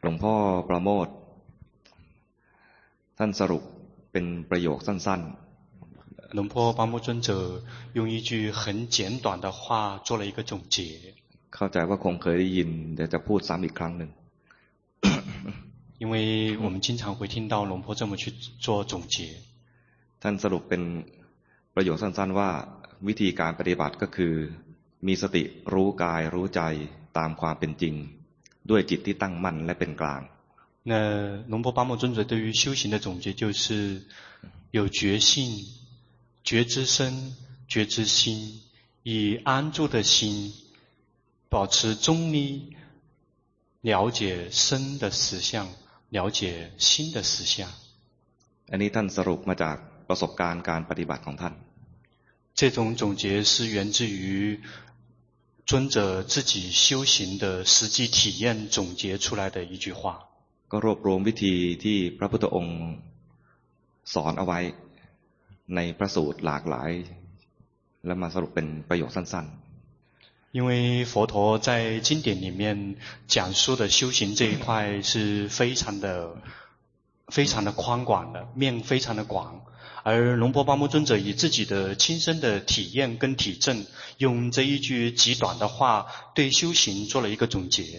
หลวงพ่อประโมทท่านสรุปเป็นประโยคสั้นๆหลวงพ่อปราโมท尊者用一句很简短的话做了一个总结เข้าใจว่าคงเคยได้ยินเดี๋ยวจะพูดซ้ำอีกครั้งหนึ่ง因为我们经常会听到龙婆这么去做总结ท่านสรุปเป็นประโยคสั้นๆว่าวิธีการปฏิบัติก็คือมีสติรู้กายรู้ใจตามความเป็นจริงด้วยจิตที่ตั้งมั่นและเป็นกลาง那龙婆巴莫尊者对于修行的总结就是有觉性觉知身觉知心以安住的心保持中立了解身的实相了解心的实相อันนี้ท่านสรุปมาจากประสบการณ์การปฏิบัติของท่าน这种总结是源自于尊者自己修行的实际体验总结出来的一句话ก็รวบรวมวิธีที่พระพุทธองค์สอนเอาไว้ในพระสูตรหลากหลายแล้วมาสรุปเป็นประโยคสั้นๆ因为佛陀在经典里面讲述的修行这一块是非常的宽广的面非常的广而龙婆巴木尊者以自己的亲身的体验跟体证用这一句极短的话对修行做了一个总结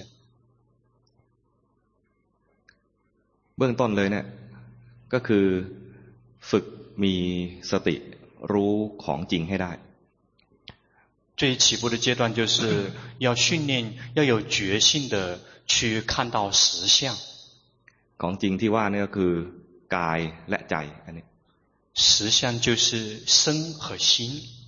เบื้องต้นเลยเนี่ยก็คือฝึกมีสติรู้ของจริงให้ได้最起步的阶段就是要训练要有觉性的去看到实相ของจริงที่ว่านี่ก็คือกายและใจอันนี้实相就是身和心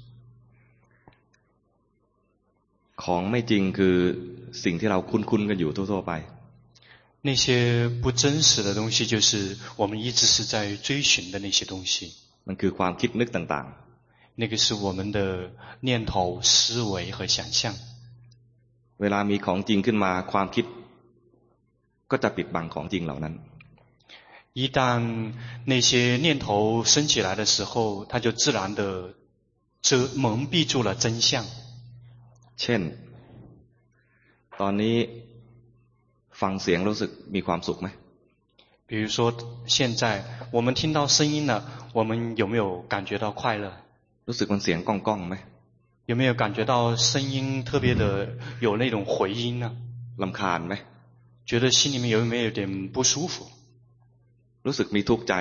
ของไม่จริงคือสิ่งที่เราคุ้นๆกันอยู่ทั่วๆไป那些不真实的东西就是我们一直是在追寻的那些东西มันคือความคิดนึกต่างๆ那个是我们的念头思维和想象เวลามีของจริงขึ้นมาความคิดก็จะปิดบังของจริงเหล่านั้น一旦那些念头升起来的时候它就自然的蒙蔽住了真相เช่นตอนนี้ฟังเสียงรู้สึกมีความสุขไหม比如说现在我们听到声音了我们有没有感觉到快乐รู้สึกมันเสียงก้องๆไหม有没有感觉到声音特别的有那种回音呢รำคาญไหม觉得心里面有没有点不舒服รู้สึกมีทุกข์ใจ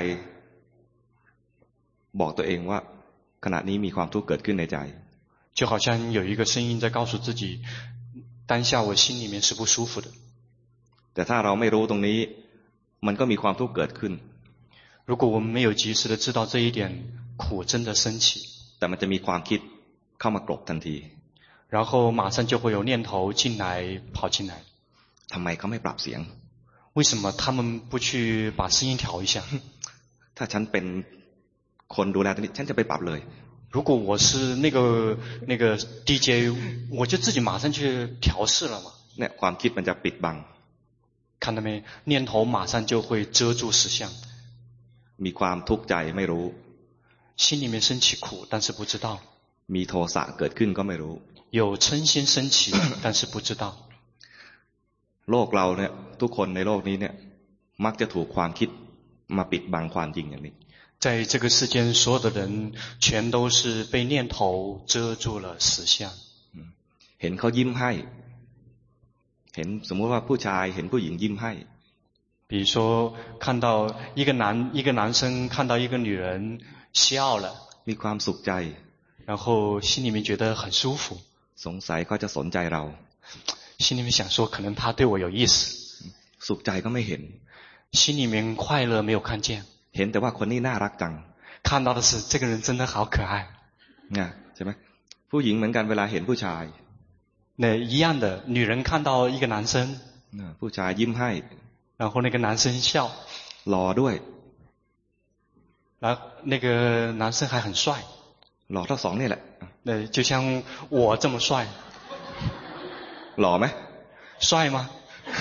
บอกตัวเองว่าขณะนี้มีความทุกข์เกิดขึ้นในใจ就好像有一个声音在告诉自己当下我心里面是不舒服的แต่ถ้าเราไม่รู้ตรงนี้มันก็มีความทุกข์เกิดขึ้น如果我们没有及时的知道这一点苦真的升起แต่มันจะมีความคิดเข้ามากรบทันที然后马上就会有念头进来跑进来ทำไมเขาไม่ปรับเสียง为什么他们不去把声音调一下ถ้าฉันเป็นคนดูแลตรงนี้ฉันจะไปปรับเลย如果我是那个 DJ 我就自己马上去调试了嘛เนี่ยความคิดมันจะปิดบัง看到没念头马上就会遮住实相มีความทุกข์ใจไม่รู้心里面升起苦但是不知道มีโทสะเกิดขึ้นก็ไม่รู้有嗔心升起但是不知道โลกเราเนี่ยทุกคนในโลกนี้เนี่ยมักจะถูกความคิดมาปิดบังความจริงอย่างนี้在这个世间所有的人全都是被念头遮住了实相เห็นเขายิ้มให้เห็นสมมติว่าผู้ชายเห็นผู้หญิงยิ้มให้比如说看到一个男生看到一个女人笑了มีความสุขใจ然后心里面觉得很舒服สงสัยเขาจะสนใจเรา心里面想说可能他对我有意思สุขใจก็ไม่เห็น心里面快乐没有看见เห็นแต่ว่าคนนี้น่ารักจัง看到的是这个人真的好可爱เนี่ยใช่ไหมผู้หญิงเหมือนกันเวลาเห็นผู้ชาย那一样的女人看到一个男生ผู้ชายยิ้มให้然后那个男生笑หล่อด้วย然后那个男生还很帅หล่อทั้งสองนี่แหละ就像我这么帅หล่อไหม帅吗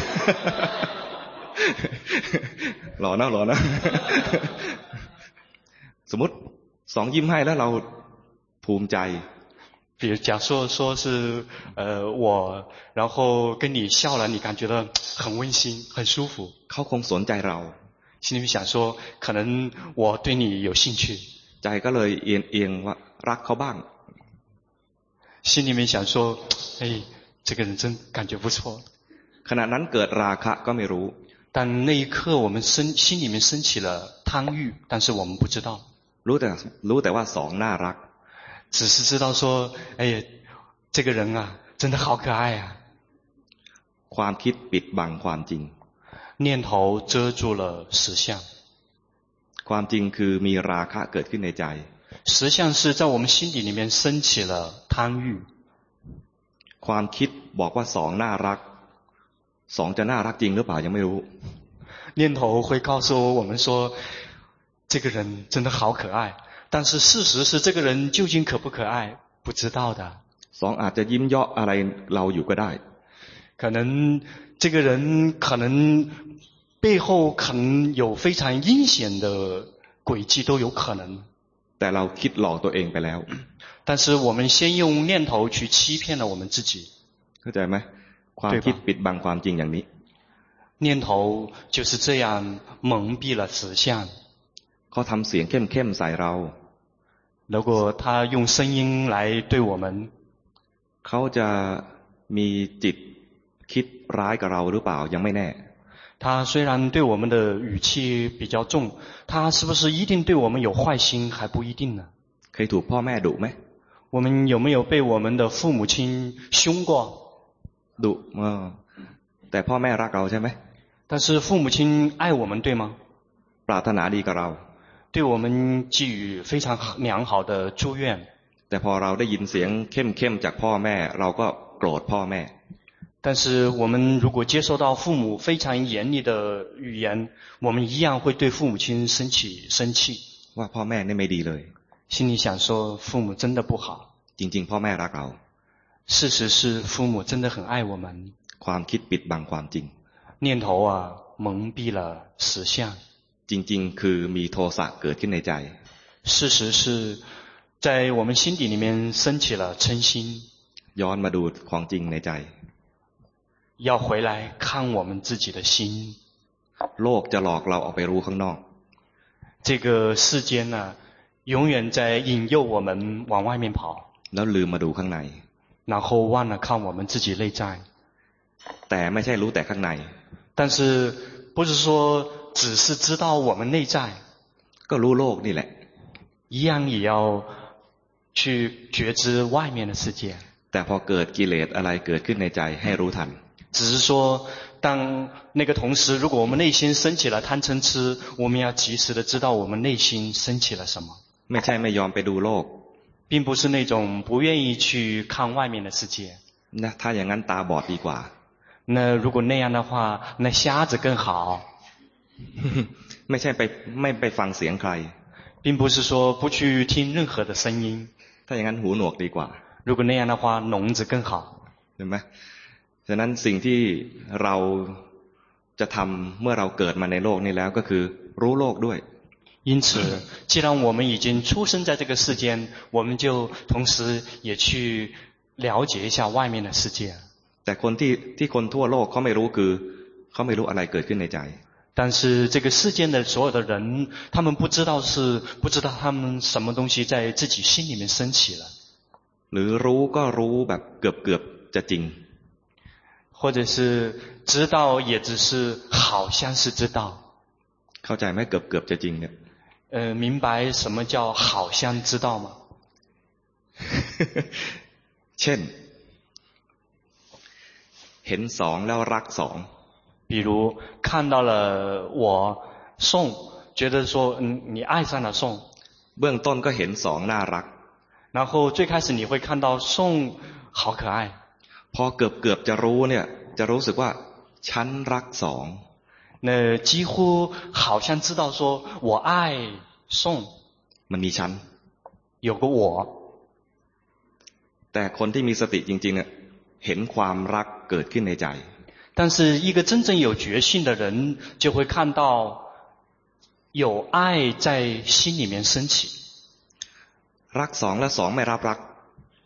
หล่อนะหล่อนะสมมติสองยิ้มให้แล้วเราภูมิใจ比如假设说是我，然后跟你笑了，你感觉到很温馨、很舒服。 เขาคงสนใจเรา心里面想说，可能我对你有兴趣。 ใจก็เลยเอียงว่ารักเขาบ้าง心里面想说，哎，这个人真感觉不错。 ขณะนั้นเกิดราคะก็ไม่รู้但那一刻我们心里面升起了贪欲，但是我们不知道， รู้แต่ว่าสองน่ารัก只是知道说，哎呀，这个人啊，真的好可爱啊。 ความคิดปิดบังความจริง念头遮住了实相， ความจริงคือมีราคะเกิดขึ้นในใจ实相是在我们心底里面升起了贪欲。 ความคิดบอกว่าสองน่ารักสองจะน่ารักจริงหรือเปล่ายังไม่รู้念头会告诉我们说，这个人真的好可爱，但是事实是这个人究竟可不可爱，不知道的。 สองอาจจะยิ้มเยาะอะไรเราอยู่ก็ได้可能这个人可能背后可能有非常阴险的诡计都有可能， แต่เราคิดหลอกตัวเองไปแล้ว但是我们先用念头去欺骗了我们自己。 เข้าใจไหมความคิดปิดบังความจริงอย่างนี้念头就是这样蒙蔽了实相。 เขาทำเสียงเข้มๆใส่เรา如果他用声音来对我们， เขาจะมีจิตคิดร้ายกับเราหรือเปล่ายังไม่แน่他虽然对我们的语气比较重，他是不是一定对我们有坏心还不一定呢。 เคยถูกพ่อแม่ดุไหม我们有没有被我们的父母亲凶过？ ดุแต่พ่อแม่รักเราใช่ไหม但是父母亲爱我们，对吗？ ปรารถนาดีกับเรา对我们寄予非常良好的祝愿。 แต่พอเราได้ยินเสียงเข้มๆจากพ่อแม่เราก็โกรธพ่อแม่但是我们如果接受到父母非常严厉的语言，我们一样会对父母亲生气。 ว่าพ่อแม่นี่ไม่ดีเลย心里想说，父母真的不好。 จริงๆพ่อแม่รักเรา事实是，父母真的很爱我们。 ความคิดปิดบังความจริง念头啊，蒙蔽了实相。 จริงๆคือมีโทสะเกิดขึ้นในใจ事实是，在我们心底里面升起了嗔心。 ย้อนมาดูของจริงในใจ要回来看我们自己的心。 โลกจะหลอกเราออกไปรู้ข้างนอก这个世间呢，永远在引诱我们往外面跑， แล้วลืมมาดูข้างใน然后忘了看我们自己内在。 แต่ไม่ใช่รู้แต่ข้างใน但是不是说只是知道我们内在， ก็รู้โลกนี่แหละ一样也要去觉知外面的世界。 แต่พอเกิดกิเลสอะไรเกิดขึ้นในใจให้รู้ทัน只是说，当那个同时，如果我们内心升起了贪嗔痴，我们要及时的知道我们内心升起了什么， ไม่ใช่ไม่ยอมไปดูโลก并不是那种不愿意去看外面的世界。 นะถ้าอย่างนั้นตาบอดดีกว่า那如果那样的话，那瞎子更好。 ไม่ใช่ไม่ไปฟังเสียงใคร并不是说不去听任何的声音， ถ้าอย่างนั้นหูหนวกดีกว่า如果那样的话，聋子更好。 เห็นไหมฉะนั้นสิ่งที่เราจะทำเมื่อเราเกิดมาในโลกนี้แล้วก็คือรู้โลกด้วย因此，既然我们已经出生在这个世间，我们就同时也去了解一下外面的世界。 แต่คนที่คนทั่วโลกเขาไม่รู้คือเขาไม่รู้อะไรเกิดขึ้นในใจ但是这个世间的所有的人，他们不知道他们什么东西在自己心里面升起了， หรือรู้ก็รู้แบบเกือบจะจริง或者是知道也只是好像是知道。 เข้าใจไหมเกือบจะจริงเนี่ย明白什么叫好像知道吗？ เช่น เห็นสองแล้วรักสอง比如看到了我宋，觉得说你爱上了宋， เบื้องต้นก็เห็นสองน่ารัก然后最开始你会看到宋好可爱， พอเกือบจะรู้เนี่ยจะรู้สึกว่าฉันรักสอง那几乎好像知道说我爱宋， มันมีฉัน有个我。 แต่คนที่มีสติจริงๆเนี่ยเห็นความรักเกิดขึ้นในใจ但是一个真正有觉性的人，就会看到有爱在心里面升起。 รักสองและสองไม่รับรัก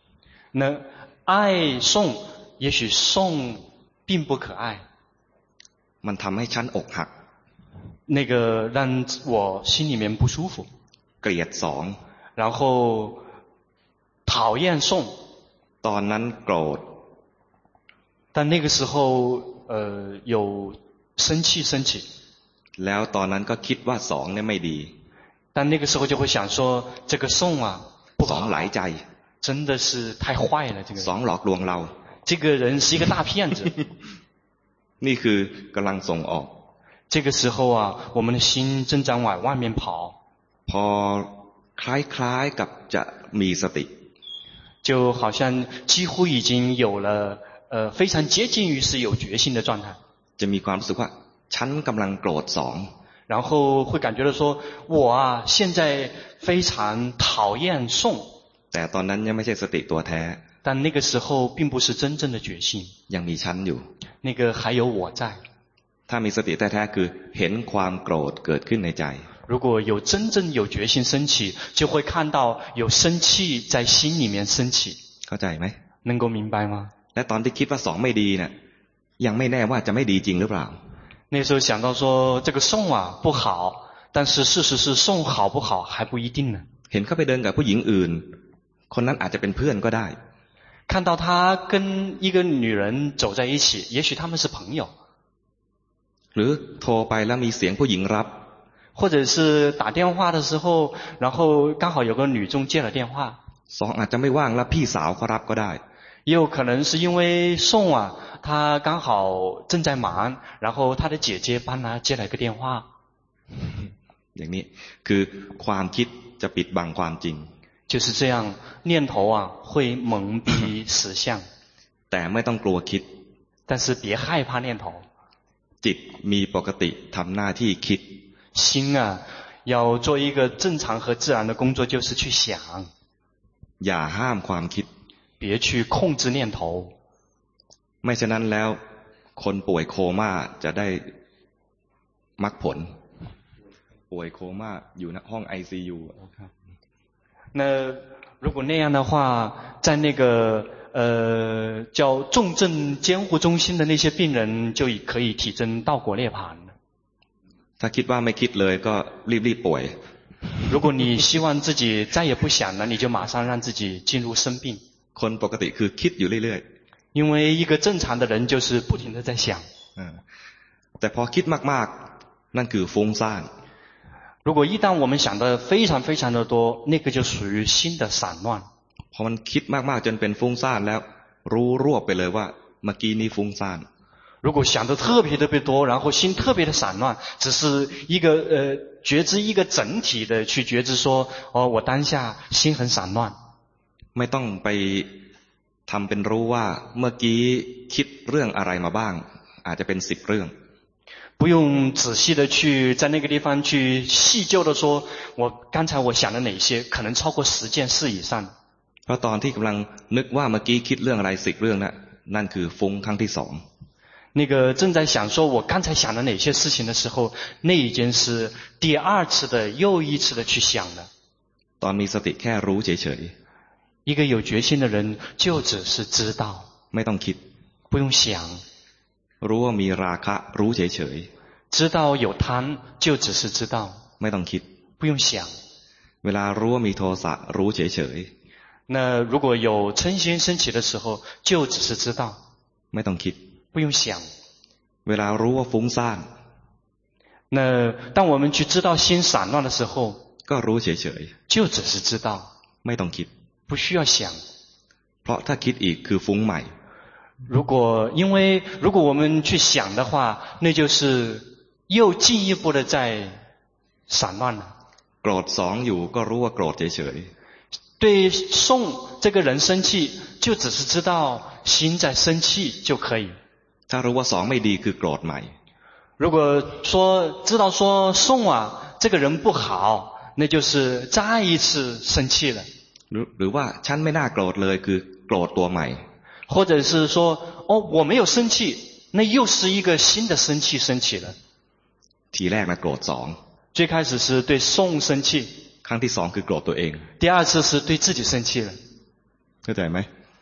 那爱宋，也许宋并不可爱， มันทำให้ฉันอกหัก那个让我心里面不舒服， เกลียดสอง然后讨厌宋。 ตอนนั้นโกรธ但那个时候有生气升起， แล้วตอนนั้นก็คิดว่าสองเนี่ยไม่ดี但那个时候就会想说这个宋啊不สอง好， หลายใจ真的是太坏了，这个สองหลอกลวงเรา这个人是一个大骗子。 นี่คือกำลังส่งออก这个时候啊，我们的心正在往外面跑， พอคล้ายๆกับจะมีสติ就好像几乎已经有了非常接近于是有决心的状态， จะมีความรู้สึกว่าฉันกำลังโกรธสอง然后会感觉到说我啊现在非常讨厌宋， แต่ตอนนั้นยังไม่ใช่สติตัวแท้但那个时候并不是真正的决心， ยังมีฉันอยู่那个还有我在。 ถ้ามีสติแท้ๆคือเห็นความโกรธเกิดขึ้นในใจ如果有真正有决心升起，就会看到有生气在心里面升起， เข้าใจไหม能够明白吗？ และตอนที่คิดว่าสองไม่ดีเนี่ยยังไม่แน่ว่าจะไม่ดีจริงหรือเปล่า那时候想到说这个宋啊不好，但是事实是宋好不好还不一定呢。 เห็นเขาไปเดินกับผู้หญิงอื่น คนนั้นอาจจะเป็นเพื่อนก็ได้看到他跟一个女人走在一起，也许他们是朋友， หรือโทรไปแล้วมีเสียงผู้หญิงรับ或者是打电话的时候，然后刚好有个女中接了电话， สองอาจจะไม่ว่างแล้วพี่สาวเขารับก็ได้也有可能是因为宋啊他刚好正在忙，然后他的姐姐帮他接了一个电话。 อย่างนี้คือความคิดจะปิดบังความจริง就是这样，念头啊会蒙蔽实相， แต่ไม่ต้องกลัวคิด但是别害怕念头， จิตมีปกติทำหน้าที่คิด心啊要做一个正常和自然的工作，就是去想， อย่าห้ามความคิด别去控制念头。 ไม่ฉะนั้นแล้วคนป่วยโคม่าจะได้มรรคผล ป่วยโคม่าอยู่ในห้อง ICU 那如果那样的话，在那个叫重症监护中心的那些病人就可以体证道果涅槃了。 ถ้าคิดว่าไม่คิดเลยก็รีบป่วย如果你希望自己再也不想了，你就马上让自己进入生病。 คนปกติคือคิดอยู่เรื่อย因为一个正常的人就是不停地在想。 ๆแต่พอคิดมากๆนั่นคือฟุ้งซ่าน如果一旦我们想的非常非常的多，那个就属于心的散乱。 พอมันคิดมากๆจนเป็นฟุ้งซ่านแล้วรู้รวบไปเลยว่าเมื่อกี้นี้ฟุ้งซ่าน如果想的特别多，然后心特别的散乱，只是一个觉知一个整体的去觉知说，哦，我当下心很散乱。 ไม่ต้องไปทำเป็นรู้ว่าเมื่อกี้คิดเรื่องอะไรมาบ้างอาจจะเป็น10 เรื่อง不用仔细的去在那个地方去细究的说，我刚才我想的哪些，可能超过10件事以上。 เพราะตอนที่กำลังนึกว่าเมื่อกี้คิดเรื่องอะไร10 เรื่องนั่นคือฟุ้งครั้งที่2 那个正在想说我刚才想的哪些事情的时候，那已经是第二次的又一次的去想了。 ตอนมีสติแค่รู้เฉย一个有决心的人就只是知道， ๆไม่ต้องคิด不用想， รู้ว่ามีราคะรู้เฉย知道有贪就只是知道， ๆไม่ต้องคิด不用想。 เวลารู้ว่ามีโทสะรู้เฉย那如果有嗔心升起的时候，就只是知道， ๆไม่ต้องคิด不用想。 เวลารู้ว่าฟุ้งซ่าน那当我们去知道心散乱的时候， ก็รู้เฉย就只是知道， ๆไม่ต้องคิด不需要想。 เพราะถ้าคิดอีกคือฟุ้งใหม่因为如果我们去想的话，那就是又进一步的在散乱了。 โกรธ2อยู่ก็รู้ว่าโกรธเฉย对宋这个人生气，就只是知道心在生气就可以。 ๆถ้ารู้ว่า2ไม่ดีคือโกรธใหม่如果说知道说宋啊这个人不好，那就是再一次生气了。 หรือว่าฉันไม่น่าโกรธเลยคือโกรธตัวใหม่或者是说哦我没有生气，那又是一个新的生气升起了。 ทีแรกนะโกรธ2 最开始是对宋生气， ครั้งที่2คือโกรธตัวเอง第二次是对自己生气了。 เข้าใจไหม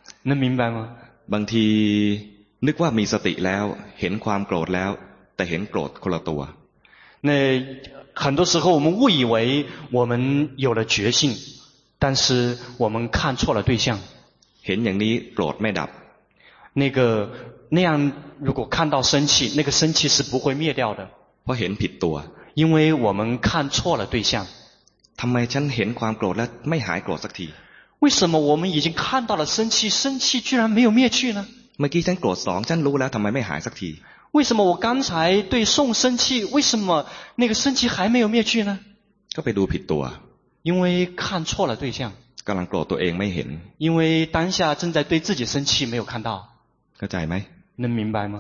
能明白吗？ บางทีนึกว่ามีสติแล้วเห็นความโกรธแล้วแต่เห็นโกรธคนละตัว那很多时候我们误以为我们有了觉性，但是我们看错了对象。 เห็นอย่างนี้โกรธไม่ดับ那样如果看到生气，那个生气是不会灭掉的， เพราะเห็นผิดตัว因为我们看错了对象。 ทำไมฉันเห็นความโกรธแล้วไม่หายโกรธสักที为什么我们已经看到了生气，生气居然没有灭去呢？ เมื่อกี้ฉันโกรธ2ฉันรู้แล้วทำไมไม่หายสักที为什么我刚才对宋生气，为什么那个生气还没有灭去呢？ ก็ไปดูผิดตัว因为看错了对象， กำลังโกรธตัวเองไม่เห็น因为当下正在对自己生气，没有看到。 เข้าใจไหม能明白吗？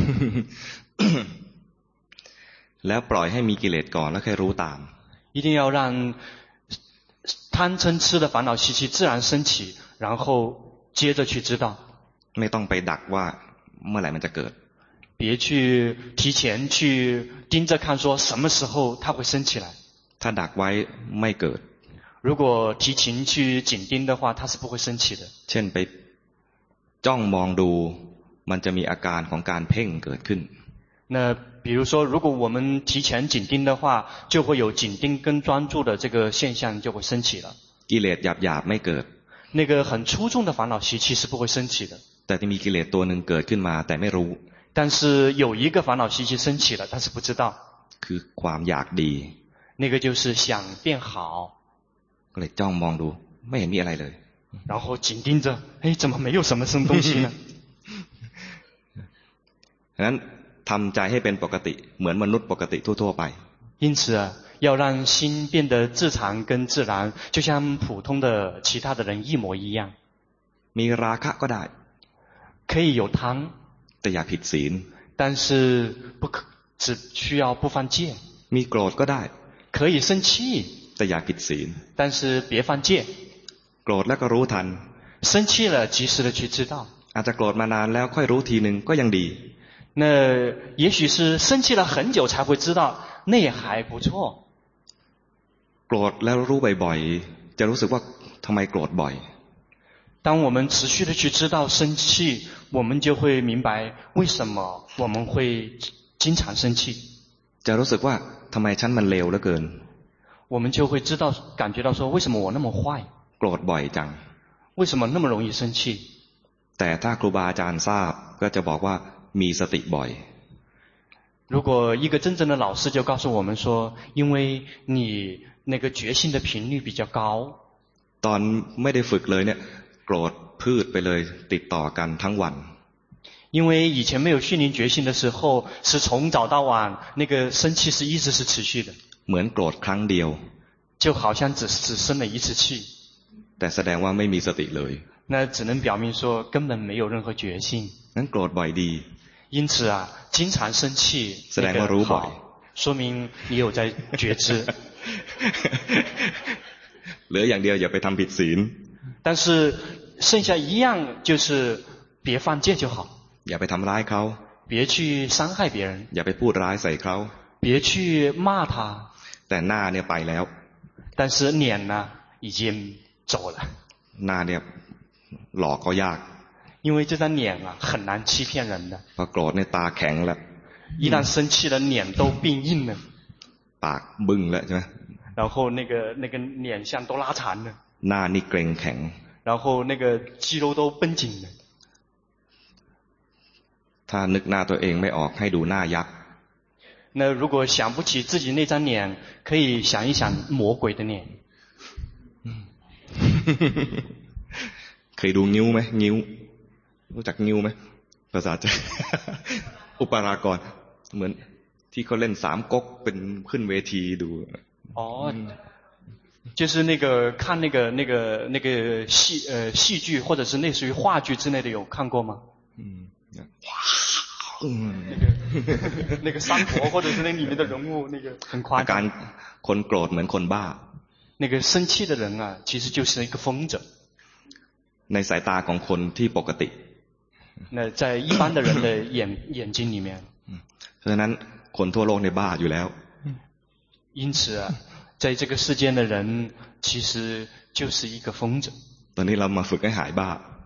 แล้วปล่อยให้มีกิเลสก่อนแล้วค่อยรู้ตาม一定要让贪嗔痴的烦恼习气自然升起，然后接着去知道， ไม่ต้องไปดักว่าเมื่อไหร่มันจะเกิด别去提前去盯着看说什么时候它会升起来。 ถ้าดักไว้ไม่เกิด如果提前去紧盯的话，它是不会升起的。 เช่นไปจ้องมองดูมันจะมีอาการของการเพ่งเกิดขึ้น那比如说，如果我们提前紧盯的话，就会有紧盯跟专注的这个现象就会升起了。 กิเลสหยาบๆไม่เกิด那个很粗重的烦恼习气是不会升起的， แต่จะมีกิเลสตัวหนึ่งเกิดขึ้นมาแต่ไม่รู้但是有一个烦恼习气升起了，但是不知道， คือความอยากดี那个就是想变好， ก็เลยจ้องมองดูไม่เห็นมีอะไรเลย然后紧盯着，哎，怎么没有什么生东西呢？ ฉะนั้นทำใจให้เป็นปกติเหมือนมนุษย์ปกติทั่วๆไป因此啊，要让心变得自常跟自然，就像普通的其他的人一模一样。 มีราคะก็ได้可以有贪， แต่อย่าผิดศีล但是只需要不犯戒。 มีโกรธก็ได้可以生气， แต่อย่าผิดศีล但是别犯戒。 โกรธแล้วก็รู้ทัน生气了，及时的去知道。 อาจจะโกรธมานานแล้วค่อยรู้ทีหนึ่งก็ยังดี那也许是生气了很久才会知道，那也还不错。 โกรธแล้วรู้บ่อยๆจะรู้สึกว่าทำไมโกรธบ่อย当我们持续的去知道生气，我们就会明白为什么我们会经常生气。 จะรู้สึกว่าทำไมฉันมันเลวเหลือเกิน我们就会知道感觉到说为什么我那么坏， โกรธบ่อยจัง为什么那么容易生气。 แต่ถ้าครูบาอาจารย์ทราบก็จะบอกว่ามีสติบ่อย如果一个真正的老师就告诉我们说，因为你那个觉性的频率比较高， ตอนไม่ได้ฝึกเลยเนี่ยโกรธพืชไปเลยติดต่อกันทั้งวัน因为以前没有训练觉性的时候，是从早到晚，那个生气是一直是持续的， เหมือนโกรธครั้งเดียว就好像只生了一次气， แต่แสดงว่าไม่มีสติเลย那只能表明说根本没有任何觉性。 งั้นโกรธบ่อยดี因此啊，经常生气， แสดงว่ารู้บ่อย说明你有在觉知。 เหลืออย่างเดียวอย่าไปทำผิดศีล但是剩下一样就是别犯戒就好， อย่าไปทำร้ายเขา别去伤害别人， อย่าไปพูดร้ายใส่เขา别去骂他。 แต่หน้าเนี่ยไปแล้ว但是脸呢，已经走了， หน้าเนี่ยหลอกเขายาก因为这张脸啊很难欺骗人的。 พอโกรธเนี่ยตาแข็งแล้ว一旦生气了，脸都变硬了， ปากบึ้งแล้วใช่ไหม然后那个脸相都拉长了， หน้านี่เกร็งแข็ง然后那个肌肉都绷紧了。 ถ้านึกหน้าตัวเองไม่ออกให้ดูหน้ายักษ์那如果想不起自己那张脸，可以想一想魔鬼的脸。 เคยดูงิ้วไหมงิ้วรู้จักงิ้วไหมภาษาจีน อุปรากรเหมือนที่เขาเล่นสามก๊กเป็นขึ้นเวทีดู哦，就是那个看那个戏剧或者是类似于话剧之类的，有看过吗？那个三国或者是那里面的人物，那个很夸อาการ张。 คนโกรธเหมือนคนบ้า那个生气的人啊，其实就是一个疯子。 ในสายตาของคนที่ปกติ那在一般的人的眼睛里面， เพราะฉะนั้นคนทั่วโลกในบ้าอยู่แล้ว因此啊，在这个世间的人其实就是一个疯子。 ตอนนี้เรามาฝึกให้หายบ้า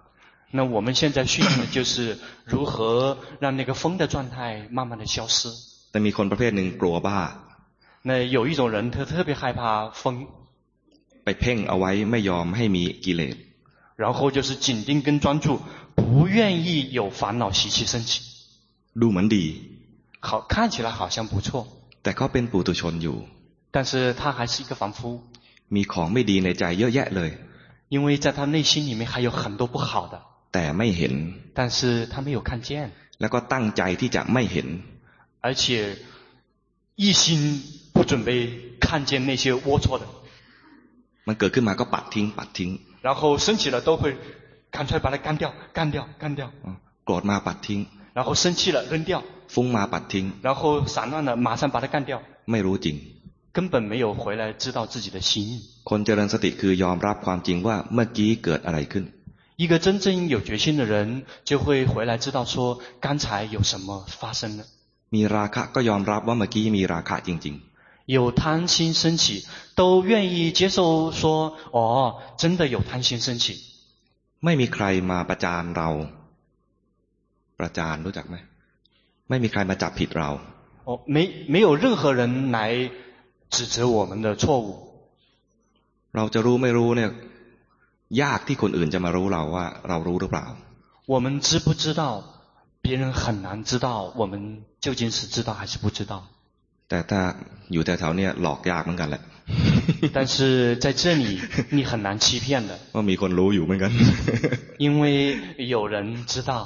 那我们现在训练的就是如何让那个疯的状态慢慢的消失。 แต่มีคนประเภทหนึ่งกลัวบ้า那有一种人他特别害怕疯， ไปเพ่งเอาไว้ไม่ยอมให้มีกิเลส然后就是紧盯跟专注，不愿意有烦恼习气升起。 ดูเหมือนดี好，看起来好像不错， แต่เขาเป็นปุถุชนอยู่但是他还是一个凡夫， มีของไม่ดีในใจเยอะแยะเลย因为在他内心里面还有很多不好的， แต่ไม่เห็น但是他没有看见， แล้วก็ตั้งใจที่จะไม่เห็น而且一心不准备看见那些龌龊的， มันเกิดขึ้นมาก็ปัดทิ้งปัดทิ้ง然后升起了都会干脆把它干掉，干掉，干掉， โกรธมาปัดทิ้ง然后生气了扔掉， ฟุ้งมาปัดทิ้ง然后散乱了马上把它干掉， ไม่รู้จริง根本没有回来知道自己的心意。 คนเจริญสติคือยอมรับความจริงว่าเมื่อกี้เกิดอะไรขึ้น一个真正有决心的人就会回来知道说刚才有什么发生了。 มีราคะก็ยอมรับว่าเมื่อกี้มีราคะจริง有贪心升起，都愿意接受说哦，真的有贪心升起。 ๆ ไม่มีใครมาประจานเรา ประจานรู้จักไหม ไม่มีใครมาจับผิดเรา哦，没有任何人来指责我们的错误。 เราจะรู้ไม่รู้เนี่ยยากที่คนอื่นจะมารู้เราว่าเรารู้หรือเปล่า我们知不知道，别人很难知道我们究竟是知道还是不知道。 แต่ถ้าอยู่แถวๆเนี่ยหลอกยากเหมือนกันแหละ但是在这里你很难欺骗的， ว่ามีคนรู้อยู่เหมือนกัน因为有人知道。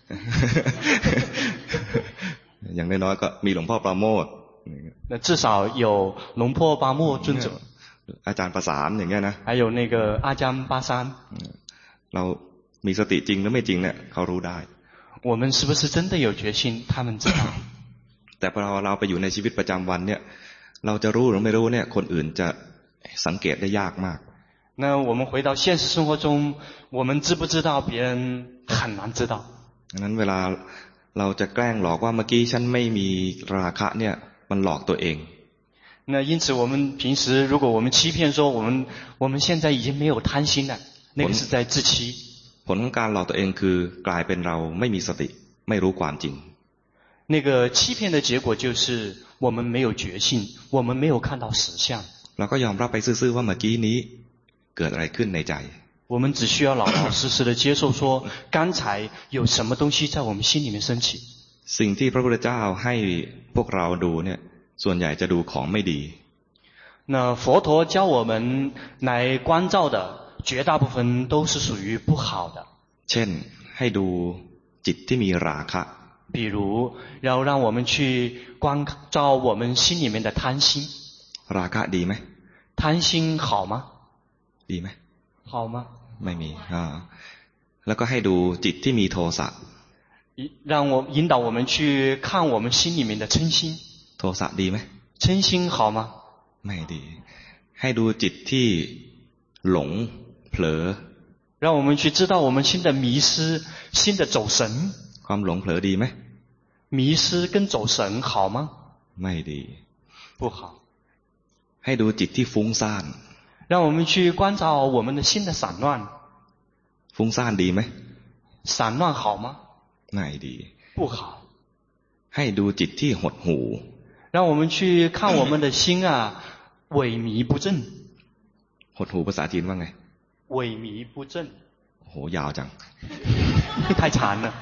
อย่างน้อยๆก็มีหลวงพ่อปราโมทย์那至少有龙坡巴默尊者， อาจารย์ประสานอย่างเงี้ยนะ还有那个阿江巴山。 เรามีสติจริงหรือไม่จริงเนี่ยเขารู้ได้我们是不是真的有决心？他们知道。 แต่พอเราไปอยู่ในชีวิตประจำวันเนี่ยเราจะรู้หรือไม่รู้เนี่ยคนอื่นจะสังเกตได้ยากมาก那我们回到现实生活中，我们知不知道？别人很难知道。 ดังนั้นเวลาเราจะแกล้งหลอกว่าเมื่อกี้ฉันไม่มีราคะเนี่ยมันหลอกตัวเอง那因此，我们平时如果我们欺骗说我们现在已经没有贪心了，那个是在自欺。 ผลของการหลอกตัวเองคือกลายเป็นเราไม่มีสติไม่รู้ความจริง那个欺骗的结果就是我们没有觉性，我们没有看到实相。 เราก็ยอมรับไปซื่อๆว่าเมื่อกี้นี้เกิดอะไรขึ้นในใจ我们只需要老老实实的接受说，刚才有什么东西在我们心里面升起。 สิ่งที่พระพุทธเจ้าให้พวกเราดูเนี่ยส่วนใหญ่จะดูของไม่ดี那佛陀教我们来关照的，绝大部分都是属于不好的。 เช่นให้ดูจิตที่มีราคะ比如，要让我们去关照我们心里面的贪心。 ราคะดีไหม贪心好吗？ ดีไหม好吗？ ไม่มีแล้วก็ให้ดูจิตที่มีโทสะ让我引导我们去看我们心里面的嗔心。 โทสะดีไหม嗔心好吗？ ไม่ดี ให้ดูจิตที่หลงเผลอ让我们去知道我们心的迷失、心的走神。 ความหลงเผลอดีไหม迷失跟走神好吗？ ไม่ดี不好。 ให้ดูจิตที่ฟุ้งซ่าน让我们去关照我们的心的散乱。 ฟุ้งซ่านดีไหม散乱好吗？ ไม่ดี不好。 ให้ดูจิตที่หดหู่让我们去看我们的心啊，萎靡不振。 หดหู่ภาษาจีนว่าไง萎靡不振， โอ้โหยาวจัง太长了。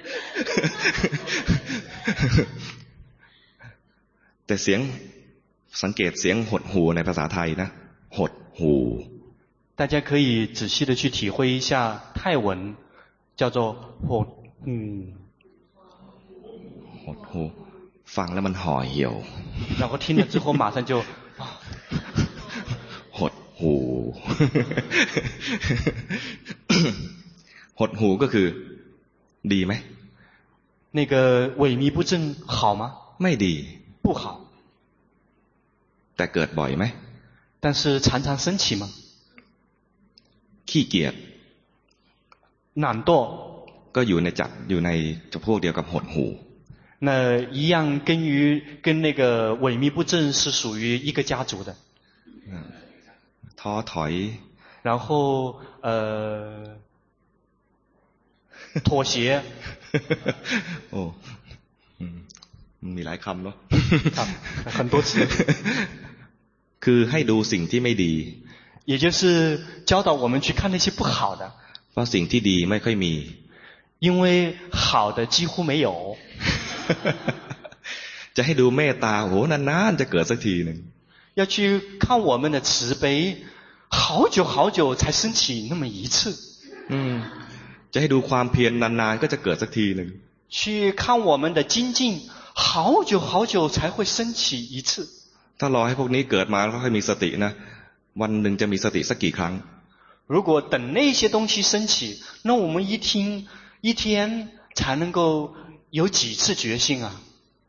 แต่เสียงสังเกตเสียงหดหู่ในภาษาไทยนะหดหู่大家可以仔细的去体会一下泰文，叫做หดหู่。 หดหู่ฟังแล้วมันห่อเหี่ยว然后听了之后马上就หดหู่ หดหู่ก็คือดีไหม那个萎靡不振好吗？ ไม่ดี不好。 แต่เกิดบ่อยไหม但是常常升起吗？ ขี้เกียจ懒惰， ก็อยู่ในจำพวกเดียวกับหดหู่那一样跟那个萎靡不振是属于一个家族的。 ท้อถอย然后妥协โอ้มีหลายคำเนาะ很多词คือให้ดูสิ่งที่ไม่ดี也就是教导我们去看那些不好的เพราะสิ่งที่ดีไม่ค่อยมี因为好的几乎没有จะให้ดูเมตตาโหนานๆจะเกิดสักทีนึง要去看我们的慈悲好久好久才升起那么一次จะให้ดูความเพียรนานๆก็จะเกิดสักทีนึง去看我们的精进好久好久才会升起一次ถ้ารอให้พวกนี้เกิดมาแล้วค่อยมีสตินะวันหนึ่งจะมีสติสักกี่ครั้ง如果等那些东西升起那我们一天才能够有几次觉性啊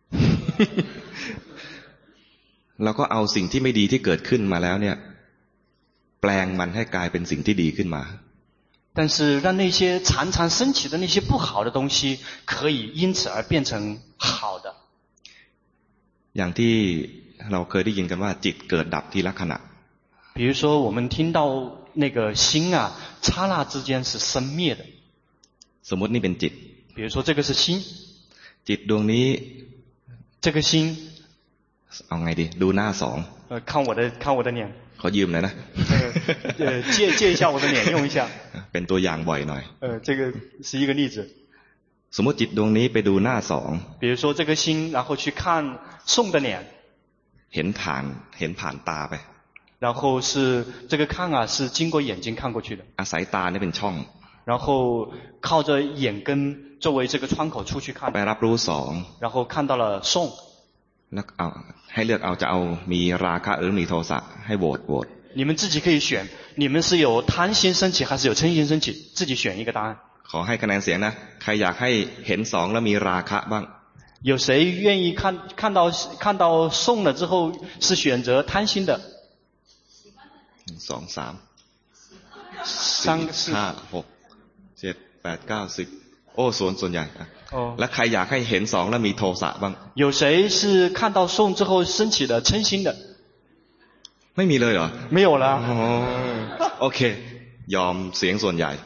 เราก็เอาสิ่งที่ไม่ดีที่เกิดขึ้นมาแล้วเนี่ยแปลงมันให้กลายเป็นสิ่งที่ดีขึ้นมา但是让那些常常升起的那些不好的东西可以因此而变成好的อย่างที่เราเคยได้ยินกันว่าจิตเกิดดับทีละขณะ比如说我们听到那个心啊刹那之间是生灭的สมมตินี่เป็นจิต比如说这个是心จิตดวงนี้这个心เอาไงดีดูหน้าสอง看我的脸ขอยืมหน่อยนะ借一下我的脸用一下เป็นตัวอย่างบ่อยหน่อย这个是一个例子สมมติจิตดวงนี้ไปดูหน้าสอง比如说这个心然后去看宋的脸เห็นผ่านตาไป然后是这个看啊是经过眼睛看过去的อาศัยตานี่เป็นช่อง然后靠着眼根作为这个窗口出去看ไปรับรู้สอง然后看到了宋แล้วเอาให้เลือกเอาจะเอามีราคะหรือมีโทสะให้โหวต你们自己可以选你们是有贪心升起还是有嗔心升起自己选一个答案ขอให้คะแนนเสียงนะใครอยากให้เห็นสองแล้วมีราคะบ้าง有谁愿意看到宋了之后是选择贪心的 2 3 4 5 6 7 8 9 10โอ้ส่วนใหญ่แล้วใครอยากให้เห็นสองแล้วมีโทสะบ้าง有谁是看到宋之后升起了嗔心的ไม่มีเลยเหรอ没有了โอเคยอมเสียงส่วนใหญ่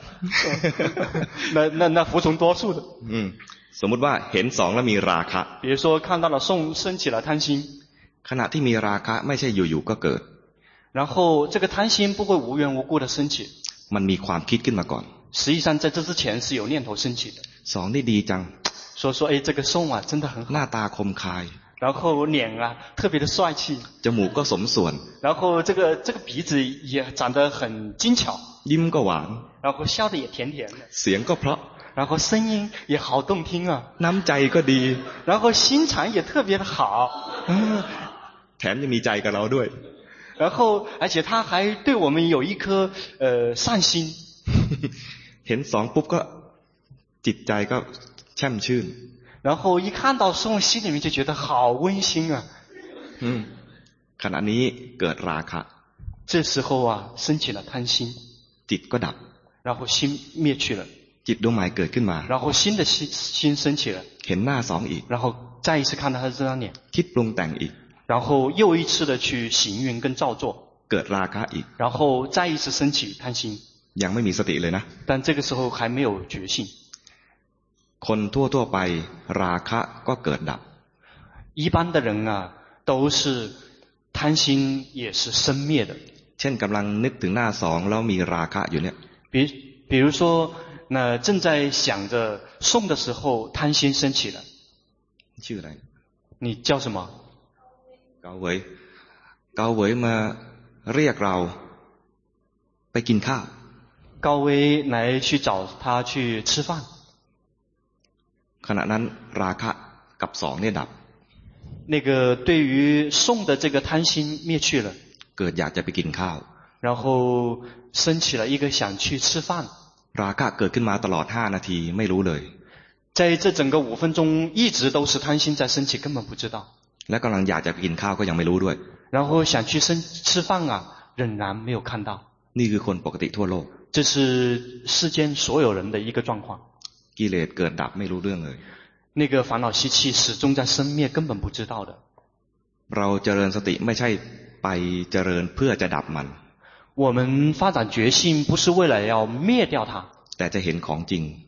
那服从多数的สมมุติว่าเห็นสองแล้วมีราคะ比如说看到了宋升起了贪心ขณะที่มีราคะไม่ใช่อยู่ๆก็เกิด然后这个贪心不会无缘无故的升起มันมีความคิดขึ้นมาก่อน实际上在这之前是有念头升起的สองนี่ดีจัง说哎这个宋啊真的很好หน้าตาคมคาย然后脸啊特别的帅气จมูกก็สมส่วน然后这个鼻子也长得很精巧ยิ้มก็หวาน然后笑得也甜甜的เสียงก็เพราะ然后声音也好动听啊น้ำใจก็ดี然后心肠也特别的好แถมยังมีใจกับเราด้วย然后而且他还对我们有一颗善心เห็นสองปุ๊บก็จิตใจก็แช่มชื่น然后一看到宋心里面就觉得好温馨啊ขณะนี้เกิดราคะ这时候啊升起了贪心จิตก็ดับ然后心灭去了จิตดวงใหม่เกิดขึ้นมา然后新的心升起了เห็นหน้าสองอีก然后再一次看到他的这张脸คิดปรุงแต่งอีก然后又一次的去行运跟造作เกิดราคะอีก然后再一次升起贪心ยังไม่มีสติเลยนะ但这个时候还没有觉性คนทั่วไปราคะก็เกิดดับ一般的人啊都是贪心也是生灭的เช่นกำลังนึกถึงหน้าสองแล้วมีราคะอยู่เนี่ย比如说那正在想着送的时候贪心升起了ชื่ออะไร你叫什么เกาเหวยมาเรียกเราไปกินข้าว高维来去找他去吃饭ขณะนั้นราคะกับสองเนี่ยดับ那个对于送的这个贪心灭去了เกิดอยากจะไปกินข้าว然后升起了一个想去吃饭ราคะเกิดขึ้นมาตลอด5 นาทีไม่รู้เลย在这整个5分钟一直都是贪心在升起根本不知道และกำลังอยากจะไปกินข้าวก็ยังไม่รู้ด้วย然后想去吃饭啊仍然没有看到นี่คือคนปกติทั่วโลก这是世间所有人的一个状况กิเลสเกิดดับไม่รู้เรื่องเลย那个烦恼习气始终在生灭根本不知道的เราเจริญสติไม่ใช่ไปเจริญเพื่อจะดับมัน我们发展觉性不是为了要灭掉它แต่จะเห็นของจริง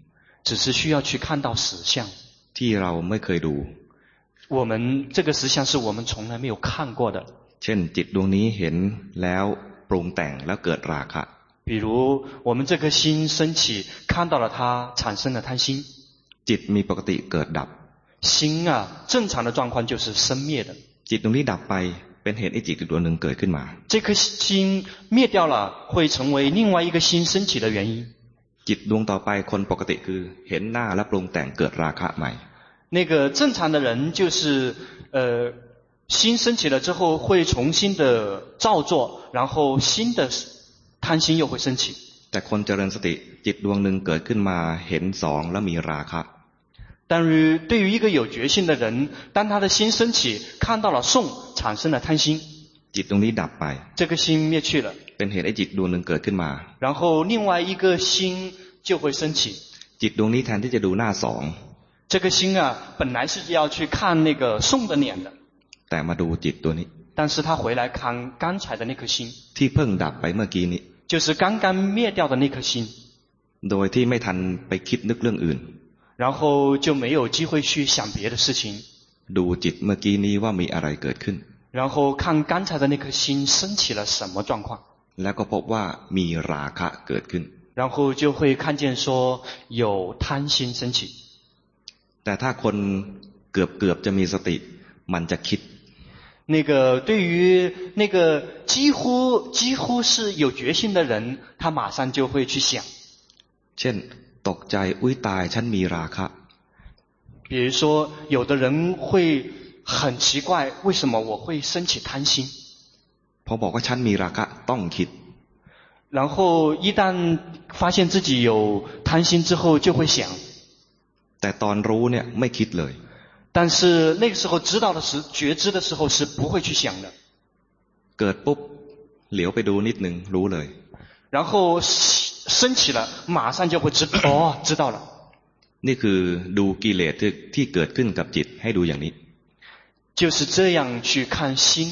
只是需要去看到实相。 ที่เราไม่เคยดู我们这个实相是我们从来没有看过的。 เช่นจิตดวงนี้เห็นแล้วปรุงแต่งแล้วเกิดราคะ比如我们这颗心升起，看到了它，产生了贪心。 จิตมีปกติเกิดดับ心啊，正常的状况就是生灭的。 จิตดวงนี้ดับไปเป็นเหตุให้จิตอีกดวงหนึ่งเกิดขึ้นมา这颗心灭掉了，会成为另外一个心升起的原因。 จิตดวงต่อไปคนปกติคือเห็นหน้าและปรุงแต่งเกิดราคะใหม่那个正常的人就是心升起了之后会重新的造作，然后新的贪心又会升起。 แต่คนเจริญสติจิตดวงหนึ่งเกิดขึ้นมาเห็นสองแล้วมีราคะ但是对于一个有觉性的人，当他的心升起，看到了颂，产生了贪心， จิตดวงนี้ดับไป这个心灭去了， เป็นเหตุให้จิตดวงหนึ่งเกิดขึ้นมา然后另外一个心就会升起。 จิตดวงนี้แทนที่จะดูหน้าสอง这个心啊，本来是要去看那个颂的脸的， แต่มาดูจิตตัวนี้但是他回来看刚才的那颗心， ที่เพิ่งดับไปเมื่อกี้นี้就是刚刚灭掉的那颗心， โดยที่ไม่ทันไปคิดนึกเรื่องอื่น然后就没有机会去想别的事情， ดูจิตเมื่อกี้นี้ว่ามีอะไรเกิดขึ้น然后看刚才的那颗心升起了什么状况， แล้วก็พบว่ามีราคะเกิดขึ้น然后就会看见说有贪心升起。 แต่ถ้าคนเกือบจะมีสติมันจะคิด那个对于那个几乎是有决心的人，他马上就会去想。 เช่นตกใจอุ้ยตายฉันมีราคะ比如说，有的人会很奇怪，为什么我会升起贪心？ พอบอกว่าฉันมีราคะต้องคิด然后一旦发现自己有贪心之后，就会想。 แต่ตอนรู้เนี่ยไม่คิดเลย但是那个时候觉知的时候是不会去想的。 เกิดปุ๊บเหลียวไปดูนิดหนึ่งรู้เลย然后升起了，马上就会知道了。 นี่คือดูกิเลสที่เกิดขึ้นกับจิตให้ดูอย่างนี้就是这样去看心。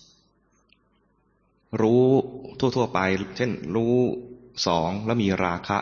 รู้ทั่วๆไปเช่นรู้สองแล้วมีราคะ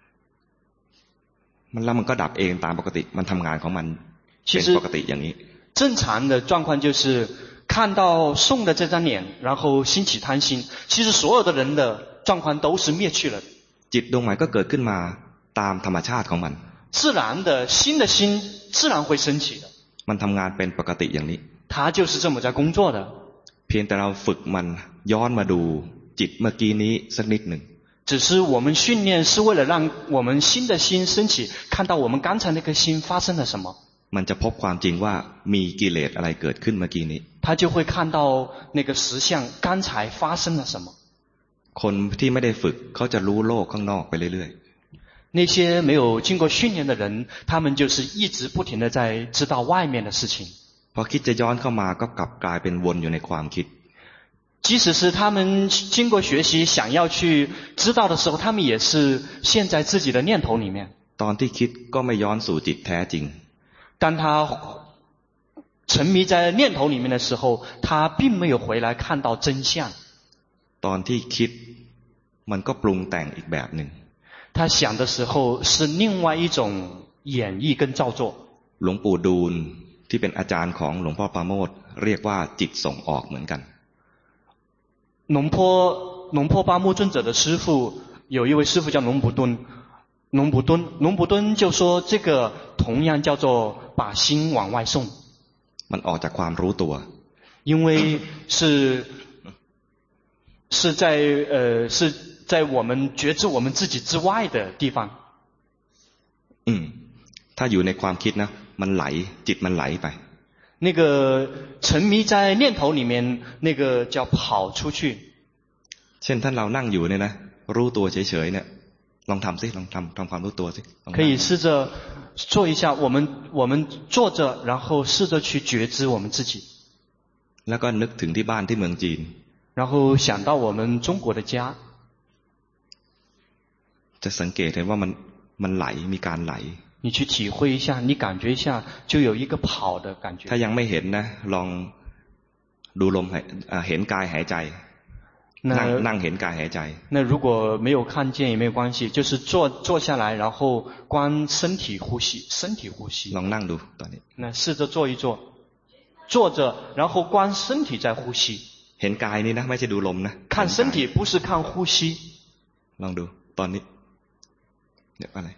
มันก็ดับเองตามปกติมันทำงานของมันเป็นปกติอย่างนี้正常的状况就是看到送的这张脸，然后兴起贪心。其实所有的人的状况都是灭去了。 จิตดวงใหม่ก็เกิดขึ้นมาตามธรรมชาติของมัน自然的新的心自然会升起的。 มันทำงานเป็นปกติอย่างนี้它就是这么在工作的。 เพียงแต่เราฝึกมันย้อนมาดูจิตเมื่อกี้นี้สักนิดหนึ่ง只是我们训练是为了让我们新的心升起，看到我们刚才那颗心发生了什么。 มันจะพบความจริงว่ามีกิเลสอะไรเกิดขึ้นเมื่อกี้นี้他就会看到那个实相刚才发生了什么。 คนที่ไม่ได้ฝึกเขาจะรู้โลกข้างนอกไปเรื่อย那些没有经过训练的人，他们就是一直不停的在知道外面的事情。 ๆพอคิดจะย้อนเข้ามาก็กลับกลายเป็นวนอยู่ในความคิด即使是他们经过学习想要去知道的时候，他们也是陷在自己的念头里面。 ตอนที่คิดก็ไม่ย้อนสู่จิตแท้จริง当他沉迷在念头里面的时候，他并没有回来看到真相。 ตอนที่คิดมันก็ปรุงแต่งอีกแบบหนึ่ง他想的时候是另外一种演绎跟造作。 หลวงปู่ดูลที่เป็นอาจารย์ของหลวงพ่อปราโมทย์เรียกว่าจิตส่งออกเหมือนกัน龙坡巴木尊者的师父有一位师父叫龙普敦就说这个同样叫做把心往外送， มันออกจากความรู้ตัว因为是在我们觉知我们自己之外的地方。 ถ้าอยู่ในความคิดนะมันไหลจิตมันไหลไป那个沉迷在念头里面，那个叫跑出去。 เช่นท่านเรานั่งอยู่เนี่ยนะรู้ตัวเฉยๆเนี่ยลองทำสิลองทำความรู้ตัวสิ可以试着做一下，我们坐着，然后试着去觉知我们自己， แล้วก็นึกถึงที่บ้านที่เมืองจีน然后想到我们中国的家， จะสังเกตเห็นว่ามันไหลมีการไหล你去体会一下，你感觉一下，就有一个跑的感觉。 ถ้ายังไม่เห็นนะลองดูลมเห็นกายหายใจนั่งเห็นกายหายใจ那如果没有看见也没有关系，就是坐下来，然后观身体呼吸，身体呼吸。 ลองนั่งดูตอนนี้那试着坐一坐，坐着，然后观身体在呼吸。 เห็นกายนี่นะไม่ใช่ดูลมนะ看身体不是看呼吸。 ลองดูตอนนี้เดี๋ยวอะไร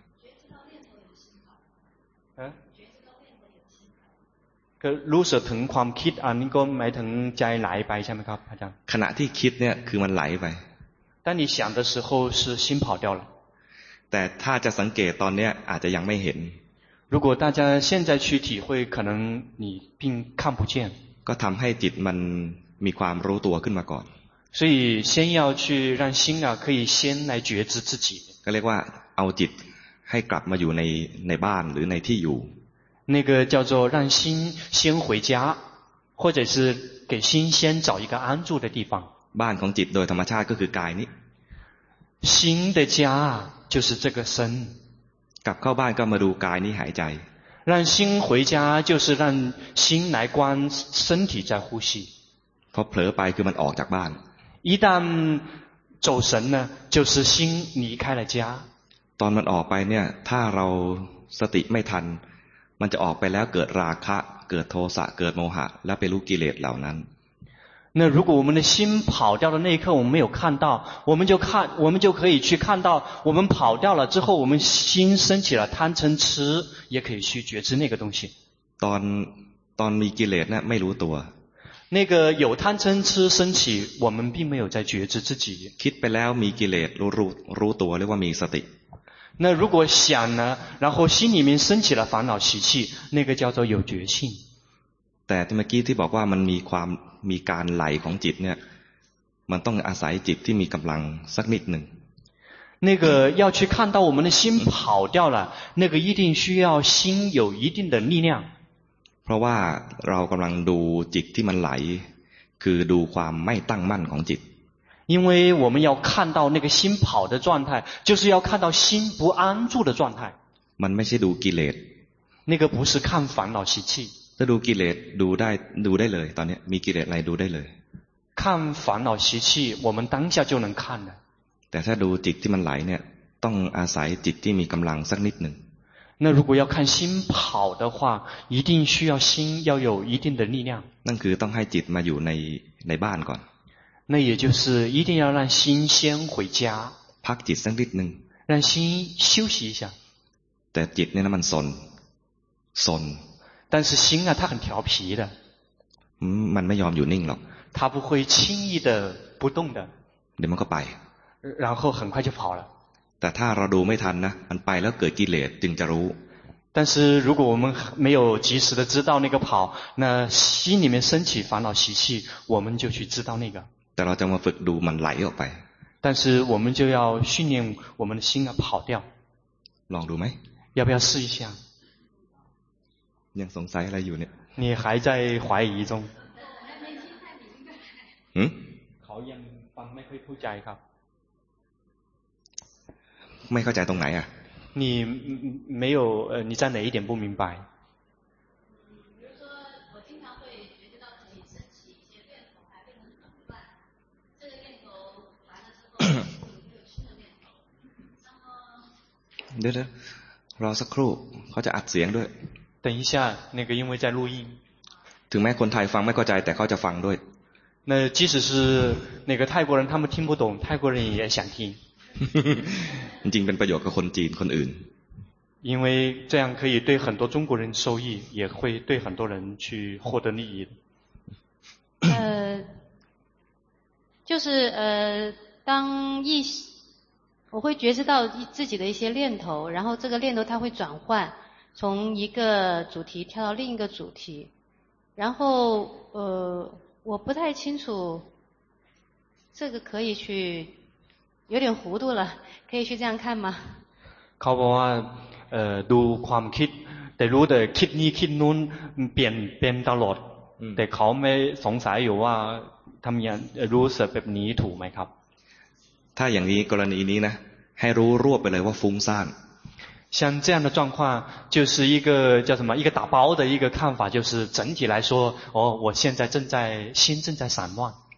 ก็รู้สึกถึงความคิดอันนี้ก็หมายถึงใจไหลไปใช่ไหมครับอาจารย์ขณะที่คิดเนี่ยคือมันไหลไป当你想的时候是心跑掉了แต่ถ้าจะสังเกตตอนเนี้ยอาจจะยังไม่เห็น如果大家现在去体会可能你并看不见ก็ทำให้จิตมันมีความรู้ตัวขึ้นมาก่อน所以先要去让心啊可以先来觉知自己ก็เรียกว่าเอาจิตให้กลับมาอยู่ในบ้านหรือในที่อยู่那个叫做让心先回家或者是给心先找一个安住的地方บ้านของจิตโดยธรรมชาติก็คือกายนี้心的家就是这个身กลับเข้าบ้านก็มาดูกายนี้หายใจ让心回家就是让心来观身体在呼吸พอเผลอไปคือมันออกจากบ้าน一旦走神呢就是心离开了家ตอนมันออกไปเนี่ยถ้าเราสติไม่ทันมันจะออกไปแล้วเกิดราคะเกิดโทสะเกิดโมหะแล้วไปรู้กิเลสเหล่านั้น那如果我们的心跑掉的那一刻我们没有看到我们就可以去看到我们跑掉了之后我们心升起了贪嗔痴也可以去觉知那个东西ตอนมีกิเลสเนี่ยไม่รู้ตัว那个有贪嗔痴升起我们并没有在觉知自己คิดไปแล้วมีกิเลสรู้ตัวเรียกว่ามีสติ那如果想呢然后心里面升起了烦恼习气那个叫做有觉性แต่เมื่อกี้ที่บอกว่ามันมีการไหลของจิตเนี่ยมันต้องอาศัยจิตที่มีกำลังสักนิดหนึ่ง那个要去看到我们的心跑掉了那个一定需要心有一定的力量เพราะว่าเรากำลังดูจิตที่มันไหลคือดูความไม่ตั้งมั่นของจิต因为我们要看到那个心跑的状态就是要看到心不安住的状态มันไม่ใช่ดูกิเลส那个不是看烦恼习气ถ้าดูกิเลสดูได้เลยตอนนี้มีกิเลสอะไรดูได้เลย看烦恼习气我们当下就能看了แต่ถ้าดูจิตที่มันไหลเนี่ยต้องอาศัยจิตที่มีกำลังสักนิดหนึ่ง那如果要看心跑的话一定需要心要有一定的力量นั่นคือต้องให้จิตมาอยู่ในบ้านก่อน那也就是一定要让心先回家พักจิตสักนิดหนึ่ง让心休息一下แต่จิตเนี่ยมันสน但是心啊它很调皮的มันไม่ยอมอยู่นิ่งหรอก它不会轻易的不动的เดี๋ยวมันก็ไป然后很快就跑了แต่ถ้าเราดูไม่ทันนะมันไปแล้วเกิดกิเลสจึงจะรู้但是如果我们没有及时的知道那个跑那心里面升起烦恼习气我们就去知道那个แต่เราจะมาฝึกดูมันไหลออกไป但是我们就要训练我们的心啊跑掉ลองดูไหม要不要试一下ยังสงสัยอะไรอยู่เนี่ย你还在怀疑中เขายังฟังไม่ค่อยเข้าใจครับไม่เข้าใจตรงไหนอ่ะ你没有你在哪一点不明白比如说我经常会觉知到自己升起一些念头还变得很乱这个念头完了之后又有新的念头然后เดี๋ยวรอสักครู่เขาจะอัดเสียงด้วย等一下那个因为在录音ถึงแม้คนไทยฟังไม่เข้าใจแต่เขาจะฟังด้วย那即使是那个泰国人他们听不懂泰国人也想听จริงๆเป็นประโยชน์กับคนจีนคนอื่น因为这样可以对很多中国人受益也会对很多人去获得利益就是当我会觉知到自己的一些念头然后这个念头它会转换从一个主题跳到另一个主题然后我不太清楚这个可以去有点糊涂了可以去这样看吗เขาบอกว่าดูความคิดแต่รู้แต่คิดนี้คิดนู้นเปลี่ยนเป็นตลอดแต่เขาไม่สงสัยอยู่ว่าทำอย่างรู้สึกแบบนี้ถูกไหมครับถ้าอย่างนี้กรณีนี้นะให้รู้รวบไปเลยว่าฟุ้งซ่าน像这样的状况就是一个叫什么一个打包的一个看法就是整体来说我现在心正在散乱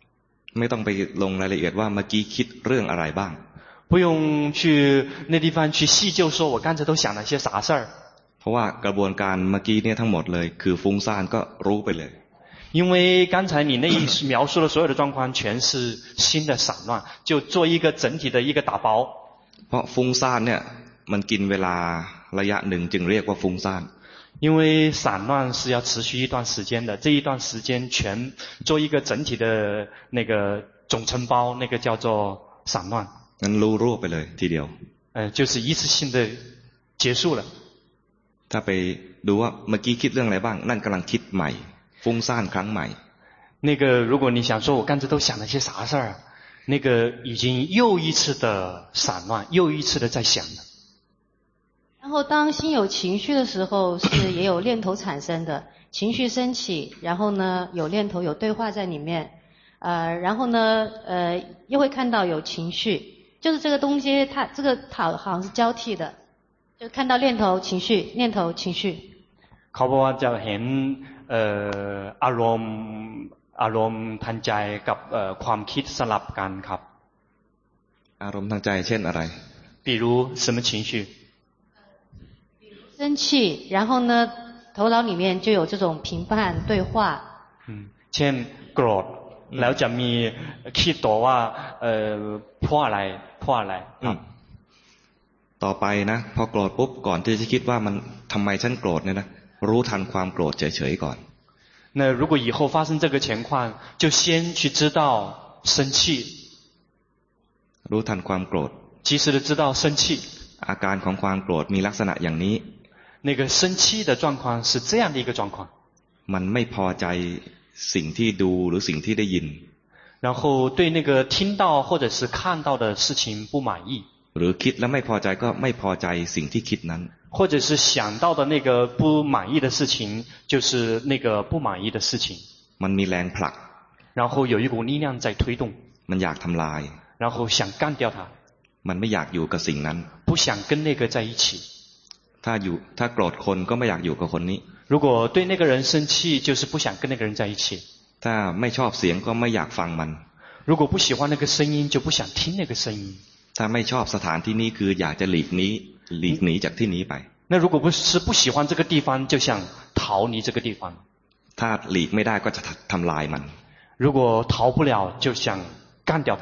ไม่ต้องไปลงรายละเอียดว่าเมื่อกี้คิดเรื่องอะไรบ้าง不用去那地方去细究说我刚才都想了些啥事儿เพราะว่ากระบวนการเมื่อกี้เนี่ยทั้งหมดเลยคือฟุ้งซ่านก็รู้ไปเลย因为刚才你那一描述的所有的状况全是心的散乱，就做一个整体的一个打包。 เพราะฟุ้งซ่านเนี่ยมันกินเวลาระยะหนึ่งจึงเรียกว่าฟุ้งซ่าน因为散乱是要持续一段时间的，这一段时间全做一个整体的那个总承包，那个叫做散乱。 งั้นรู้รวบไปเลยทีเดียว就是一次性的结束了。 ถ้าไปดูว่าเมื่อกี้คิดเรื่องอะไรบ้างนั่นกำลังคิดใหม่ฟุ้งซ่านครั้งใหม่那个如果你想说我刚才都想了些啥事儿，那个已经又一次的散乱，又一次的在想了。 然后当心有情绪的时候，是也有念头产生的，情绪升起，然后呢有念头有对话在里面，然后呢又会看到有情绪，就是这个东西它这个好像是交替的，就看到念头情绪念头情绪。 เขาบอกว่าจะเห็นอารมณ์ทางใจกับความคิดสลับกันครับอารมณ์ทางใจเช่นอะไร比如什么情绪生气，然后呢头脑里面就有这种评判对话เช่นโกรธแล้วจะมีคิดต่อว่าเพราะอะไรต่อไปนะพอโกรธปุ๊บก่อนที่จะคิดว่ามันทำไมฉันโกรธเนี่ยนะรู้ทันความโกรธเฉยๆก่อน那如果以后发生这个情况就先去知道生气รู้ทันความโกรธ及时的知道生气อาการของความโกรธมีลักษณะอย่างนี้那个生气的状况是这样的一个状况มันไม่พอใจสิ่งที่ดูหรือสิ่งที่ได้ยิน然后对那个听到或者是看到的事情不满意หรือคิดแล้วไม่พอใจก็ไม่พอใจสิ่งที่คิดนั้น或者是想到的那个不满意的事情就是那个不满意的事情มันมีแรงผลัก然后有一股力量在推动มันอยากทำลาย然后想干掉它มันไม่อยากอยู่กับสิ่งนั้น不想跟那个在一起ถ้าโกรธคนก็ไม่อยากอยู่กับคนนี้如果对那个人生气就是不想跟那个人在一起ถ้าไม่ชอบเสียงก็ไม่อยากฟังมัน如果不喜欢那个声音就不想听那个声音ถ้าไม่ชอบสถานที่นี้คืออยากจะหลีกหนีจากที่นี้ไป那如果不是不喜欢这个地方就想逃离这个地方ถ้าหลีกไม่ได้ก็จะทำลายมัน如果逃不了就想干掉它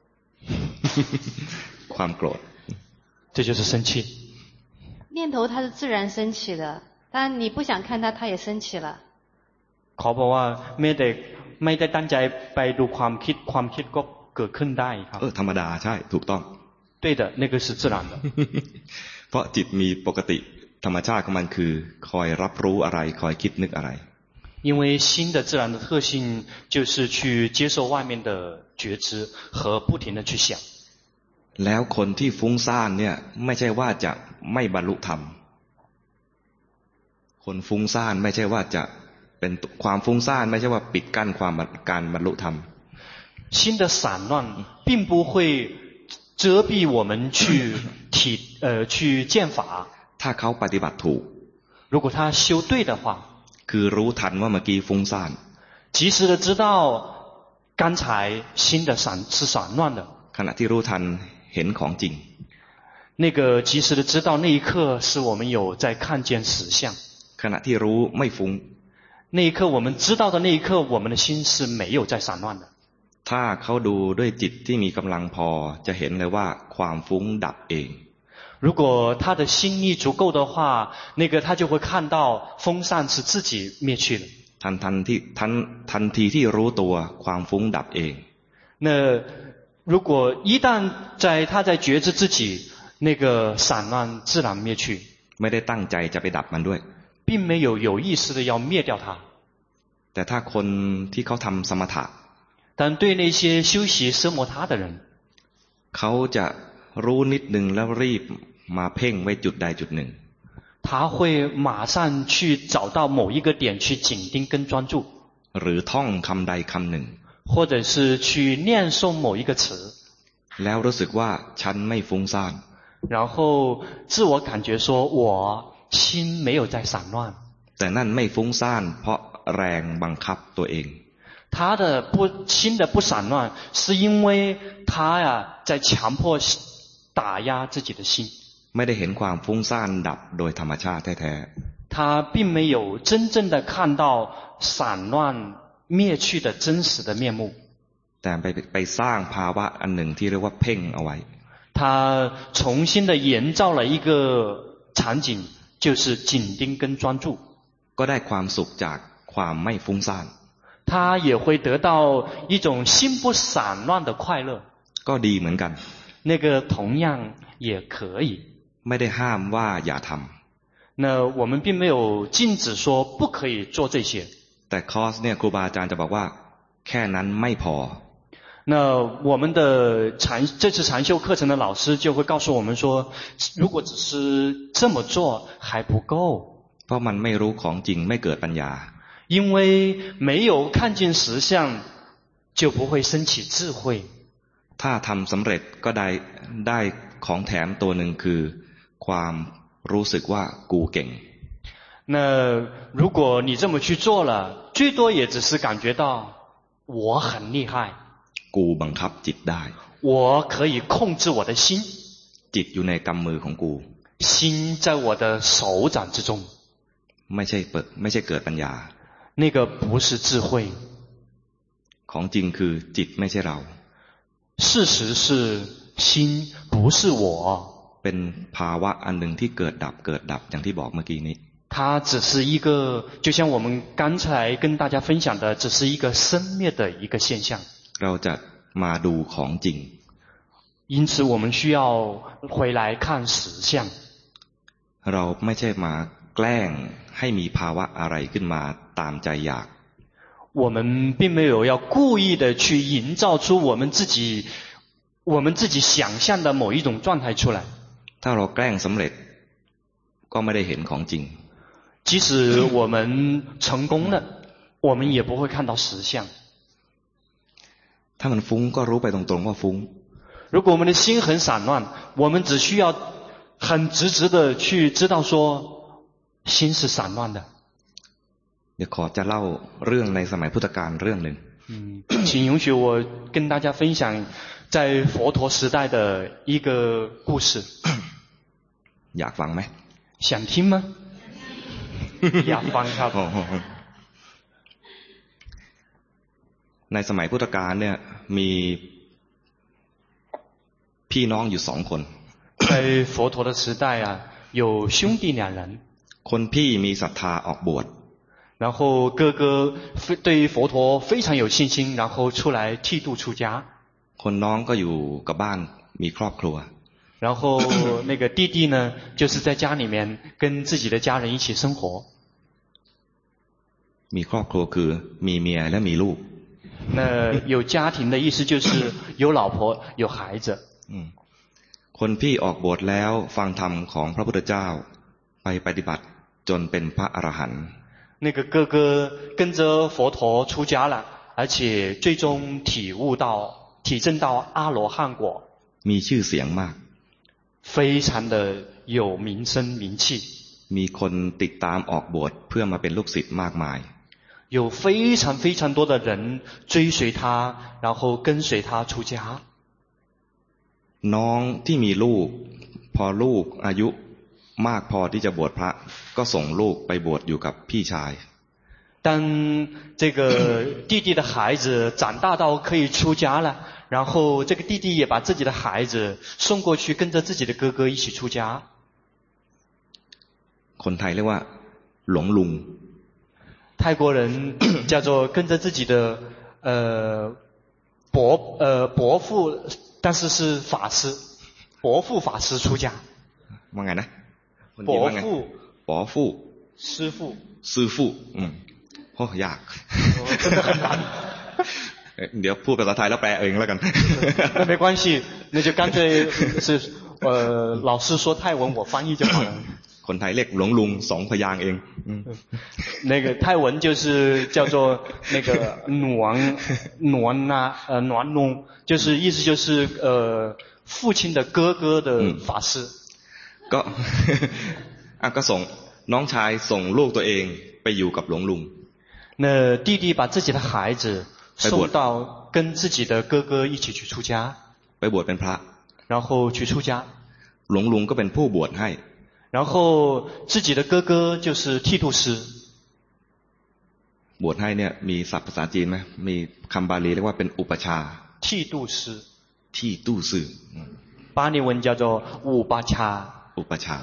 ความโกรธ这就是生气念头它是自然升起的但你不想看它也升起了เขาบอกว่าไม่ได้ตั้งใจไปดูความคิดก็เกิดขึ้นได้ครับธรรมดาใช่ถูกต้อง对的那个是自然的เพราะจิตมีปกติธรรมชาติของมันคือคอยรับรู้อะไรคอยคิดนึกอะไร因为心的自然的特性就是去接受外面的觉知和不停的去想แล้วคนที่ฟุ้งซ่านเนี่ยไม่ใช่ว่าจะไม่บรรลุธรรมคนฟุ้งซ่านไม่ใช่ว่าจะเป็นความฟุ้งซ่านไม่ใช่ว่าปิดกั้นการบรรลุธรรม心的散乱并不会遮蔽我们去见法ถ้าเขาปฏิบัติถูก如果他修对的话คือรู้ทันว่าเมื่อกี้ฟุ้งซ่าน及时的知道刚才心的是散乱的ขณะที่รู้ทันเห็นของจริง那个及时的知道那一刻是我们有在看见实相ขณะที่รู้ไม่ฟุ้ง那一刻我们知道的那一刻我们的心是没有在散乱的ถ้าเขาดูด้วยจิตที่มีกำลังพอจะเห็นเลยว่าความฟุ้งดับเอง如果他的心力足够的话那个他就会看到风扇是自己灭去了ทันทีที่รู้ตัวความฟุ้งดับเอง那如果一旦他在觉知自己那个散乱自然灭去ไม่ได้ตั้งใจจะไปดับมันด้วย并没有意识的要灭掉它แต่ถ้าคนที่เขาทำสมถะ但对那些修习奢摩他的人เขาจะรู้นิดนึงแล้วรีบมาเพ่งไว้จุดใดจุดหนึ่ง他会马上去找到某一个点去紧盯跟专注หรือท่องคำใดคำหนึ่ง或者是去念诵某一个词แล้วรู้สึกว่าฉันไม่ฟุ้งซ่าน然后自我感觉说我心没有在散乱แต่นั่นไม่ฟุ้งซ่านเพราะแรงบังคับตัวเอง他的心的不散乱，是因为他呀在强迫打压自己的心。 ไม่ได้เห็นความฟุ้งซ่านดับโดยธรรมชาติแท้他并没有真正的看到散乱灭去的真实的面目。 แต่ไปสร้างภาวะอันหนึ่งที่เรียกว่าเพ่งเอาไว้他重新的营造了一个场景，就是紧盯跟专注。 ก็ได้ความสุขจากความไม่ฟุ้งซ่าน他也会得到一种心不散乱的快乐。 ก็ดีเหมือนกัน那个同样也可以。 ไม่ได้ห้ามว่าอย่าทำ那我们并没有禁止说不可以做这些。 แต่คอร์สเนี่ยครูบาอาจารย์จะบอกว่าแค่นั้นไม่พอ那我们的这次禅修课程的老师就会告诉我们说，如果只是这么做还不够。 เพราะมันไม่รู้ของจริงไม่เกิดปัญญา因为没有看见实相，就不会升起智慧。 ถ้าทำสำเร็จก็ได้ของแถมตัวหนึ่งคือความรู้สึกว่ากูเก่ง那如果你这么去做了，最多也只是感觉到我很厉害， กูบังคับจิตได้我可以控制我的心， จิตอยู่ในกำมือของกู心在我的手掌之中。 ไม่ใช่เกิดปัญญา那个不是智慧。 ของจริงคือจิตไม่ใช่เรา事实是心不是我เป็นภาวะอันหนึ่งที่เกิดดับอย่างที่บอกเมื่อกี้นี้它只是一个，就像我们刚才跟大家分享的，只是一个生灭的一个现象。 เราจะมาดูของจริง因此我们需要回来看实相。 เราไม่ใช่มาแกล้งให้มีภาวะอะไรขึ้นมาตามใจอยาก我们并没有要故意的去营造出我们自己想象的某一种状态出来。 ถ้าเราแกล้งสำเร็จก็ไม่ได้เห็นของจริง即使我们成功了，我们也不会看到实相。 ถ้ามันฟุ้งก็รู้ไปตรงๆว่าฟุ้ง如果我们的心很散乱，我们只需要很直的去知道说心是散乱的。 เดี๋ยวขอจะเล่าเรื่องในสมัยพุทธกาลเรื่องหนึ่ง请允许我跟大家分享在佛陀时代的一个故事。 อยากฟังไหม想听吗อยากฟังครับในสมัยพุทธกาลเนี่ยมีพี่น้องอยู่2คน在佛陀的时代啊有兄弟2人คนพี่มีศรัทธาออกบวช然后哥哥对于佛陀非常有信心，然后出来剃度出家。 คนน้องก็อยู่กับบ้านมีครอบครัว然后那个弟弟呢，就是在家里面跟自己的家人一起生活。 มีครอบครัวคือมีเมียและมีลูก那有家庭的意思就是有老婆有孩子。 คนพี่ออกบวชแล้วฟังธรรมของพระพุทธเจ้าไปปฏิบัติจนเป็นพระอรหันต์那个哥哥跟着佛陀出家了，而且最终体证到阿罗汉果， มีชื่อเสียงมาก非常的有名声名气， มีคนติดตามออกบวชเพื่อมาเป็นลูกศิษย์มากมาย有非常多的人追随他，然后跟随他出家。 น้องที่มีลูกพอลูกอายุมากพอที่จะบวชพระก็ส่งลูกไปบวชอยู่กับพี่ชาย当这个弟弟的孩子长大到可以出家了，然后这个弟弟也把自己的孩子送过去跟着自己的哥哥一起出家。 คนไทยเรียกว่าหลวงลุง泰国人叫做跟着自己的伯父，但是是法师，伯父法师出家。 ว่าไงนะ伯父师父โอ้ยากเดี๋ยวพูดภาษาไทยแล้วแปลเองแล้วกัน那没关系那就干脆是老师说泰文我翻译就好了คนไทยเรียกหลวงลุง2พยางค์เอง那个泰文就是叫做那个暖龙就是意思就是父亲的哥哥的法师ก็ส่งน้องชายส่งลูกตัวเองไปอยู่กับหลวงลุง那弟弟把自己的孩子送到跟自己的哥哥一起去出家， ไปบวชเป็นพระ然后去出家， หลวงลุงก็เป็นผู้บวชให้然后自己的哥哥就是剃度师。 บวชให้เนี่ยมีศัพท์ภาษาจีนไหมมีคำบาลีเรียกว่าเป็นอุปชา剃度师ที่ตู้ซื่อ巴利文叫做五巴恰， อุปชา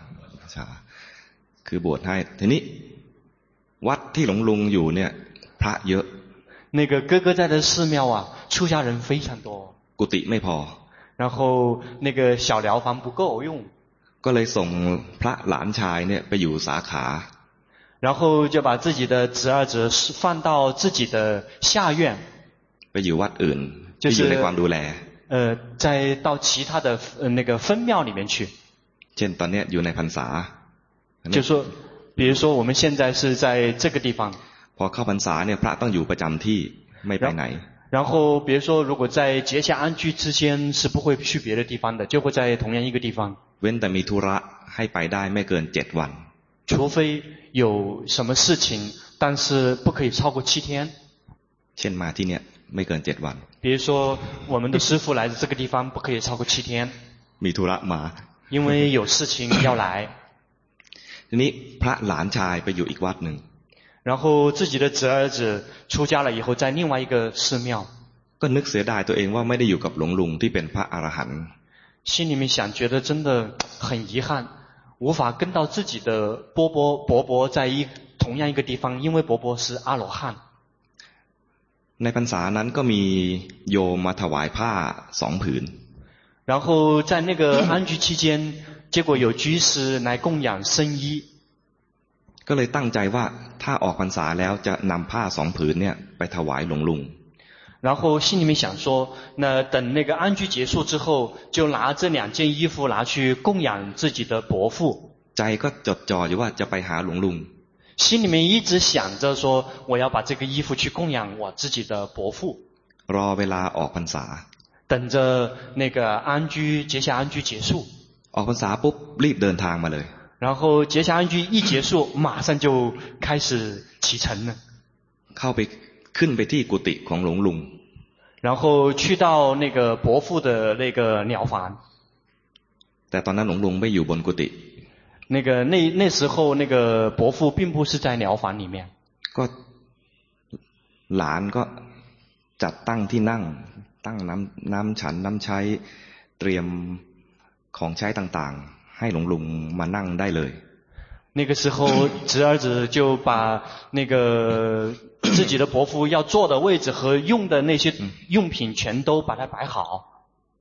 คือบวชให้ทีนี้วัดที่หลวงลุงอยู่เนี่ยพระเยอะ那个哥哥在的寺庙啊，出家人非常多， กุฏิไม่พอ然后那个小寮房不够用， ก็เลยส่งพระหลานชายเนี่ยไปอยู่สาขา然后就把自己的侄儿子放到自己的下院， ไปอยู่วัดอื่นที่อยู่ในความดูแล再到其他的那个分庙里面去。 เช่นตอนเนี้ยอยู่ในพรรษา就说，比如说我们现在是在这个地方， พอเข้าพรรษาเนี่ยพระต้องอยู่ประจำที่ไม่ไปไหน然后比如说如果在节下安居之间是不会去别的地方的，就会在同样一个地方。 เว้นแต่มีธุระให้ไปได้ไม่เกิน7 วัน除非有什么事情，但是不可以超过7天。 เช่นมาที่เนี่ยไม่เกิน7 วัน比如说我们的师父来的这个地方不可以超过7天， มีธุระมา因为有事情要来。 ทีนี้พระหลานชายไปอยู่อีกวัดหนึ่ง然后自己的侄儿子出家了以后，在另外一个寺庙， ก็นึกเสียดายตัวเองว่าไม่ได้อยู่กับหลวงลุงที่เป็นพระอรหันต์心里面想，觉得真的很遗憾，无法跟到自己的伯伯在同样一个地方，因为伯伯是阿罗汉。 ในพรรษานั้นก็มีโยมมาถวายผ้า2 ผืน然后在那个安居期间，结果有居士来供养僧衣， ก็เลยตั้งใจว่าถ้าออกพรรษาแล้วจะนำผ้า2 ผืนเนี่ยไปถวายหลวงลุง然后心里面想说，那等那个安居结束之后，就拿这2件衣服拿去供养自己的伯父。 ใจก็จดจ่ออยู่ว่าจะไปหาหลวงลุง心里面一直想着说，我要把这个衣服去供养我自己的伯父。 รอเวลาออกพรรษา等着那个节下安居结束， ออกพรรษาปุ๊บรีบเดินทางมาเลย然后节下安居一结束，马上就开始启程了。 เข้าไปขึ้นไปที่กุฏิของหลวงลุง然后去到那个伯父的那个寮房， แต่ตอนนั้นหลวงลุงไม่อยู่บนกุฏิ那时候那个伯父并不是在寮房里面， ก็หลานก็จัดตั้งที่นั่งตั้งน้ำฉันน้ำใช้เตรียมของใช้ต่างๆให้หลวงลุงมานั่งได้เลย那个时候侄儿子就把那个自己的伯父要坐的位置和用的那些用品全都把它摆好。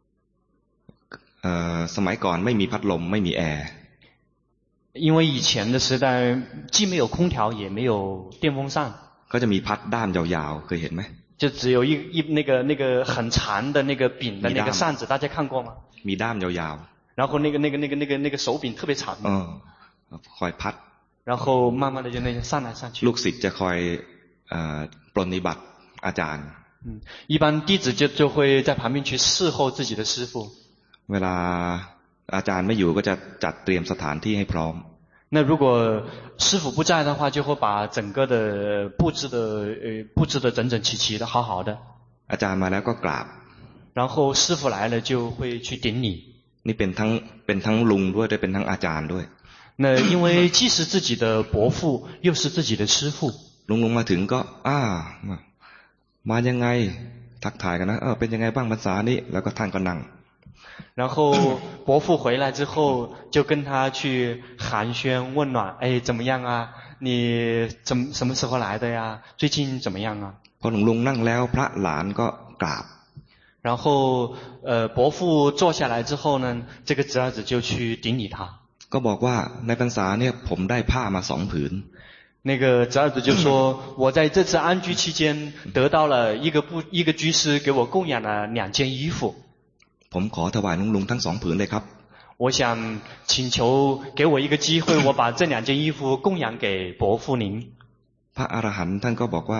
สมัยก่อนไม่มีพัดลมไม่มีแอร์因为以前的时代既没有空调也没有电风扇， ก็จะมีพัดด้ามยาวๆเคยเห็นไหม就只有那个很长的那个柄的那个扇子，大家看过吗？ มีด้ามยาว然后那个手柄特别长， คอยพัด然后慢慢的就那样上来上去。 ลูกศิษย์จะคอยปรนนิบัติอาจารย์一般弟子就会在旁边去侍候自己的师父。 เวลาอาจารย์ไม่อยู่ก็จะจัดเตรียมสถานที่ให้พร้อม那如果师父不在的话，就会把整个的布置的整整齐齐的，好好的。 อาจารย์มาแล้วก็กราบ然后师父来了就会去顶礼。 นี่เป็นทั้งลุงด้วยได้เป็นทั้งอาจารย์ด้วย那因为既是自己的伯父，又是自己的师父。 ลุงมาถึงก็มายังไงทักทายกันนะเป็นยังไงบ้างพรรษานี้แล้วก็ท่านก็นั่ง然后伯父回来之后，就跟他去寒暄问暖，哎，怎么样啊？你什么时候来的呀？最近怎么样啊？ พอหลวงลุงนั่งแล้วพระหลานก็กราบ然后伯父坐下来之后呢，这个侄儿子就去顶礼他。 ก็บอกว่าในพรรษาเนี่ยผมได้ผ้ามา2 ผืน那个侄儿子就说，我在这次安居期间得到了一个居士给我供养了2件衣服。 ผมขอถวายหลวงลุงทั้ง2 ผืนเลยครับ我想请求给我一个机会，我把这2件衣服供养给伯父您。 พระอรหันต์ท่านก็บอกว่า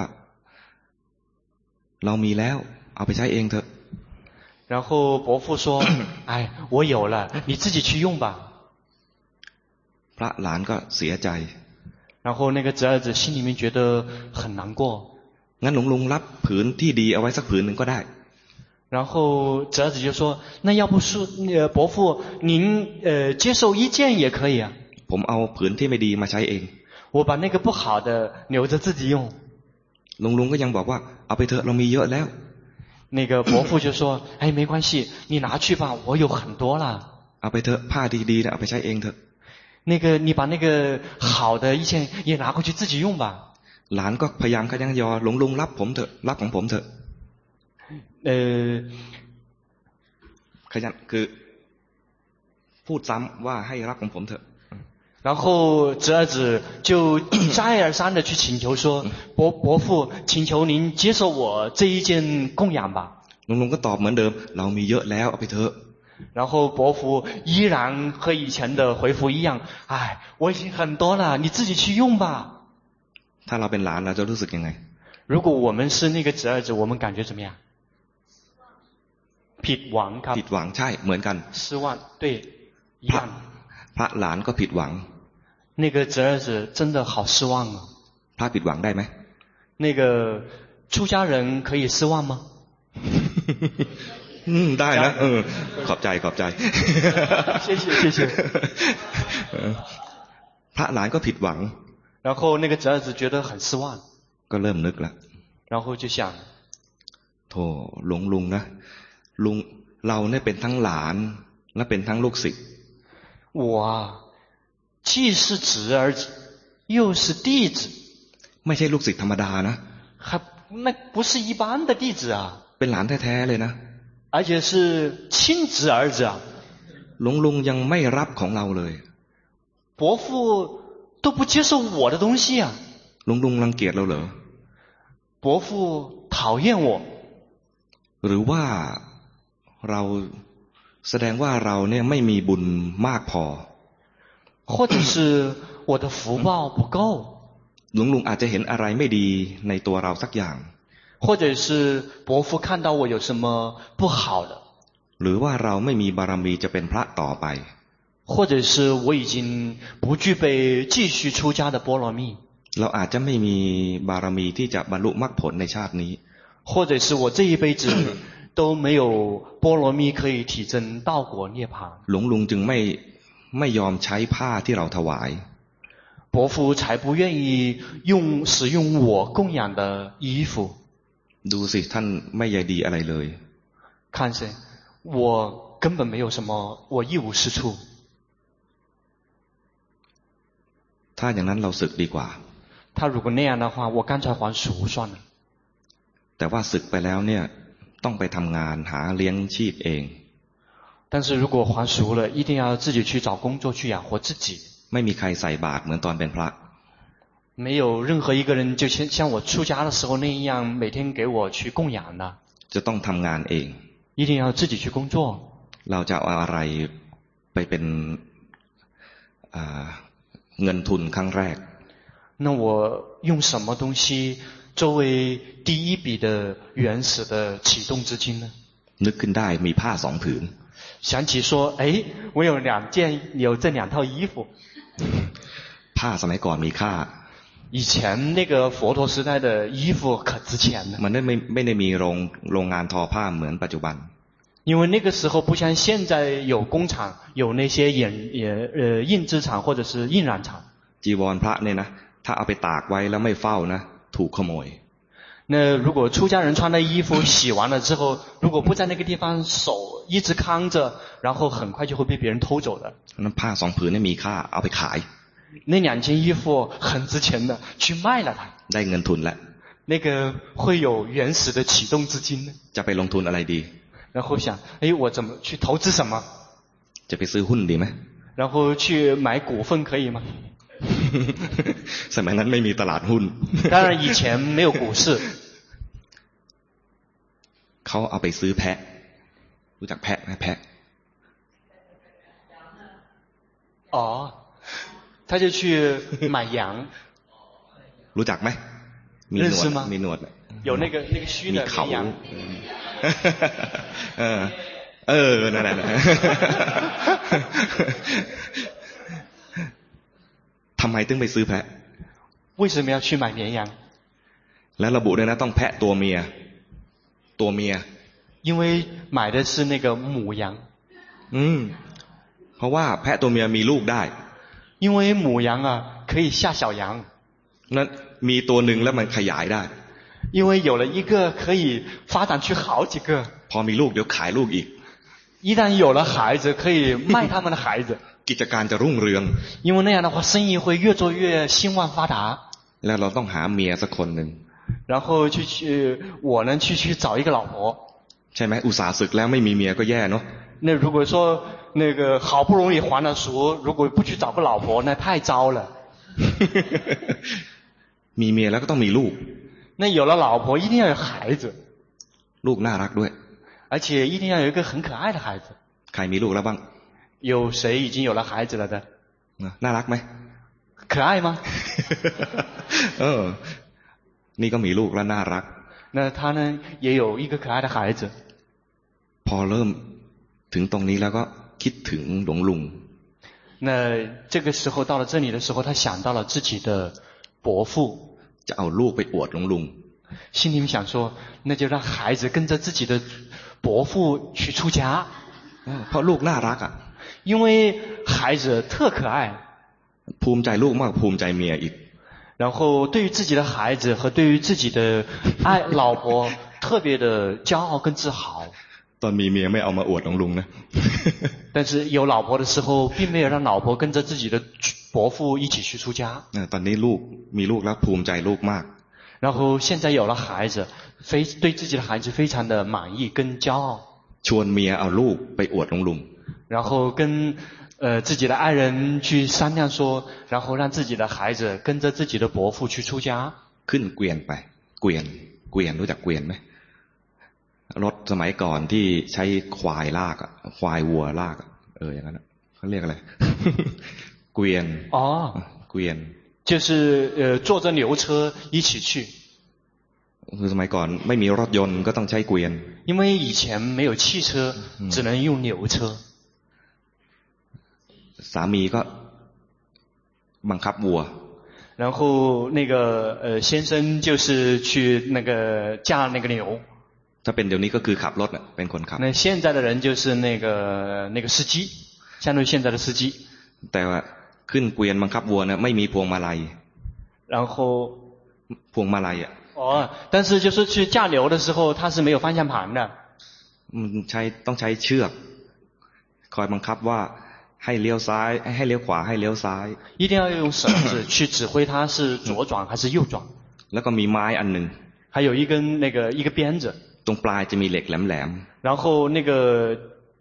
เรามีแล้วเอาไปใช้เองเถอะ然后伯父说，哎，我有了，你自己去用吧。 พระหลานก็เสียใจ然后那个侄儿子心里面觉得很难过， งั้นหลวงลุงรับผืนที่ดีเอาไว้สักผืนหนึ่งก็ได้然后侄儿子就说那要不是伯父您接受一件也可以啊ผมเอาผืนที่ไม่ดีมาใช้เอง我把那个不好的留着自己用ลุงก็ยังบอกว่าเอาไปเถอะเรามีเยอะแล้ว那个伯父就说哎没关系你拿去吧我有很多了เอาไปเถอะผ้าดีๆนะเอาไปใช้เองเถอะ那个你把那个好的一件也拿过去自己用吧หลานก็พยายามขยันยอหลวงลุงรับผมเถอะรับของผมเถอะขยันคือพูดซ้ำว่าให้รับของผมเถอะ然后侄儿子就再而三的去请求说伯父请求您接受我这一件供养吧ลุงก็ตอบเหมือนเดิมเรามีเยอะแล้วเอาไปเถอะ然后伯父依然和以前的回复一样哎我已经很多了你自己去用吧ถ้าเราเป็นหลานเราจะรู้สึกยังไง如果我们是那个侄儿子我们感觉怎么样ผิดหวังครับผิดหวังใช่เหมือนกัน失望对一样พระหลานก็ผิดหวัง那个侄儿子真的好失望啊พระผิดหวังได้ไหม那个出家人可以失望吗ได้นะขอบใจ谢谢พระหลานก็ผิดหวัง然后那个侄儿子觉得很失望ก็เริ่มนึกละ然后就想โธ่ลุงนะลุงเราเนี่ยเป็นทั้งหลานและเป็นทั้งลูกศิษย์我既是侄儿子又是弟子ไม่ใช่ลูกศิษย์ธรรมดานะ那不是一般的弟子啊เป็นหลานแท้ๆเลยนะ而且是亲侄儿子啊ลุงยังไม่รับของเราเลย伯父都不接受我的东西啊ลุงรังเกียจเราเหรอ伯父讨厌我หรือว่าเราแสดงว่าเราเนี่ยไม่มีบุญมากพอ或者是我的福报不够ลุงอาจจะเห็นอะไรไม่ดีในตัวเราสักอย่าง或者是伯父看到我有什么不好的หรือว่าเราไม่มีบารมีจะเป็นพระต่อไป或者是我已经不具备继续出家的波罗蜜เราอาจจะไม่มีบารมีที่จะบรรลุมรรคผลในชาตินี้或者是我这一辈子都没有波罗蜜可以体证道果涅槃ลุงจึงไม่ยอมใช้ผ้าที่เราถวาย伯父才不愿意使用我供养的衣服ดูสิท่านไม่ใยดีอะไรเลย看谁我根本没有什么我一无是处ถ้าอย่างนั้นเราสึกดีกว่า他如果那样的话我干脆还俗算了แต่ว่าสึกไปแล้วเนี่ยต้องไปทำงานหาเลี้ยงชีพเอง但是如果还俗了一定要自己去找工作去养活自己ไม่มีใครใส่บาตรเหมือนตอนเป็นพระ没有任何一个人就像我出家的时候那样每天给我去供养的จะต้องทำงานเอง一定要自己去工作เราจะเอาอะไรไปเป็นเงินทุนครั้งแรก那我用什么东西作为第一笔的原始的启动资金呢นึกขึ้นได้มีผ้า2ผืน想起说哎我有这2套衣服ผ้าสมัยก่อนมีค่า以前那个佛陀时代的衣服可值钱了มันไม่ได้มีโรงงานทอผ้าเหมือนปัจจุบัน因为那个时候不像现在有工厂有那些印制厂或者是印染厂จีวรพระเนี่ยนะถ้าเอาไปตากไว้แล้วไม่เฝ้านะถูกขโมย那如果出家人穿的衣服洗完了之后如果不在那个地方手一直看着然后很快就会被别人偷走的นั้นผ้า2ผืนนี่มีค่าเอาไปขาย那2件衣服很值钱的去卖了它ได้เงินทุนแล้ว那个会有原始的启动资金呢จะไปลงทุนอะไรดี然后想哎我怎么去投资什么จะไปซื้อหุ้นดีไหม然后去买股份可以吗สมัยนั้นไม่มีตลาดหุ้น当然以前没有股市เขาเอาไปซื้อแพะรู้จักแพะไหมแพะอ๋อ他就去买羊รู้จักไหมมีหนวดมีหนวด有那个虚的绵羊นั่นแหละทำไมถึงไปซื้อแพะ为什么要去买绵羊และระบุด้วยนะต้องแพะตัวเมียตัวเมีย因为买的是那个母羊เพราะว่าแพะตัวเมียมีลูกได้因为母羊啊可以下小羊นั้นมีตัวหนึ่งแล้วมันขยายได้因为有了一个可以发展去好几个พอมีลูกเดี๋ยวขายลูกอีก一旦有了孩子可以卖他们的孩子กิจการจะรุ่งเรือง因为那样的话生意会越做越兴旺发达แล้วเราต้องหาเมียสักคนหนึ่ง然后我呢去找一个老婆ใช่ไหมอุตส่าห์ศึกแล้วไม่มีเมียก็แย่เนาะ那如果说那个好不容易还了俗如果不去找个老婆那太糟了มีเมียแล้วก็ต้องมีลูก那有了老婆一定要有孩子ลูกน่ารักด้วย而且一定要有一个很可爱的孩子ใครมีลูกแล้วบ้าง有谁已经有了孩子了的น่ารักไหม可爱吗นี่ก็มีลูกแล้วน่ารัก那他呢也有一个可爱的孩子พอเริ่มถึงตรงนี้แล้วก็คิดถึงหลวงลุง那这个时候到了这里的时候他想到了自己的伯父จะเอาลูกไปอวดหลวงลุง心里面想说那就让孩子跟着自己的伯父去出家เพราะลูกน่ารักอ่ะ因为孩子特可爱ภูมิใจลูกมากภูมิใจเมียอีก然后对于自己的孩子和对于自己的老婆特别的骄傲跟自豪ตอนมีเมียไม่เอามาอวดหลวงลุงนะ但是有老婆的时候并没有让老婆跟着自己的伯父一起去出家ตอนนี้ลูกมีลูกแล้วภูมิใจลูกมาก然后现在有了孩子对自己的孩子非常的满意跟骄傲ชวนเมียเอาลูกไปอวดหลวงลุง然后跟自己的爱人去商量说然后让自己的孩子跟着自己的伯父去出家ขึ้นเกวียนไปเกวียนรู้จักเกวียนไหมรถสมัยก่อนที่ใช้ควายลากควายวัวลากอย่างนั้นเขาเรียกอะไรเกวียนเกวียน就是坐着牛车一起去คือสมัยก่อนไม่มีรถยนต์ก็ต้องใช้เกวียน因为以前没有汽车只能用牛车สามีก็บังคับวัว然后那个先生就是去那个驾那个牛ถ้าเป็นเดี๋ยวนี้ก็คือขับรถเป็นคนขับ那现在的人就是那个司机相当于现在的司机แต่ว่าขึ้นเกวียนบังคับวัวเนี่ยไม่มีพวงมาลัย然后พวงมาลัย但是就是去驾牛的时候他是没有方向盘的ต้องใช้เชือกคอยบังคับว่าให้เลี้ยวซ้ายให้เลี้ยวขวาให้เลี้ยวซ้าย一定要用绳子去指挥它是左转还是右转แล้วก็มีไม้อันนึง还有一个鞭子ตรงปลายจะมีเหล็กแหลมๆ然后那个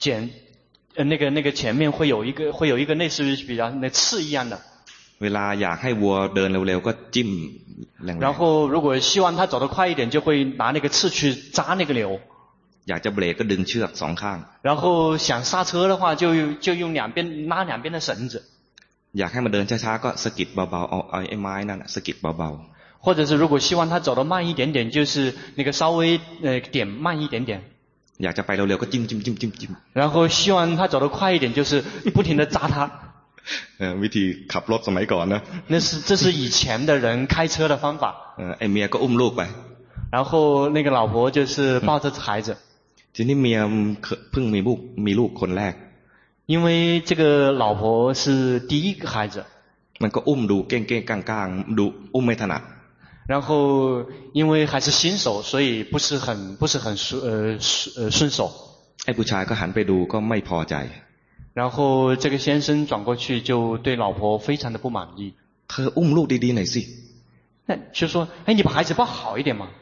前面会有一个类似于比较那刺一样的เวลาอยากให้วัวเดินเร็วๆก็จิ้มแรงๆ然后如果希望它走得快一点就会拿那个刺去扎那个牛อยากจะเบรกก็ดึงเชือกสองข้าง然后想刹车的话就用拉两边的绳子อยากให้มันเดินช้าๆก็สะกิดเบาๆเอาไอ้ไม้นั่นสะกิดเบาๆ或者是如果希望它走得慢一点点就是那个稍微点慢一点点อยากจะไปเร็วๆก็จิ้ม然后希望它走得快一点就是不停地扎它วิธีขับรถสมัยก่อนนะ这是以前的人开车的方法ไอ้เมียก็อุ้มลูกไป然后那个老婆就是抱着孩子ทีนี้เมียเพิ่งมีลูกคนแรก因为这个老婆是第一个孩子มันก็อุ้มดูเก้งๆก้างๆดูอุ้มไม่ถนัด然后因为还是新手所以不是很顺手ไอ้ผู้ชายก็หันไปดูก็ไม่พอใจ然后这个先生转过去就对老婆非常的不满意เธออุ้มลูกดีๆหน่อยสิ那就说哎你把孩子抱好一点嘛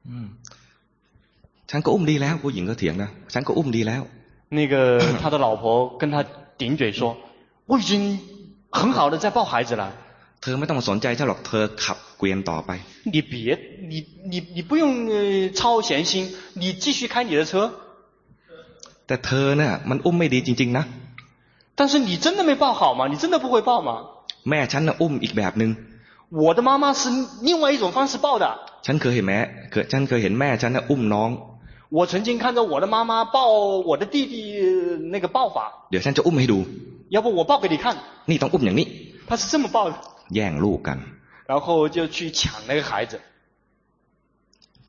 ฉันก็อุ้มดีแล้วผู้หญิงก็เถียงนะฉันก็อุ้มดีแล้ว那个他的老婆跟他顶嘴说我已经很好的在抱孩子了เธอไม่ต้องมาสนใจฉันหรอกเธอขับเกวียนต่อไป你不用操闲心你继续开你的车แต่เธอเนี่ยมันอุ้มไม่ดีจริงๆนะ但是你真的没抱好吗你真的不会抱吗แม่ฉันน่ะอุ้มอีกแบบนึง我的妈妈是另外一种方式抱的ฉันเคยเห็นแม่ฉันน่ะอุ้มน้อง我曾经看到我的妈妈抱我的弟弟那个抱法เดี๋ยวฉันจะอุ้มให้ดู要不我抱给你看นี่ต้องอุ้มอย่างนี้他是这么抱的แย่งลูกกัน然后就去抢那个孩子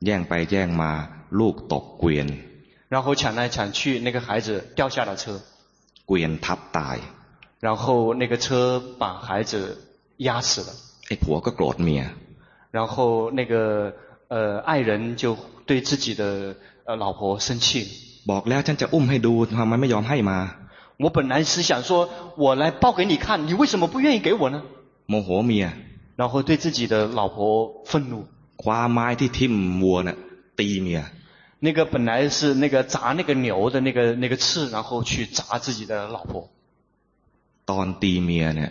แย่งไปแย่งมาลูกตกเกวียน然后抢来抢去那个孩子掉下了车เกวียนทับตาย然后那个车把孩子压死了ไอ้ผัวก็โกรธเมีย然后那个爱人就对自己的老婆生气บอกแล้วฉันจะอุ้มให้ดูทำไมไม่ยอมให้มา我本来是想说我来抱给你看你为什么不愿意给我呢โมโหเมีย然后对自己的老婆愤怒คว้าไม้ที่ทิ่มวัวน่ะตีเมีย那个本来是那个砸那个牛的那个刺然后去砸自己的老婆ตอนตีเมียเนี่ย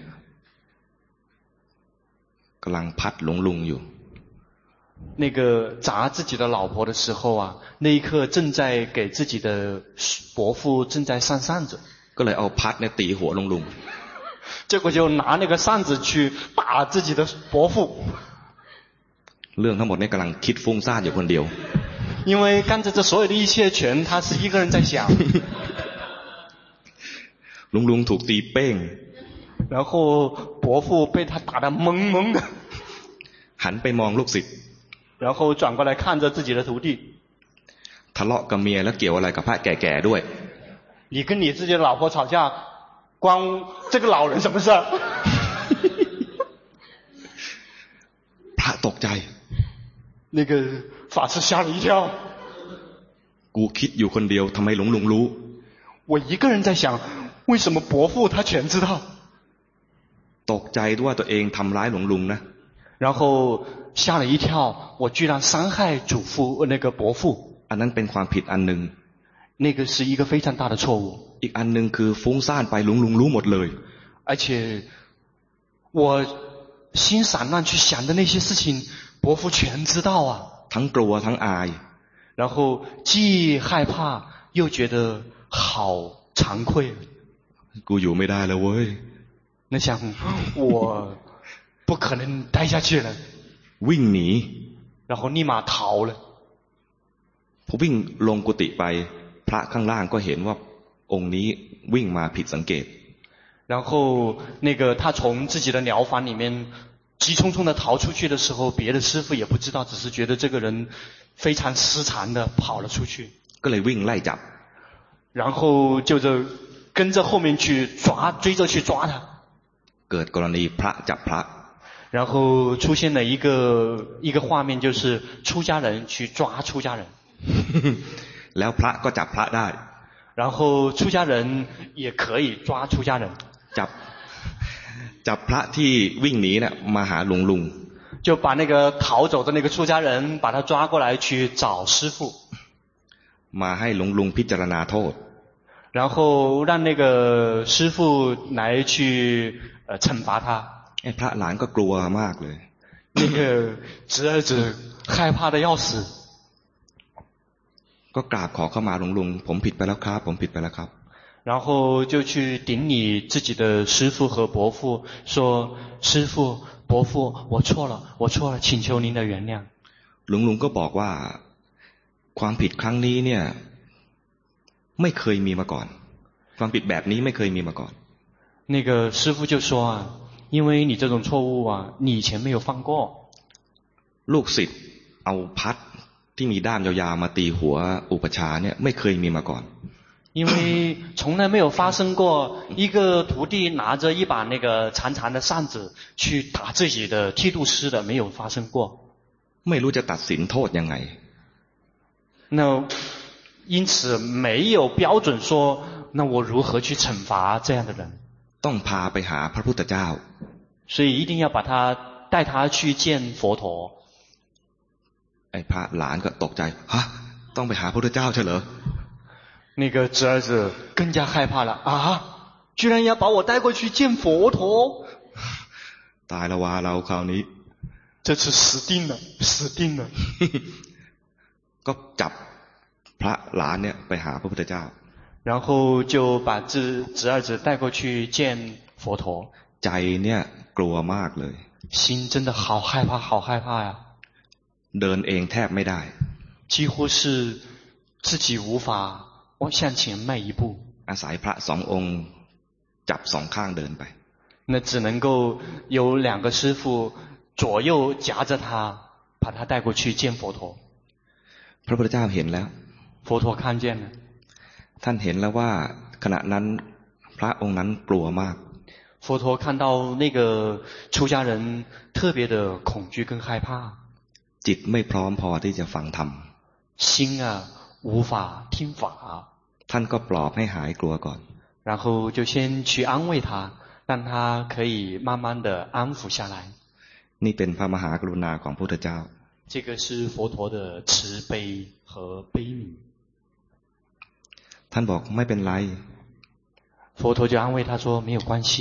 กำลังพัดหลงลุงอยู่那个砸自己的老婆的时候啊那一刻正在给自己的伯父正在上扇子ก็เลยเอาพัดเนี่ยตีหัวหลงลุง结果就拿那个扇子去打自己的伯父เรื่องทั้งหมดนี้กำลังคิดฟุ้งซ่านอยู่คนเดียว因为干着这所有的一切全他是一个人在想ลุงถูกตีเป้ง然后伯父被他打得懵懵的หันไปมองลูกศิษย์然后转过来看着自己的徒弟ทะเลาะกับเมียแล้วเกี่ยวอะไรกับพระแก่ๆด้วย你跟你自己的老婆吵架关这个老人什么事พระตกใจ那个法师吓了一跳กูคิดอยู่คนเดียวทำไมหลงลุงรู้我一个人在想为什么伯父他全知道ตกใจด้วยว่าตัวเองทำร้ายหลงลุงนะ然后吓了一跳我居然伤害祖父那个伯父อันนั้นเป็นความผิดอันนึง那个是一个非常大的错误อีกอันนึงคือฟุ้งซ่านไปหลงลุงรู้หมดเลย而且我心散乱去想的那些事情伯父全知道啊ทั้งกลัวทั้งอาย然后既害怕又觉得好惭愧กูอยู่ไม่ได้แล้วเว้ย那想我不可能待下去了วิ่งหนี然后立马逃了พอวิ่งลงกุฏิไปพระข้างล่างก็เห็นว่าองค์นี้วิ่งมาผิดสังเกต然后那个他从自己的疗房里面急匆匆的逃出去的时候别的师父也不知道只是觉得这个人非常失常的跑了出去ก็เลยวิ่งไล่จับ然后就跟着后面去追着去抓他เกิดกรณีพระจับพระ然后出现了一个画面就是出家人去抓出家人แล้วพระก็จับพระได้然后出家人也可以抓出家人จับพระที่วิ่งหนีเนี่ยมาหาหลวงลุง就把那个逃走的那个出家人把他抓过来去找师父มาให้หลวงลุงพิจารณาโทษ然后让那个师父来去惩罚他ไอ้พระหลานก็กลัวมากเลย那个侄儿子害怕的要死ก็กราบขอเข้ามาหลวงลุงผมผิดไปแล้วครับผมผิดไปแล้วครับ然后就去顶礼自己的师父和伯父说师父伯父我错了请求您的原谅หลวงลุงก็บอกว่าความผิดครั้งนี้เนี่ยไม่เคยมีมาก่อนความผิดแบบนี้ไม่เคยมีมาก่อน那个师父就说啊因为你这种错误啊你以前没有犯过ลูกศิษย์เอาพัดที่มีด้ามยาวๆมาตีหัวอุปชาเนี่ยไม่เคยมีมาก่อน因为从来没有发生过一个徒弟拿着一把那个长长的扇子去打自己的剃度师的没有发生过ไม่รู้จะตัดสินโทษยังไง那因此没有标准说那我如何去惩罚这样的人ต้องพาไปหาพระพุทธเจ้า所以一定要把他带他去见佛陀ไอ้พระหลานก็ตกใจฮะต้องไปหาพระพุทธเจ้าใช่เหรอ那个侄儿子更加害怕了啊居然要把我带过去见佛陀ตายแล้วว่าเราคราวนี้这次死定了ก็จับพระหลานเนี่ยไปหาพระพุทธเจ้า然后就把侄儿子带过去见佛陀ใจเนี่ยกลัวมากเลย心真的好害怕呀เดินเองแทบไม่ได้几乎是自己无法向前迈一步อาศัยพระสององค์จับสองข้างเดินไป那只能够有两个师父左右夹着他把他带过去见佛陀พระพุทธเจ้าเห็นแล้ว佛陀看见了ท่านเห็นแล้วว่าขณะนั้นพระองค์นั้นกลัวมาก佛陀看到那个出家人特别的恐惧跟害怕จิตไม่พร้อมพอที่จะฟังธรรม心啊无法听法ท่านก็ปลอบให้หายกลัวก่อน然后就先去安慰他让他可以慢慢的安抚下来นี่เป็นพระมหากรุณาของพระพุทธเจ้า这个是佛陀的慈悲和悲悯ท่านบอกไม่เป็นไร佛陀就安慰他说没有关系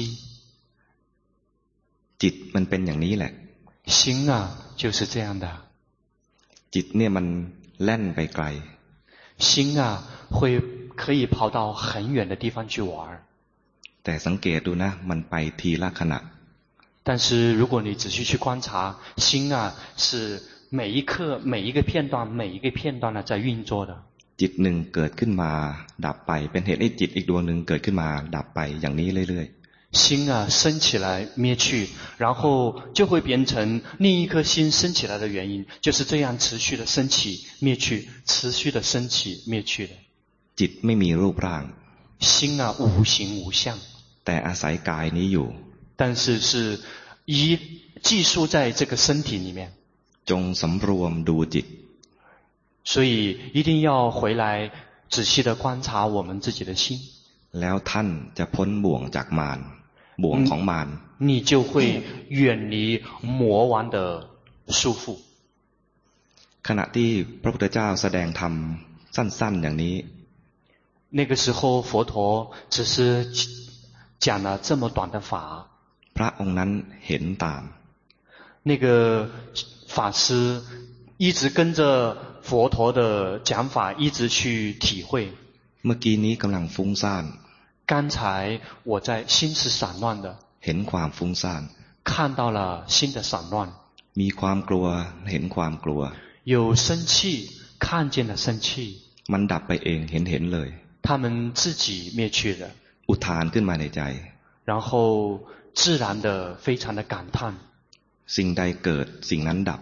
จิตมันเป็นอย่างนี้แหละ心啊就是这样的จิตเนี่ยมันแล่นไปไกล心啊会可以跑到很远的地方去玩แต่สังเกตดูนะมันไปทีละขณะ但是如果你仔细去观察心啊是每一刻每一个片段每一个片段呢在运作的จิตหนึ่งเกิดขึ้นมาดับไปเป็นเหตุให้จิตอีกดวงหนึ่งเกิดขึ้นมาดับไปอย่างนี้เรื่อยๆ心啊升起来灭去然后就会变成另一颗心升起来的原因就是这样持续的升起灭去持续的升起灭去的จิตไม่มีรูปร่าง心啊无形无相แต่อาศัยกายนี้อยู่但是是寄宿在这个身体里面จงสำรวมดูจิต所以一定要回来仔细的观察我们自己的心แล้วท่านจะพ้นบ่วงจากมารบ่วงของมาร你就会远离魔王的束缚ขณะที่พระพุทธเจ้าแสดงธรรมสั้นๆอย่างนี้那个时候佛陀只是讲了这么短的法พระองค์นั้นเห็นตาม那个法师一直跟着佛陀的讲法一直去体会เมื่อกี้นี้กำลังฟุ้งซ่าน刚才我在心是散乱的เห็นความฟุ้งซ่าน看到了心的散乱มีความกลัวเห็นความกลัว有生气看见了生气มันดับไปเองเห็นเลย他们自己灭去了อุทานขึ้นมาในใจ然后自然的非常的感叹สิ่งใดเกิดสิ่งนั้นดับ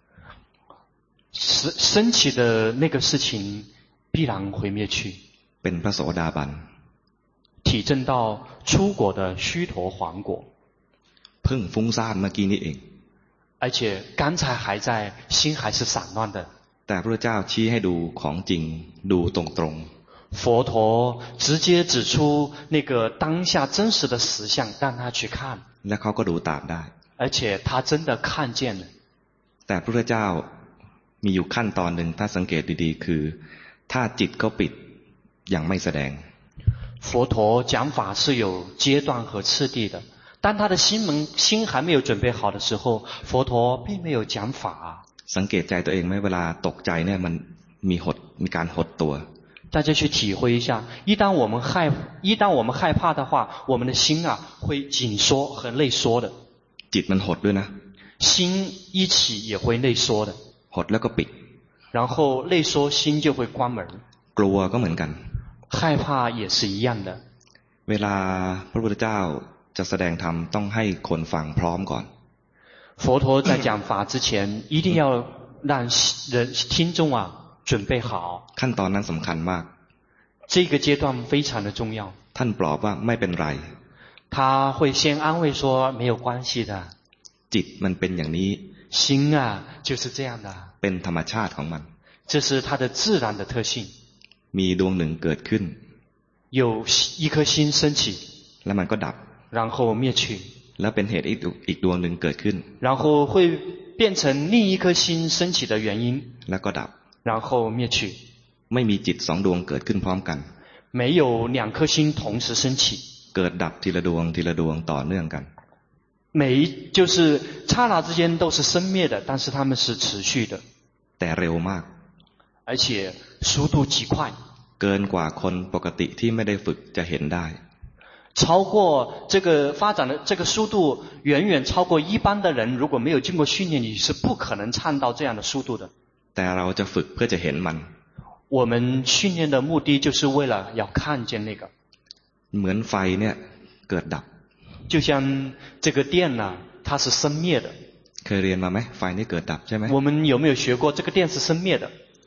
升起的那个事情必然会灭去เป็นพระโสดาบัน体证到出果的须陀洹果เพิ่งฟุ้งซ่านเมื่อกี้นี้เอง而且刚才还在心还是散乱的แต่พระเจ้าชี้ให้ดูของจริงดูตรง佛陀直接指出那个当下真实的实相让他去看และเขาก็ดูตามได้而且他真的看见了แต่พระเจ้ามีอยู่ขั้นตอนหนึ่งถ้าสังเกตดีๆคือถ้าจิตเขาปิดยังไม่แสดง佛陀讲法是有阶段和次第的当他的心还没有准备好的时候佛陀并没有讲法สังเกตใจตัวเองไหมเวลาตกใจเนี่ยมันมีการหดตัว大家去体会一下一当我们害怕的话我们的心啊会紧缩和内缩的จิตมันหดด้วยนะ心一起也会内缩的หดแล้วก็ปิด然后内缩心就会关门กลัวก็เหมือนกัน害怕也是一样的เวลาพระพุทธเจ้าจะแสดงธรรมต้องให้คนฟังพร้อมก่อน佛陀在讲法之前一定要让听众啊准备好ขั้นตอนนั้นสำคัญมาก这个阶段非常的重要ท่านปลอบว่าไม่เป็นไร他会先安慰说没有关系的จิตมันเป็นอย่างนี้心啊就是这样的เป็นธรรมชาติของมัน这是它的自然的特性มีดวงหนึ่งเกิดขึ้น有一颗心升起แล้วมันก็ดับ然后灭去แล้วเป็นเหตุอีกดวงหนึ่งเกิดขึ้น然后会变成另一颗心升起的原因แล้วก็ดับ然后灭去ไม่มีจิตสองดวงเกิดขึ้นพร้อมกัน没有两颗心同时升起เกิดดับทีละดวงทีละดวงต่อเนื่องกัน就是刹那之间都是生灭的但是它们是持续的แต่เร็วมาก而且速度极快เกินกว่าคนปกติที่ไม่ได้ฝึกจะเห็นได้超过这个发展的这个速度远远超过一般的人如果没有经过训练你是不可能看到这样的速度的แต่เราจะฝึกเพื่อจะเห็นมัน我们训练的目的就是为了要看见那个เหมือนไฟเนี่ยเกิดดับ就像这个电呢它是生灭的เคยเรียนมาไหมไฟนี่เกิดดับใช่ไหม我们有没有学过这个电是生灭的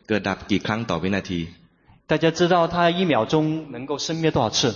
เกิดดับกี่ครั้งต่อวินาที大家知道它1秒钟能够生灭多少次？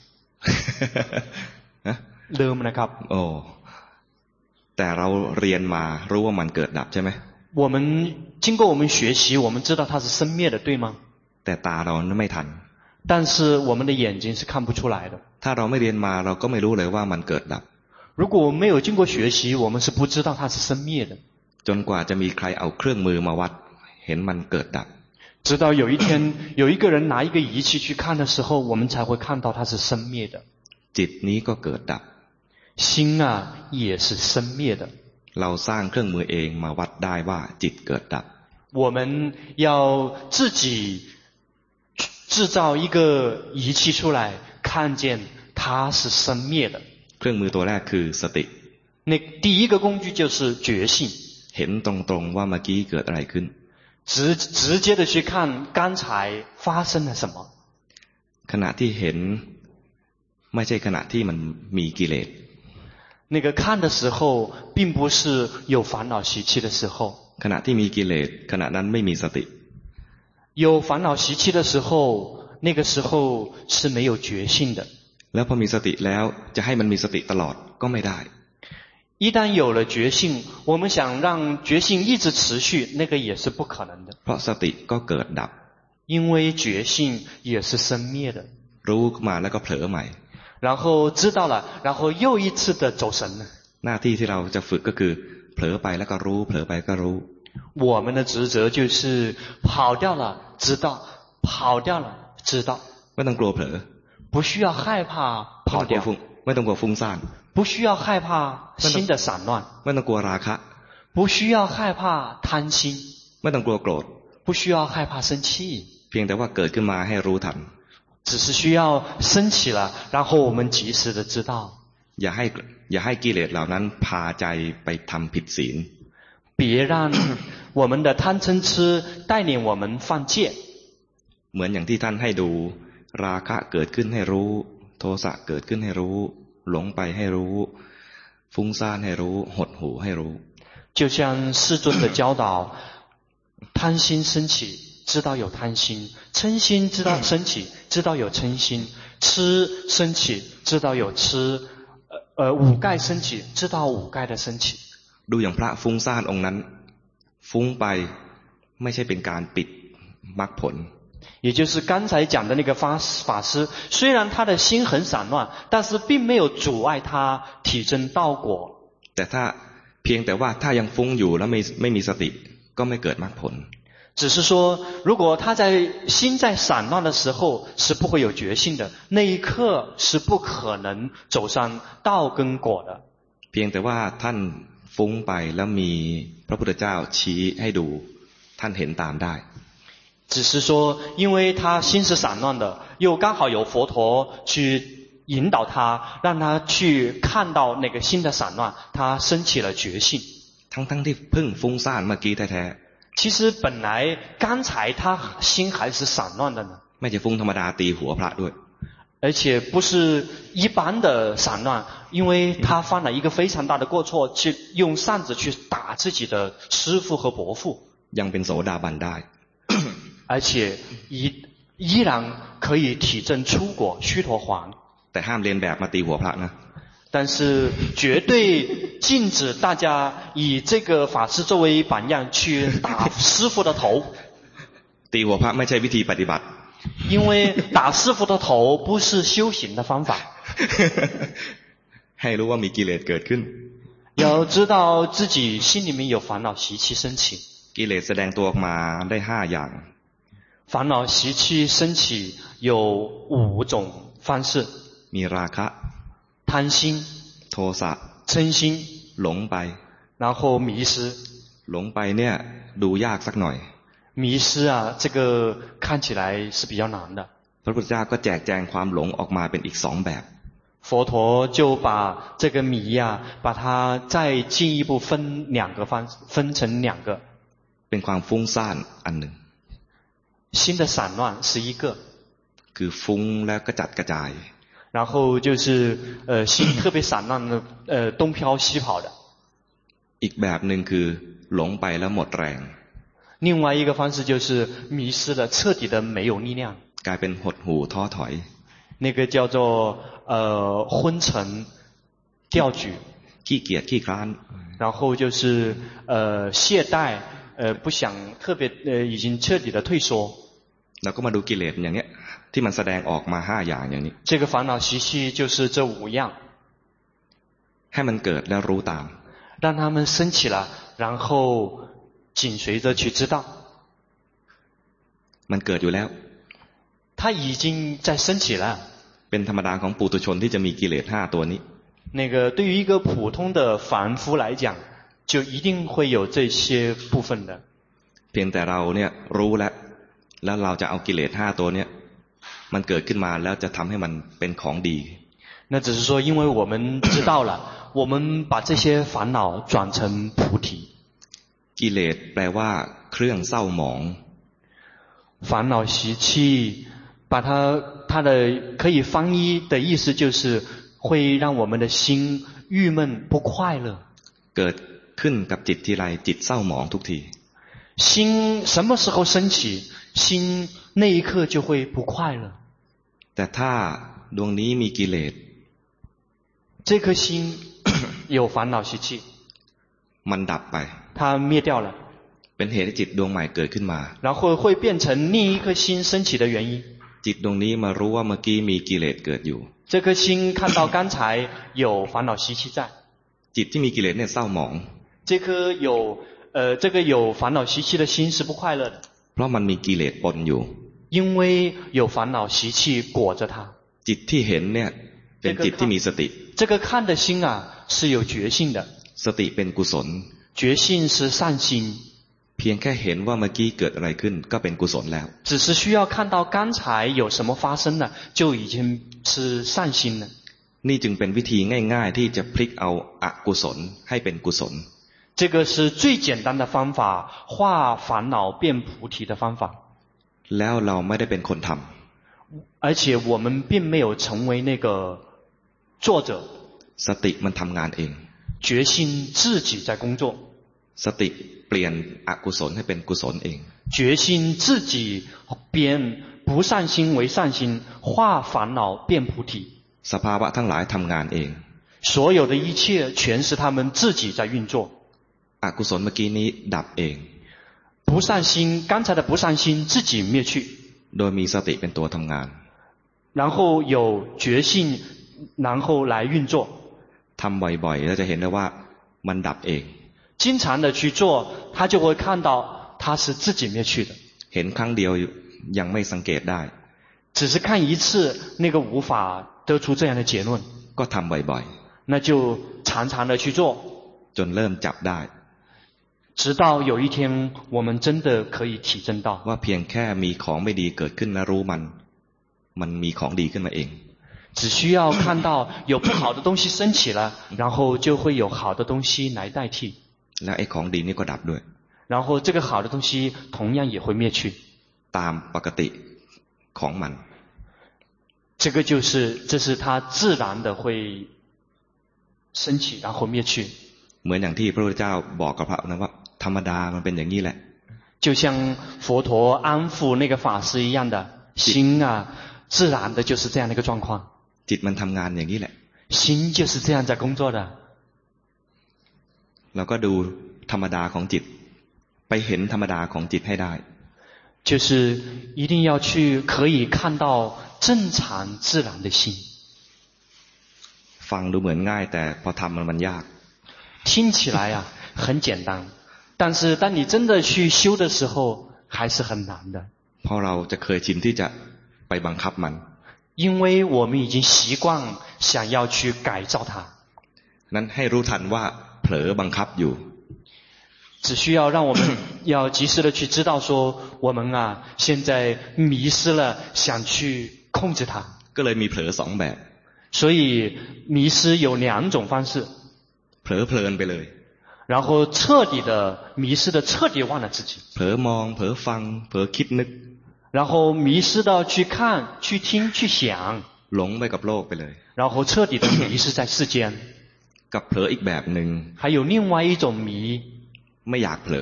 ลืมนะครับโอ้แต่เราเรียนมารู้ว่ามันเกิดดับใช่ไหม我们经过我们学习，我们知道它是生灭的，对吗？ แต่ตาเราไม่ทัน但是我们的眼睛是看不出来的。 ถ้าเราไม่เรียนมาเราก็ไม่รู้เลยว่ามันเกิดดับ如果我们没有经过学习，我们是不知道它是生灭的。 จนกว่าจะมีใครเอาเครื่องมือมาวัดเห็นมันเกิดดับ直到有一天有一个人拿一个仪器去看的时候，我们才会看到它是生灭的。 จิตนี้ก็เกิดดับ心啊也是生灭的。 เราสร้างเครื่องมือเองมาวัดได้ว่าจิตเกิดดับ我们要自己制造一个仪器出来，看见它是生灭的。 เครื่องมือตัวแรกคือสติ那第一个工具就是觉性， เห็นตรงๆว่าเมื่อกี้เกิดอะไรขึ้น直接的去看刚才发生了什么。 ขณะที่เห็นไม่ใช่ขณะที่มันมีกิเลส那个看的时候并不是有烦恼习气的时候， ขณะที่มีกิเลสขณะนั้นไม่มีสติ有烦恼习气的时候，那个时候是没有觉性的。 แล้วพอมีสติแล้วจะให้มันมีสติตลอดก็ไม่ได้一旦有了觉性，我们想让觉性一直持续，那个也是不可能的。 เพราะสติก็เกิดดับ因为觉性也是生灭的。 รู้มาแล้วก็เผลอใหม่然后知道了，然后又一次的走神了。 หน้าที่ที่เราจะฝึกก็คือเผลอไปแล้วก็รู้เผลอไปก็รู้我们的职责就是跑掉了知道，跑掉了知道。 ไม่ต้องกลัวเผลอ不需要害怕跑掉ไม่ต้องกลัวฟุ้งซ่าน不需要害怕心的散乱ไม่ต้องกลัวราคะ不需要害怕贪心ไม่ต้องกลัวโกรธ不需要害怕生气เพียงแต่ว่าเกิดขึ้นมาให้รู้ทัน只是需要升起了然后我们及时的知道อย่าให้กิเลสเหล่านั้นพาใจไปทำผิดศีล别让我们的贪嗔痴带领我们犯戒เหมือนอย่างที่ท่านให้ดูราคะเกิดขึ้นให้รู้โทสะเกิดขึ้นให้รู้หลงไปให้รู้ฟุ้งซ่านให้รู้หดหู่ให้รู้就像世尊的教导贪心升起知道有贪心嗔心知道升起知道有嗔心痴升起知道有痴五盖升起知道五盖的升起ดูอย่างพระฟุ้งซ่านองค์นั้นฟุ้งไปไม่ใช่เป็นการปิดมรรคผล也就是刚才讲的那个法师虽然他的心很散乱但是并没有阻碍他体证道果แต่ถ้าเพียงแต่ว่าถ้ายังฟุ้งอยู่แล้วไม่มีสติก็ไม่เกิดมรรคผล只是说如果他在心在散乱的时候是不会有觉性的那一刻是不可能走上道跟果的เพียงแต่ว่าท่านฟุ้งไปแล้วมีพระพุทธเจ้าชี้ให้ดูท่านเห็นตามได้只是说因为他心是散乱的又刚好有佛陀去引导他让他去看到那个心的散乱他升起了觉性ทั้งที่เพิ่งฟุ้งซ่านเมื่อกี้แท้其实本来刚才他心还是散乱的呢ไม่ใช่ฟุ้งธรรมดาตีหัวพระด้วย而且不是一般的散乱因为他犯了一个非常大的过错去用扇子去打自己的师父和伯父ยังเป็นโสดาบันได้而且依然可以体证出果须陀洹แต่ห้ามเรียนแบบมาตีหัวพระนะ但是绝对禁止大家以这个法师作为榜样去打师父的头ตีหัวพระไม่ใช่วิธีปฏิบัติ因为打师父的头不是修行的方法ให้รู้ว่ามีกิเลสเกิดขึ้น要知道自己心里面有烦恼习气升起กิเลสแสดงตัวออกมาได้5อย่าง烦恼习气升起有5种方式มีราคะ贪心โทสะ嗔心หลงไป然后迷失หลงไปเนี่ยดูยากสักหน่อย迷失啊这个看起来是比较难的พระพุทธเจ้าก็แจกแจงความหลงออกมาเป็นอีก2แบบ佛陀就把这个迷啊把它再进一步分成2个เป็นความฟุ้งซ่านอันหนึ่ง心的散乱是一个คือฟุ้งแล้วกระจัดกระจาย然后就是心特别散乱的东飘西跑的อีกแบบหนึ่งคือหลงไปแล้วหมดแรง另外一个方式就是迷失了，彻底的没有力量， กลายเป็นหดหู่ท้อถอย那个叫做昏沉、掉举， ขี้เกียจขี้คร้าน然后就是懈怠，不想特别已经彻底的退缩。 แล้วก็มาดูกิเลสอย่างเนี้ยที่มันแสดงออกมา5อย่างอย่างนี้这个烦恼习气就是这5样， ให้มันเกิดแล้วรู้ตาม让他们升起了，然后紧随着去知道， มันเกิดอยู่แล้ว它已经在升起了。 เป็นธรรมดาของปุถุชนที่จะมีกิเลส5ตัวนี้那个对于一个普通的凡夫来讲，就一定会有这些部分的。 เพียงแต่เราเนี่ยรู้แล้วเราจะเอากิเลส5ตัวเนี้ยมันเกิดขึ้นมาแล้วจะทำให้มันเป็นของดี那只是说，因为我们知道了，我们把这些烦恼转成菩提。 กิเลสแปลว่าเครื่องเศร้าหมอง烦恼习气，把它的可以翻译的意思就是会让我们的心郁闷不快乐。 เกิดขึ้นกับจิตทีไรจิตเศร้าหมองทุกที心什么时候升起，心那一刻就会不快乐。 แต่ถ้าดวงนี้มีกิเลส这颗心有烦恼习气， มันดับไป它灭掉了， เป็นเหตุให้จิตดวงใหม่เกิดขึ้นมา然后会变成另一颗心升起的原因。 จิตดวงนี้มารู้ว่าเมื่อกี้มีกิเลสเกิดอยู่这颗心看到刚才有烦恼习气在， จิตที่มีกิเลสเนี่ยเศร้าหมอง这个有烦恼习气的心是不快乐的， เพราะมันมีกิเลสปนอยู่因为有烦恼习气裹着它。 จิตที่เห็นเนี่ยเป็นจิตที่มีสติ这个看的心啊是有觉性的， สติเป็นกุศล觉性是善心， เพียงแค่เห็นว่าเมื่อกี้เกิดอะไรขึ้นก็เป็นกุศลแล้ว只是需要看到刚才有什么发生了，就已经是善心了。 นี่จึงเป็นวิธีง่ายๆที่จะพลิกเอาอกุศลให้เป็นกุศล这个是最简单的方法，化烦恼变菩提的方法。 แล้วเราไม่ได้เป็นคนทำ而且我们并没有成为那个作者， สติมันทำงานเอง觉性自己在工作， สติเปลี่ยนอกุศลให้เป็นกุศลเอง觉性自己变不善心为善心，化烦恼变菩提。 สภาวะทั้งหลายทำงานเอง所有的一切全是他们自己在运作。 อกุศลเมื่อกี้นี้ดับเอง不善心，刚才的不善心自己灭去， โดยมีสติเป็นตัวทำงาน然后有觉性，然后来运作。 ทำบ่อยๆแล้วจะเห็นได้ว่ามันดับเอง经常的去做，他就会看到它是自己灭去的。 เห็นครั้งเดียวยังไม่สังเกตได้只是看一次，那个无法得出这样的结论， ก็ทำบ่อย那就常常的去做， ๆ จนเริ่มจับได้直到有一天我们真的可以体证到， ว่าเพียงแค่มีของไม่ดีเกิดขึ้นแล้วรู้มันมีของดีขึ้นมาเอง只需要看到有不好的东西升起了，然后就会有好的东西来代替， แล้วไอ้ของดีนี่ก็ดับด้วย然后这个好的东西同样也会灭去。 ตามปกติของมัน这是它自然的会升起，然后灭去。 เหมือนอย่างที่พระพุทธเจ้าบอกกับพระนะว่าธรรมดามันเป็นอย่างนี้แหละ就像佛陀安抚那个法师一样的，心啊，自然的就是这样的一个状况。 จิตมันทำงานอย่างนี้แหละ心就是这样在工作的。 เราก็ดูธรรมดาของจิตไปเห็นธรรมดาของจิตให้ได้就是一定要去可以看到正常自然的心。 ฟังดูเหมือนง่ายแต่พอทำมันยาก听起来啊很简单，但是当你真的去修的时候还是很难的。 เพราะเราจะเคยชินที่จะไปบังคับมัน因为我们已经习惯想要去改造它， นั้นให้รู้ทันว่าเผลอบังคับอยู่只需要让我们要及时的去知道说，我们啊现在迷失了，想去控制它， ก็เลยมีเผลอ2แบบ所以迷失有2种方式， เผลอเพลินไปเลย然后彻底的迷失的彻底忘了自己， เผลอมองเผลอฟังเผลอคิดนึก然后迷失到去看、去听、去想， หลงไปกับโลกไปเลย然后彻底的迷失在世间。 กับเผลออีกแบบหนึ่ง还有另外一种迷， ไม่อยากเผลอ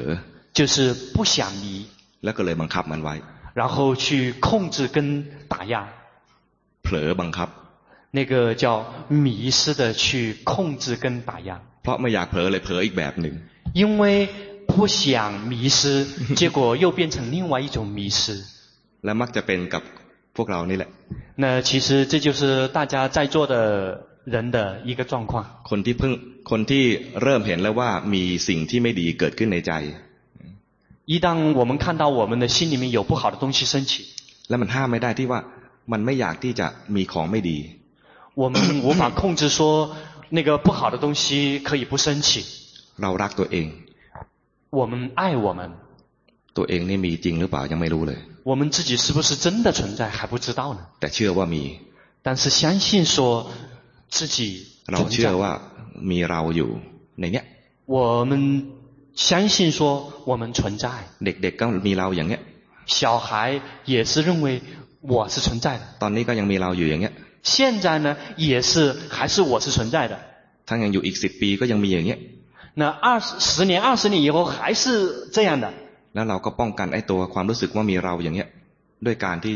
就是不想迷， แล้วก็เลยบังคับมันไว้然后去控制跟打压， เผลอบังคับ那个叫迷失的去控制跟打压。 เพราะไม่อยากเผลอเลยเผลออีกแบบหนึ่ง因为不想迷失，结果又变成另外一种迷失。 และมักจะเป็นกับพวกเรานี่แหละ那其实这就是大家在座的人的一个状况。 คนที่เริ่มเห็นแล้วว่ามีสิ่งที่ไม่ดีเกิดขึ้นในใจ一当我们看到我们的心里面有不好的东西升起， และมันห้ามไม่ได้ที่ว่ามันไม่อยากที่จะมีของไม่ดี我们无法控制说那个不好的东西可以不升起。 เรารักตัวเอง我们爱我们， ตัวเองนี่มีจริงหรือเปล่ายังไม่รู้เลย我们自己是不是真的存在还不知道呢？ แต่เชื่อว่ามี但是相信说自己เรา存เชื่อ在， ว่ามีเราอยู่ในเนี้ย我们相信说我们存在。 เด็กๆก็มีเราอย่างเนี้ย小孩也是认为我是存在的， ตอนนี้ก็ยังมีเราอยู่อย่างเงี้ย现在呢也是还是我是存在的。 ทั้งยังอยู่อีก10 ปีก็ยังมีอย่างเงี้ย那10年20年以后还是这样的。 แล้วเราก็ป้องกันไอ้ตัวความรู้สึกว่ามีเราอย่างเงี้ยด้วยการที่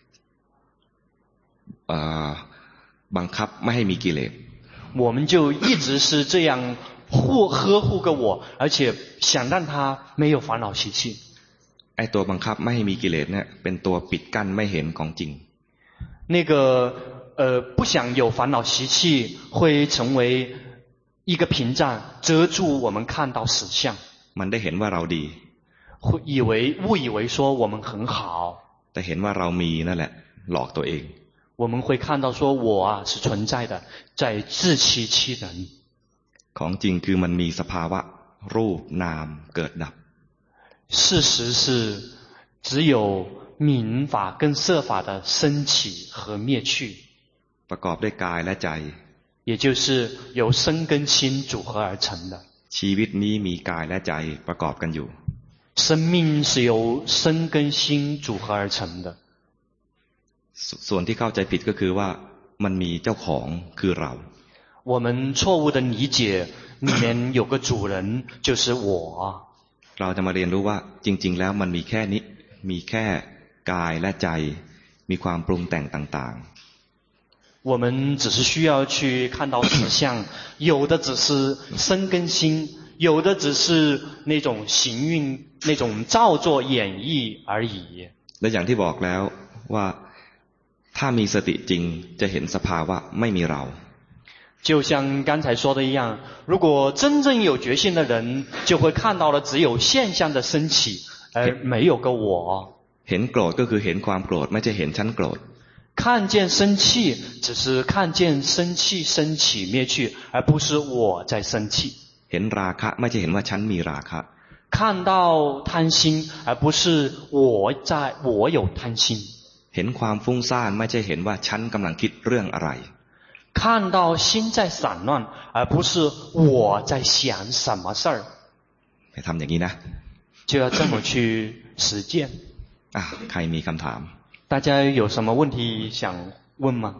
บังคับไม่ให้มีกิเลส我们就一直是这样呵护个我，而且想让他没有烦恼习气。 ไอ้ตัวบังคับไม่ให้มีกิเลสเนี่ยเป็นตัวปิดกั้นไม่เห็นของจริง那个不想有烦恼习气，会成为一个屏障，遮住我们看到实相。 มันได้เห็นว่าเราดี会误以为说我们很好， แต่เห็นว่าเรามีนั่นแหละหลอกตัวเอง我们会看到说我啊是存在的，在自欺欺人。 ของจริงคือมันมีสภาวะรูปนามเกิดดับ事实是只有名法跟色法的升起和灭去， ประกอบด้วยกายและใจ也就是由身跟心组合而成的。 ชีวิตนี้มีกายและใจประกอบกันอยู่生命是由身跟心组合而成的。 ส่วนที่เข้าใจผิดก็คือว่ามันมีเจ้าของคือเรา我们错误的理解里面有个主人，就是我。 เราจะมาเรียนรู้ว่าจริงๆแล้วมันมีแค่นี้มีแค่กายและใจมีความปรุงแต่งต่างๆ我们只是需要去看到实相，有的只是身跟心，有的只是那种行运、那种造作演绎而已。 และอย่างที่บอกแล้วว่าถ้ามีสติจริงจะเห็นสภาวะไม่มีเรา就像刚才说的一样，如果真正有觉性的人，就会看到了只有现象的升起，而没有个我。 เห็นโกรธก็คือเห็นความโกรธไม่ใช่เห็นฉันโกรธ看见生气，只是看见生气升起灭去，而不是我在生气。 เห็นราคะไม่ใช่เห็นว่าฉันมีราคะ看到贪心，而不是我有贪心。 เห็นความฟุ้งซ่านไม่ใช่เห็นว่าฉันกำลังคิดเรื่องอะไร看到心在散乱，而不是我在想什么事儿。 ให้ทำอย่างนี้นะ就要这么去实践。 ใครมีคำถาม大家有什么问题想问吗？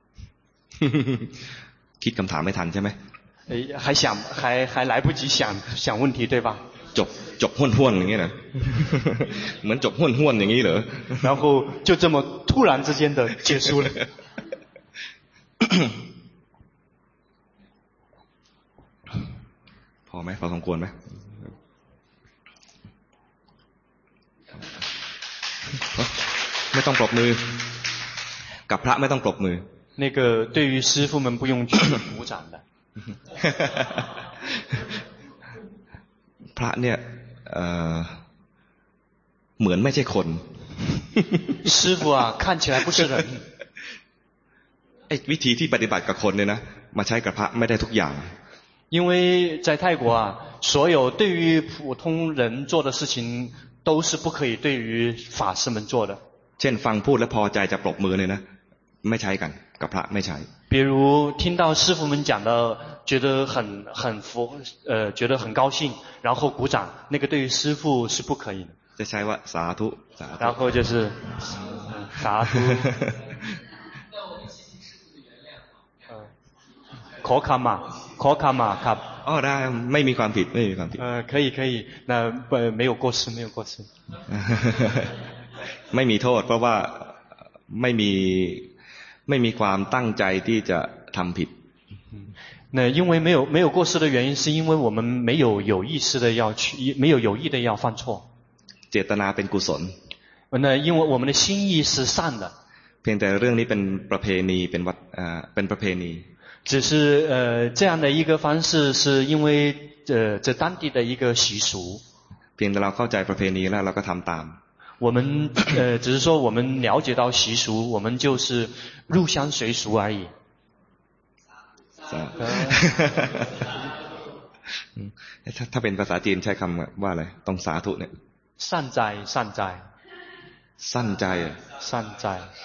คิดคำถามไม่ทันใช่ไหม还来不及想问题对吧？ จบห้วนๆอย่างนี้นะเหมือนจบห้วนๆอย่างนี้เหรอ然后就这么突然之间的结束了。 พอไหมพอสมควรไหมไม่ต้องปรบมือกับพระไม่ต้องปรบมือ那个对于师父们不用去鼓掌的。 พระเนี่ยเหมือนไม่ใช่คน师父啊，看起来不是人。 ไอ้วิธีที่ปฏิบัติกับคนเนี่ยนะมาใช้กับพระไม่ได้ทุกอย่าง因为在泰国啊，所有对于普通人做的事情都是不可以对于法师们做的。 เช่นฟังพูดแล้วพอใจจะปรบมือเนี่ยนะไม่ใช้กันกับพระไม่ใช้比如听到师父们讲的，觉得觉得很高兴，然后鼓掌，那个对于师父是不可以的。 จะใช้ว่าสาธุสาธุ然后就是สาธุ ขอขมาครับอ๋อได้ไม่มีความผิดไม่มีความผิด可以那没有过失没有过失ไม่มีโทษเพราะว่าไม่มีความตั้งใจที่จะทำผิด那因为没有过失的原因是因为我们没有有意识的要去没有有意的要犯错เจตนาเป็นกุศล那因为我们的心意是善的เพียงแต่เรื่องนี้เป็นประเพณีเป็นประเพณี只是这样的一个方式是因为这当地的一个习俗เพียงแต่เราเข้าใจประเพณีแล้วเราก็ทำตาม我们只是说我们了解到习俗我们就是入乡随俗而已ถ้าเป็นภาษาจีนใช้คำว่าอะไรต้องสาธุเนี่ย善哉善哉สั้นใจ善哉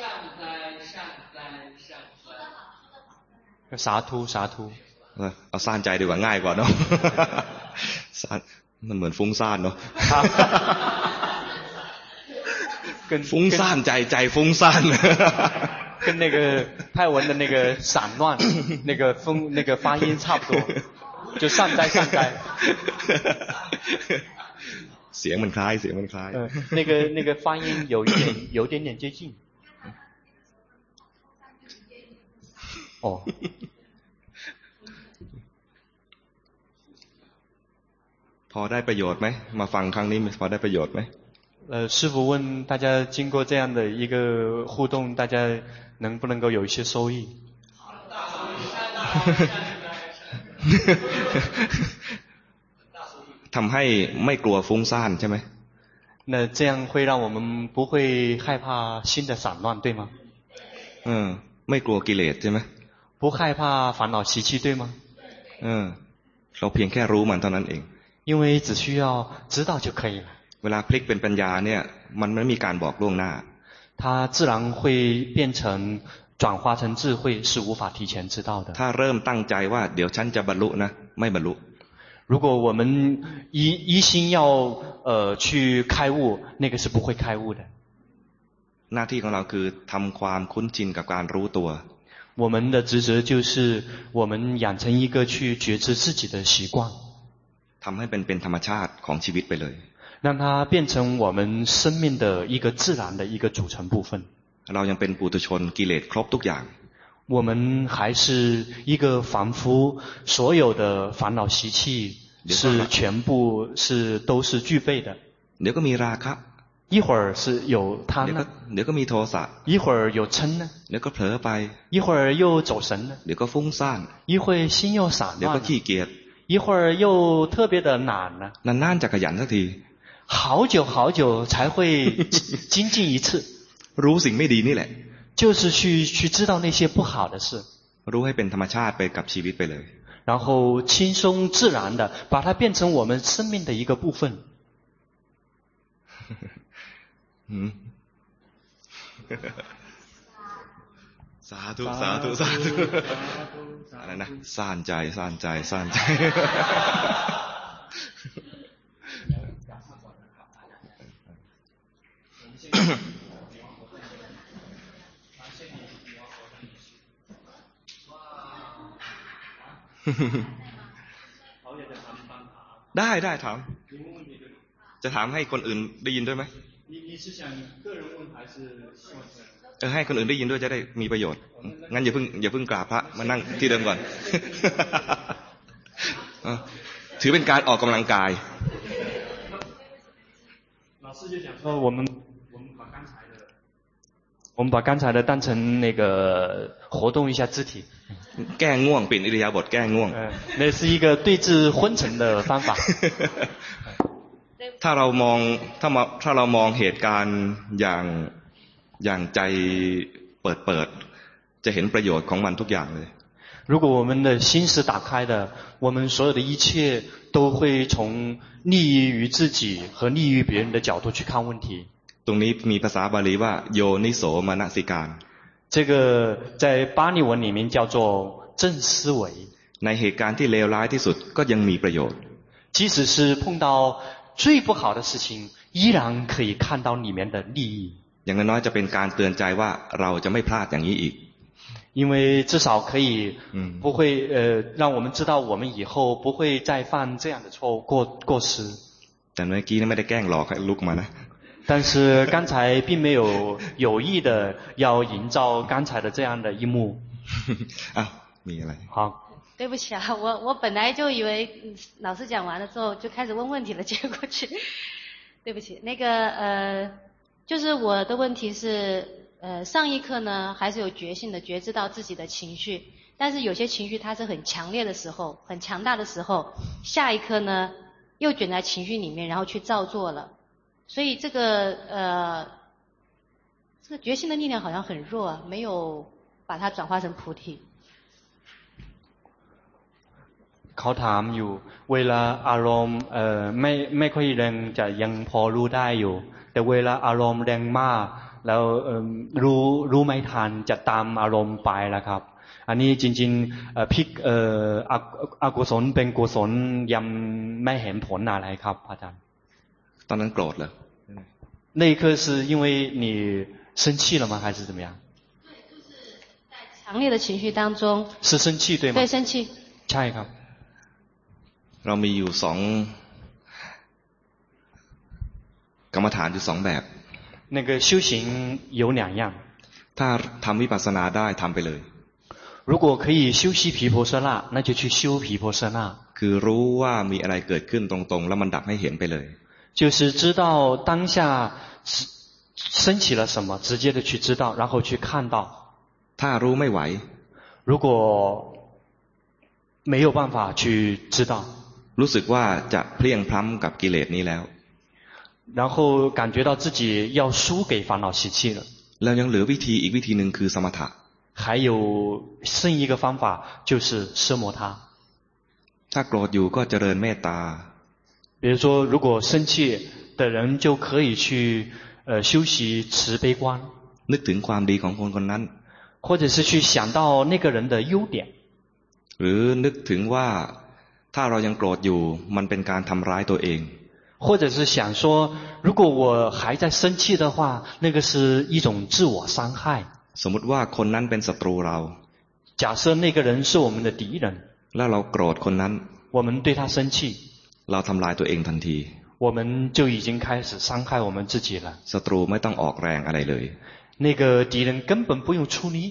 สาธุสาธุเอาซ่านใจดีกว่าง่ายกว่าเนาะมันเหมือนฟุ้งซ่านเนาะฟุ้งซ่านใจฟุ้งซ่าน跟那个泰文的那个散乱那个发音差不多就善哉善哉เสียงมันคล้าย那个发音有点点接近哦พอได้ประโยชน์ไหมมาฟังครั้งนี้พอได้ประโยชน์ไหม师父问大家经过这样的一个互动大家能不能够有一些收益ทำให้ไม่กลัวฟุ้งซ่านใช่ไหม那这样会让我们不会害怕心的散乱对吗ไม่กลัวกิเลสใช่ไหม不害怕烦恼习气对吗เราเพียงแค่รู้มันเท่านั้นเอง因为只需要知道就可以了เวลาพลิกเป็นปัญญาเนี่ยมันไม่มีการบอกล่วงหน้า它自然会变成转化成智慧是无法提前知道的ถ้าเริ่มตั้งใจว่าเดี๋ยวฉันจะบรรลุนะไม่บรรลุ如果我们一心要去开悟那个是不会开悟的หน้าที่ของเราคือทำความคุ้นชินกับการรู้ตัว我们的职责就是我们养成一个去觉知自己的习惯ทำให้เป็นธรรมชาติของชีวิตไปเลย让它变成我们生命的一个自然的一个组成部分เรายังเป็นปุถุชนกิเลสครบทุกอย่าง我们还是一个凡夫所有的烦恼习气是全部都是具备的เดี๋ยวก็มีราคะ一会儿是有贪呢เดี๋ยวก็มีโทสะ一会儿有嗔呢เดี๋ยวก็เผลอไป一会儿又走神了เดี๋ยวก็ฟุ้งซ่าน一会心又散乱เดี๋ยวก็ขี้เกียจ一会儿又特别的懒了นานๆจะขยันสักที好久好久才会精进一次รู้สิ่งไม่ดีนี่แหละ就是去知道那些不好的事รู้ให้เป็นธรรมชาติไปกับชีวิตไปเลย然后轻松自然的把它变成我们生命的一个部分สาธุอะไรนะซ่านใจได้ถามจะถามให้คนอื่นได้ยินด้วยไหมให้คนอื่นได้ยินด้วยจะได้มีประโยชน์งั้นอย่าเพิ่งกราบพระมานั่งที่เดิมก่อนถือเป็นการออกกำลังกาย我们把刚才的当成那个活动一下肢体แก้ง่วงเปลี่ยนอิริยาบถแก้ง่วง那是一个对治昏沉的方法ถ้าเรามองเหตุการณ์อย่างใจเปิดจะเห็นประโยชน์ของมันทุกอย่างเลย如果我们的心是打开的我们所有的一切都会从利益于自己和利益于别人的角度去看问题ตรงนี้มีภาษาบาลีว่าโยนิโสมนสิการ这个在巴利文里面叫做正思维ในเหตุการณ์ที่เลวร้ายที่สุดก็ยังมีประโยชน์即使是碰到最不好的事情依然可以看到里面的利益อย่างน้อยจะเป็นการเตือนใจว่าเราจะไม่พลาดอย่างนี้อีก因为至少可以不会让我们知道我们以后不会再犯这样的错误过失。 แต่เมื่อกี้ไม่ได้แกล้งหลอกให้ลุกมานะ但是刚才并没有有意的要营造刚才的这样的一幕。 อ้าวมีอะไร好。 对不起啊，我本来就以为老师讲完了之后就开始问问题了，接过去。对不起，那个就是我的问题是上一课呢还是有觉性的觉知到自己的情绪，但是有些情绪它是很强烈的时候，很强大的时候，下一课呢又卷在情绪里面，然后去照做了。所以这个觉性的力量好像很弱啊，没有把它转化成菩提。 เขาถามอยู่เวลาอารมณ์ไม่ค่อยแรงจะยังพอรู้ได้อยู่แต่เวลาอารมณ์แรงมากแล้วรู้ไม่ทันจะตามอารมณ์ไปแล้วครับอันนี้จริงๆพลิกอกุศลเป็นกุศลยังไม่เห็นผลอะไรครับอาจารย์ตอนนั้นโกรธเหรอ那一刻是因为你生气了吗还是怎么样对，就是在强烈的情绪当中是生气对吗对生气ใช่ครับเรามีอยู่สองกรรมฐานอยู่สองแบบ那个修行有两样ถ้าทำวิปัสสนาได้ทำไปเลย如果可以修习毗婆舍那那就去修毗婆舍那คือรู้ว่ามีอะไรเกิดขึ้นตรงๆแล้วมันดับให้เห็นไปเลย就是知道当下升起了什么直接的去知道然后去看到ถ้ารู้ไม่ไหว如果没有办法去知道รู้สึกว่าจะเพลียงพล้ำกับกิเลสนี้แล้ว然后感觉到自己要输给烦恼习气了แล้วยังเหลือวิธีอีกวิธีหนึ่งคือสมถะ还有剩一个方法就是奢摩他ถ้าโกรธอยู่ก็เจริญเมตตา比如说如果生气的人就可以去修习慈悲观นึกถึงความดีของคนคนนั้น或者是去想到那个人的优点หรือนึกถึงว่าถ้าเรายังโกรธอยู่มันเป็นการทำร้ายตัวเอง或者是想说如果我还在生气的话那个是一种自我伤害สมมติว่าคนนั้นเป็นศัตรูเรา假设那个人是我们的敌人แล้วเราโกรธคนนั้น我们对他生气เราทำลายตัวเองทันที我们就已经开始伤害我们自己了ศัตรูไม่ต้องออกแรงอะไรเลย那个敌人根本不用出力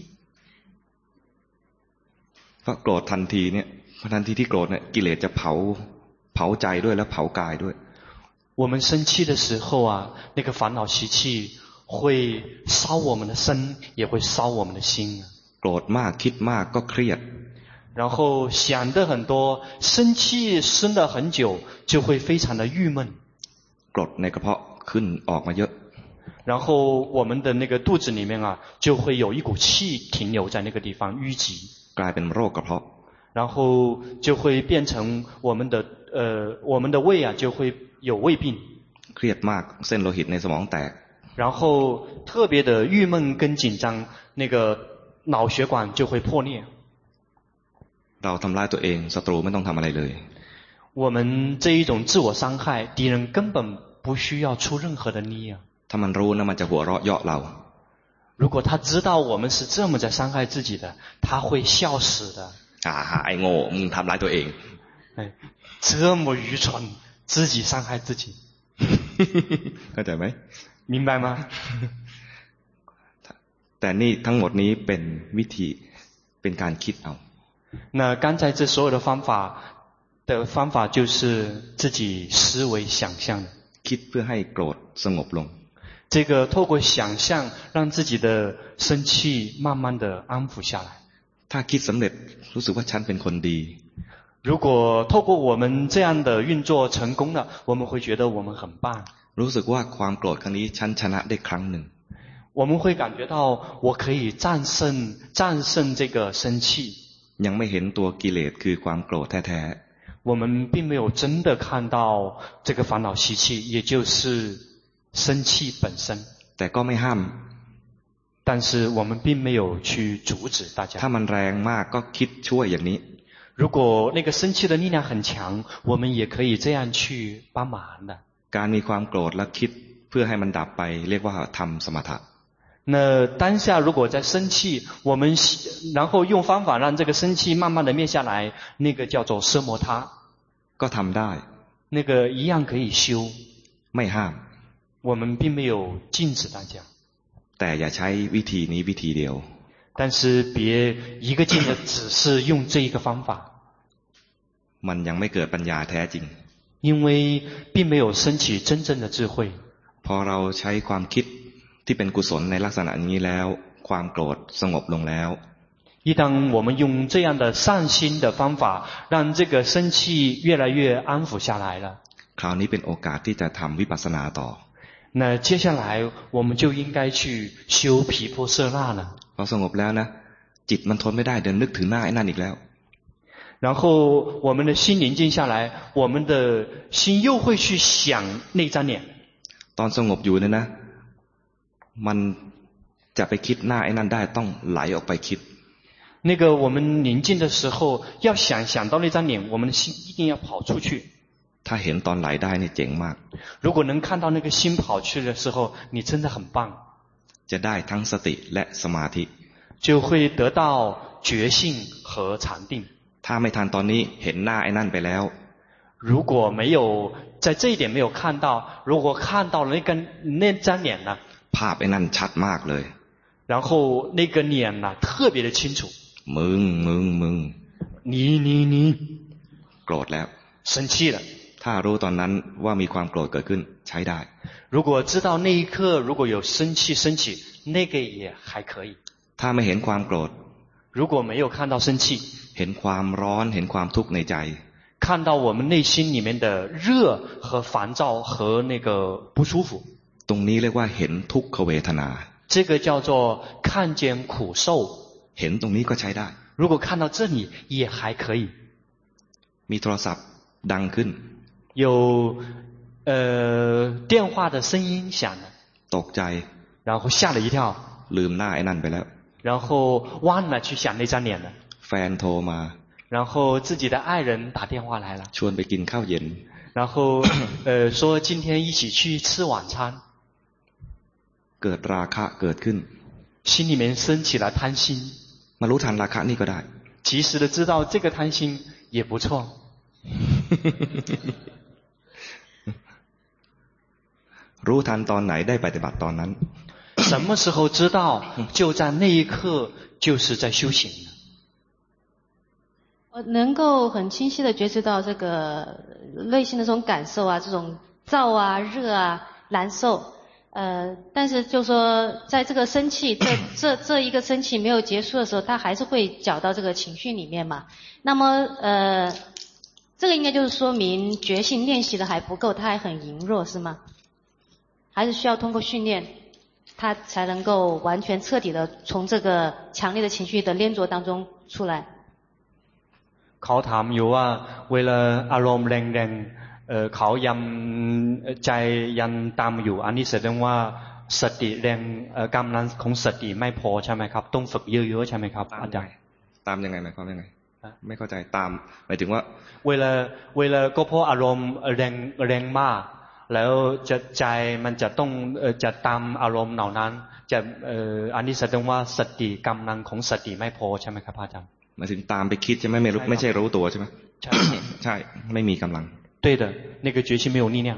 เพราะโกรธทันทีเนี่ยทันทีที่โกรธเนี่ยกิเลสจะเผาใจด้วยและเผากายด้วย我们生气的时候啊那个烦恼习气会烧我们的身也会烧我们的心โกรธมากคิดมากก็เครียด然后想的很多生气生了很久就会非常的郁闷กรดในกระเพาะขึ้นออกมาเยอะ然后我们的那个肚子里面啊就会有一股气停留在那个地方淤积กลายเป็นโรคกระเพาะ然后就会变成我们的胃啊就会有胃病เครียดมากเส้นโลหิตในสมองแตก然后特别的郁闷跟紧张那个脑血管就会破裂เราทำร้ายตัวเองศัตรูไม่ต้องทำอะไรเลย我们这一种自我伤害敌人根本不需要出任何的力啊ถ้ามันรู้นะมันจะหัวเราะเยาะเรา如果他知道我们是这么在伤害自己的他会笑死的ไอ้โง่มึงทำร้ายตัวเอง这么愚蠢自己伤害自己เข้าใจไหม明白吗แต่นี่ทั้งหมดนี้เป็นวิธีเป็นการคิดเอา那刚才这所有的方法就是自己思维想象的คิดเพื่อให้โกรธสงบลง这个透过想象让自己的生气慢慢的安抚下来ถ้าคิดสำเร็จรู้สึกว่าฉันเป็นคนดี如果透过我们这样的运作成功了我们会觉得我们很棒รู้สึกว่าความโกรธครั้งนี้ฉันชนะได้ครั้งหนึ่ง我们会感觉到我可以战胜这个生气ยังไม่เห็นตัวกิเลสคือความโกรธแท้ๆ我们并没有真的看到这个烦恼习气也就是生气本身แต่ก็ไม่ห้าม但是我们并没有去阻止大家ถ้ามันแรงมากก็คิดช่วยอย่างนี้如果那个生气的力量很强我们也可以这样去帮忙的การมีความโกรธและคิดเพื่อให้มันดับไปเรียกว่าทำสมถะ那当下如果在生气，我们然后用方法让这个生气慢慢的灭下来，那个叫做奢摩他， ก็ทำได้那个一样可以修。 ไม่ห้าม我们并没有禁止大家， แต่อย่าใช้วิธีนี้วิธีเดียว但是别一个劲的只是用这一个方法， มันยังไม่เกิดปัญญาแท้จริง因为并没有升起真正的智慧。 พอเราใช้ความคิดที่เป็นกุศลในลักษณะนี้แล้วความโกรธสงบลงแล้ว一当我们用这样的善心的方法，让这个生气越来越安抚下来了， คราวนี้เป็นโอกาสที่จะทำวิปัสสนาต่อ那接下来我们就应该去修毗婆舍那了。 พอสงบแล้วนะจิตมันทนไม่ได้เดินนึกถึงหน้าไอ้นั่นอีกแล้ว然后我们的心宁静下来，我们的心又会去想那张脸。 ตอนสงบอยู่เนี่ยนะมันจะไปคิดหน้าไอ้นั่นได้ต้องไหลออกไปคิด那个我们宁静的时候，要想到那张脸，我们的心一定要跑出去。 ถ้าเห็นตอนไหลได้นี่เจ๋งมาก如果能看到那个心跑去的时候，你真的很棒， จะได้ทั้งสติและสมาธิ就会得到觉性和禅定。 ถ้าไม่ทันตอนนี้เห็นหน้าไอ้นั่นไปแล้ว如果没有在这一点没有看到，如果看到了那张脸呢， ภาพไอ้นั่นชัดมากเลย然后那个脸呢特别的清楚， มึง你โกรธแล้ว生气了。 ถ้ารู้ตอนนั้นว่ามีความโกรธเกิดขึ้นใช้ได้如果知道那一刻如果有生气升起，那个也还可以。 ถ้าไม่เห็นความโกรธ如果没有看到生气， เห็นความร้อนเห็นความทุกข์ในใจ看到我们内心里面的热和烦躁和那个不舒服， ตรงนี้เรียกว่าเห็นทุกขเวทนา这个叫做看见苦受。 เห็นตรงนี้ก็ใช้ได้如果看到这里也还可以。 มีโทรศัพท์ดังขึ้น有电话的声音响了， ตกใจ然后吓了一跳， ลืมหน้าไอ้นั่นไปแล้ว然后忘了去想那张脸了， แฟนโทรมา然后自己的爱人打电话来了， ชวนไปกินข้าวเย็น然后说今天一起去吃晚餐， เกิดราคะเกิดขึ้น心里面升起了贪心， มารู้ทันราคะนี่ก็ได้及时的知道这个贪心也不错。 รู้ทันตอนไหนได้ปฏิบัติตอนนั้น什么时候知道，就在那一刻就是在修行了。 我能够很清晰的觉知到这个内心的这种感受啊，这种燥啊、热啊、难受。但是就说在这个生气，这一个生气没有结束的时候，他还是会搅到这个情绪里面嘛。那么这个应该就是说明觉性练习的还不够，他还很羸弱，是吗？还是需要通过训练，他才能够完全彻底的从这个强烈的情绪的粘着当中出来。 เขาถามอยู่ว่าเวลาอารมณ์แรงๆเขายังใจยังตามอยู่อันนี้แสดงว่าสติแรงกำลังของสติไม่พอใช่ไหมครับต้องฝึกเยอะๆใช่ไหมครับอาจารย์ตามยังไงหมายความว่าไงไม่เข้าใจตามหมายถึงว่าเวลาก็เพราะอารมณ์แรงมากแล้วจะใจมันจะต้องจะตามอารมณ์เหล่านั้นจะอันนี้แสดงว่าสติกำลังของสติไม่พอใช่ไหมครับอาจารย์หมายถึงตามไปคิดใช่ไหมไม่ใช่รู้ตัวใช่ไหมใช่ใช่ไม่มีกำลัง对的那个决心没有力量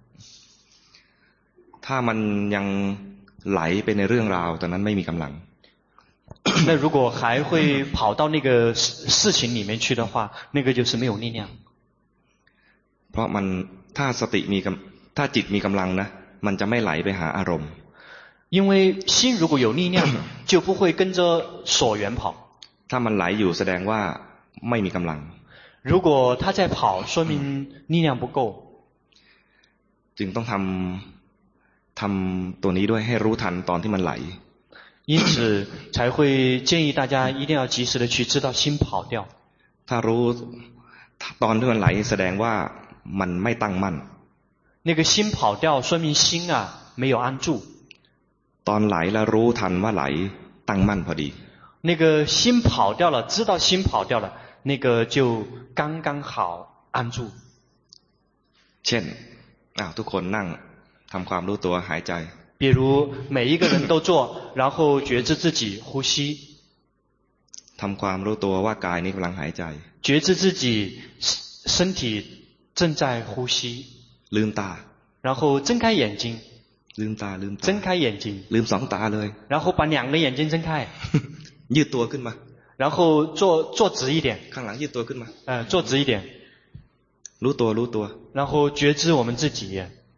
ถ้ามันยังไหลไปในเรื่องราวตอนนั้นไม่มีกำลัง那如果还会跑到那个事情里面去的话，那个就是没有力量。 เพราะมันถ้าสติมีถ้าจิตมีกำลังนะมันจะไม่ไหลไปหาอารมณ์因为心如果有力量，就不会跟着所缘跑。 ถ้ามันไหลอยู่แสดงว่าไม่มีกำลัง如果他在跑，说明力量不够。 จึงต้องทำตัวนี้ด้วยให้รู้ทันตอนที่มันไหล因此才会建议大家一定要及时的去知道心跑掉。 ถ้ารู้ตอนที่มันไหลแสดงว่ามันไม่ตั้งมั่น那个心跑掉，说明心啊没有安住。 ตอนไหลแล้วรู้ทันว่าไหลตั้งมั่นพอดี那个心跑掉了，知道心跑掉了，那个就刚刚好安住。 เช่นทุกคนนั่งทำความรู้ตัวหายใจ比如每一个人都做，然后觉知自己呼吸， ทำความรู้ตัวว่ากายนี้กำลังหายใจ觉知自己身体正在呼吸， ลืมตา然后睁开眼睛， ลืมตาลืมตา睁开眼睛， ลืมสองตาเลย然后把两个眼睛睁开， ยืดตัวขึ้นมา然后坐直一点， ข้างหลังยืดตัวขึ้นมา坐直一点， รู้ตัว然后觉知我们自己，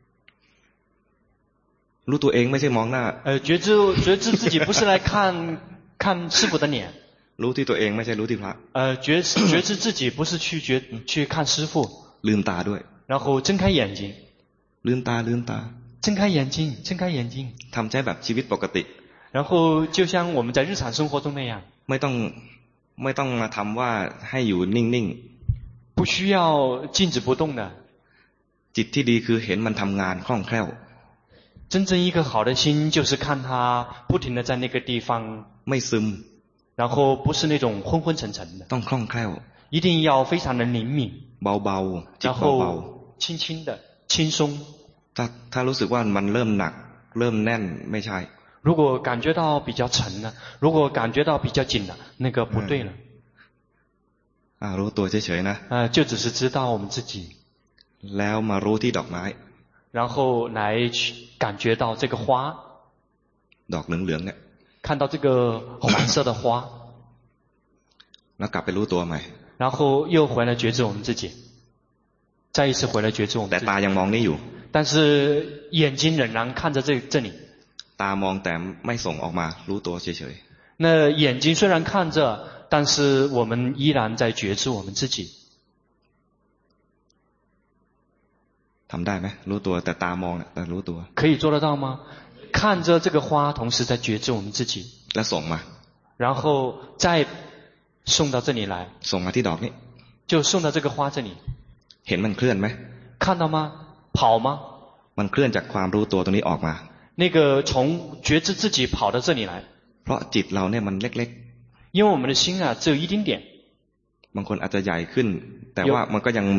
รู้ตัวเองไม่ใช่มองหน้า觉知自己不是来看师父的脸， รู้ที่ตัวเองไม่ใช่รู้ที่พระ觉知自己不是去看师父， ลืมตาด้วย然后睁开眼睛， ลืมตา睁开眼睛，睁开眼睛， ทำใช้แบบชีวิตปกติ然后就像我们在日常生活中那样， ไม่ต้องมาทำว่าให้อยู่นิ่ง不需要静止不动的。 ๆจิตที่ดีคือเห็นมันทำงานคล่องแคล่ว真正一个好的心，就是看它不停的在那个地方， ไม่ซึม然后不是那种昏昏沉沉的， ต้องคล่องแคล่ว一定要非常的灵敏， เบาๆจิต然เบา后轻轻的、轻松。 ๆถ้ารู้สึกว่ามันเริ่มหนักเริ่มแน่นไม่ใช่如果感觉到比较沉了，如果感觉到比较紧了，那个不对了。 รู้ตัวเฉยๆนะ就只是知道我们自己， แล้วมารู้ที่ดอกไม้然后来去感觉到这个花， ดอกเหลืองๆเนี่ย看到这个黄色的花， แล้วกลับไปรู้ตัวใหม่然后又回来觉知我们自己，再一次回来觉知我们แต่自ตา己。 ยังมองนี่อยู่但是眼睛仍然看着这里， ตามองแต่ไม่ส่งออกมารู้ตัวเฉย那眼睛虽然看着，但是我们依然在觉知我们自己。 ๆทำได้ไหมรู้ตัวแต่ตามองแต่รู้ตัว可以做得到吗？看着这个花，同时在觉知我们自己， แล้วส่งมา然后再送到这里来， ส่งมาที่ดอกนี้就送到这个花这里， เห็นมันเคลื่อนไหม看到吗？跑吗？ มันเคลื่อนจากความรู้ตัวตรงนี้ออกมา那个从觉知自己跑到这里来， เพราะจิตเราเนี่ยมันเล็ก因为我们的心啊只有一丁点， ๆบางคนอาจจะใหญ่ขึ้น แต่ว่ามันก็ยัง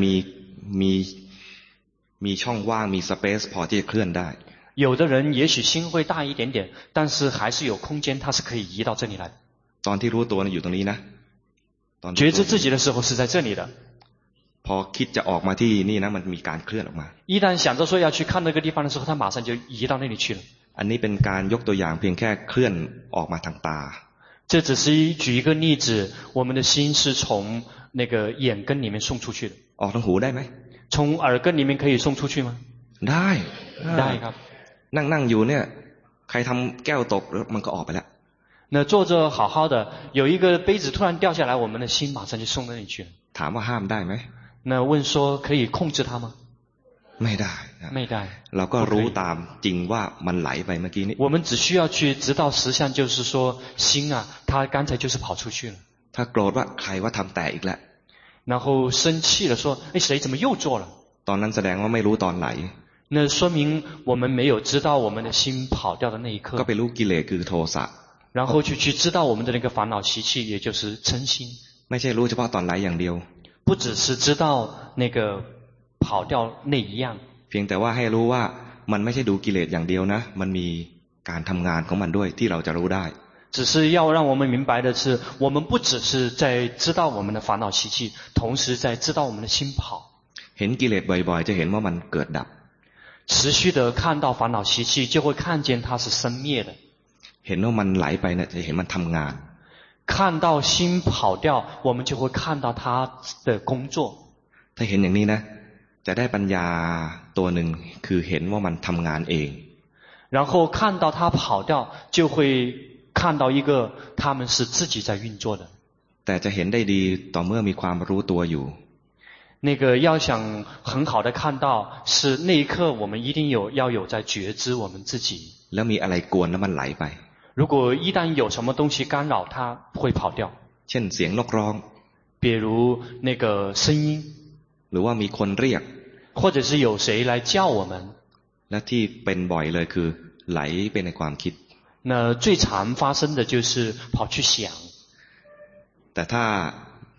มีช่องว่างมีสเปซพอที่จะเคลื่อนได้有的人也许心会大一点点，但是还是有空间，它是可以移到这里来的。 ตอนที่รู้ตัวอยู่ตรงนี้นะตอน觉知自己的时候是在这里的， พอคิดจะออกมาที่นี่นะมันมีการเคลื่อนออกมา一旦想着说要去看那个地方的时候，他马上就移到那里去了。 อันนี้เป็นการยกตัวอย่างเพียงแค่เคลื่อนออกมาทางตา这只是举一个例子，我们的心是从那个眼根里面送出去的， ออกทางหูได้ไหม从耳根里面可以送出去吗？ ได้ได้ครับนั่งอยู่เนี่ยใครทำแก้วตกมันก็ออกไปแล้ว那坐着好好的，有一个杯子突然掉下来，我们的心马上就送到那里去了。 ถามว่าห้ามได้ไหม那问说可以控制它吗？ ไม่ได้นะไม่ได้เราก็รู้ตามจริงว่ามันไหลไปเมื่อกี้นี้我们只需要去知道实相，就是说心啊，它刚才就是跑出去了。 ถ้าโกรธว่าใครว่าทำแตกอีกแล้ว然后生气了说，哎，谁怎么又做了？ ตอนนั้นแสดงว่าไม่รู้ตอนไหล那说明我们没有知道我们的心跑掉的那一ก็刻， ไปรู้กิเลสคือโทสะ然后去知道我们的那个烦恼习气，也就是嗔心， ไม่ใช่รู้เฉพาะตอนไหลอย่างเดียว不只是知道那个跑掉那一样， เพียงแต่ว่าให้รู้ว่ามันไม่ใช่ดูกิเลสอย่างเดียวนะมันมีการทำงานของมันด้วยที่เราจะรู้ได้只是要让我们明白的是，我们不只是在知道我们的烦恼习气，同时在知道我们的心跑。 เห็นกิเลสบ่อยๆจะเห็นว่ามันเกิดดับ持续的看到烦恼习气，就会看见它是生灭的。 เห็นว่ามันไหลไปเนี่ยจะเห็นมันทำงาน看到心跑掉，我们就会看到它的工作。 ถ้าเห็นอย่างนี้นะจะได้ปัญญาตัวหนึ่งคือเห็นว่ามันทำงานเอง然后看到它跑掉，就会看到一个他们是自己在运作的。 แต่จะเห็นได้ดีต่อเมื่อมีความรู้ตัวอยู่那个要想很好的看到，是那一刻我们一定要有在觉知我们自己。 แล้วมีอะไรกวนแล้วมันไหลไป如果一旦有什么东西干扰，它会跑掉。 เช่นเสียงนกร้อง比如那个声音， หรือว่ามีคนเรียก或者是有谁来叫我们。 และที่เป็นบ่อยเลยคือไหลไปในความคิด那最常发生的就是跑去想。 แต่ถ้า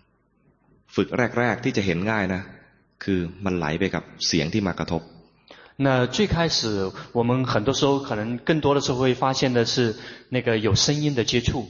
ฝึกแรกๆที่จะเห็นง่ายนะคือมันไหลไปกับเสียงที่มากระทบ那最开始我们很多时候可能更多的时候会发现的是那个有声音的接触，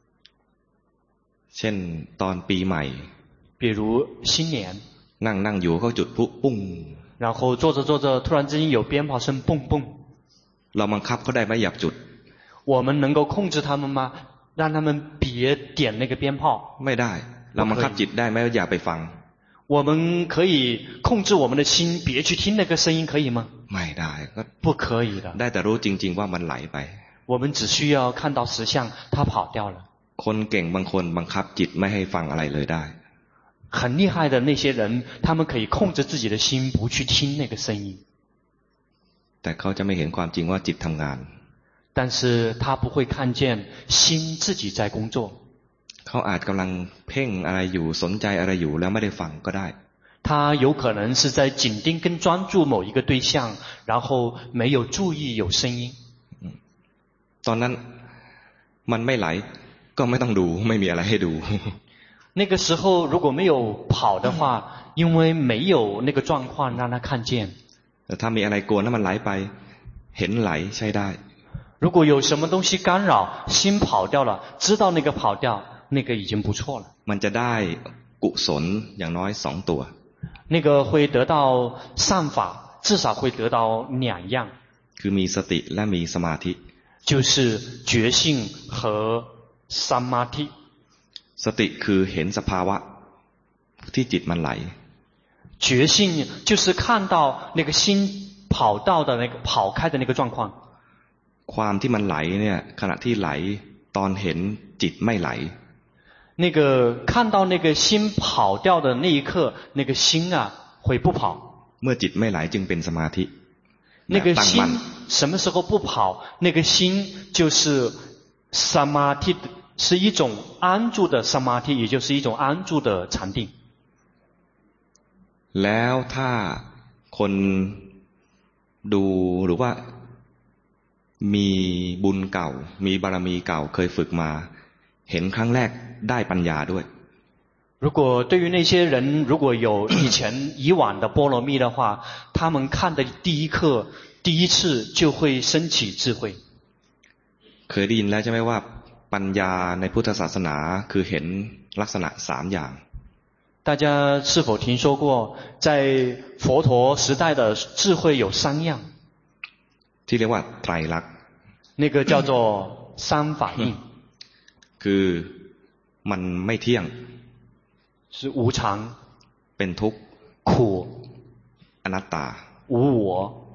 เช่นตอนปีใหม่比如新年นั่งอยู่เขาจุดพลุปุ้ง然后做着做着突然之间有鞭炮声蹦蹦， เราบังคับเขาได้ไหมอยากจุด我们能够控制他们吗？让他们别点那个鞭炮。 ไม่ได้เราบังคับจิตได้ไหมอย่าไปฟัง我们可以控制我们的心别去听那个声音可以吗？ ไม่ได้ก็不可以的， ได้แต่รู้จริงๆว่ามันไหลไป我们只需要看到实相它跑掉了。 คนเก่งบางคนบังคับจิตไม่ให้ฟังอะไรเลยได้很厉害的那些人，他们可以控制自己的心不去听那个声音， แต่เขาจะไม่เห็นความจริงว่าจิตทำงาน但是他不会看见心自己在工作。 เขาอาจกำลังเพ่งอะไรอยู่สนใจอะไรอยู่แล้วไม่ได้ฟังก็ได้他有可能是在紧盯跟专注某一个对象，然后没有注意有声音。 ตอนนั้นมันไม่ไหลก็ไม่ต้องดูไม่มีอะไรให้ดู那个时候如果没有跑的话，因为没有那个状况让他看见。 แต่ถ้ามีอะไรกวนแล้วมันไหลไปเห็นไหลใช้ได้如果有什么东西干扰，心跑掉了，知道那个跑掉，那个已经不错了。 มันจะได้กุศลอย่างน้อย2ตัว那个会得到善法，至少会得到2样， คือมีสติและมีสมาธิ就是觉性和samadhi。 สติคือเห็นสภาวะที่จิตมันไหล觉性就是看到那个心跑到的那个跑开的那个状况。 ความที่มันไหลเนี่ยขณะที่ไหลตอนเห็นจิตไม่ไหล那个看到那个心跑掉的那一刻，那个心啊会不跑。 เมื่อจิตไม่ไหลจึงเป็นสมาธิ那个ตั้ง心มั่น什么时候不跑？那个心就是 samadhi， 是一种安住的 samadhi， 也就是一种安住的禅定。 แล้วถ้าคนดูหรือว่ามีบุญเก่ามีบารมีเก่าเคยฝึกมาเห็นครั้งแรกได้ปัญญาด้วย如果对于那些人如果有以往的波罗蜜的话，他们看的第一课第一次就会升起智慧。 เคยได้ยินแล้วใช่ไหมว่าปัญญาในพุทธศาสนาคือเห็นลักษณะ3อย่าง大家是否听说过，在佛陀时代的智慧有3样， ที่เรียกว่าไตรลักษณ์那个叫做三法印， คือมันไม่เที่ยง是无常、 เป็นทุกข์苦、 อนัตตา无我。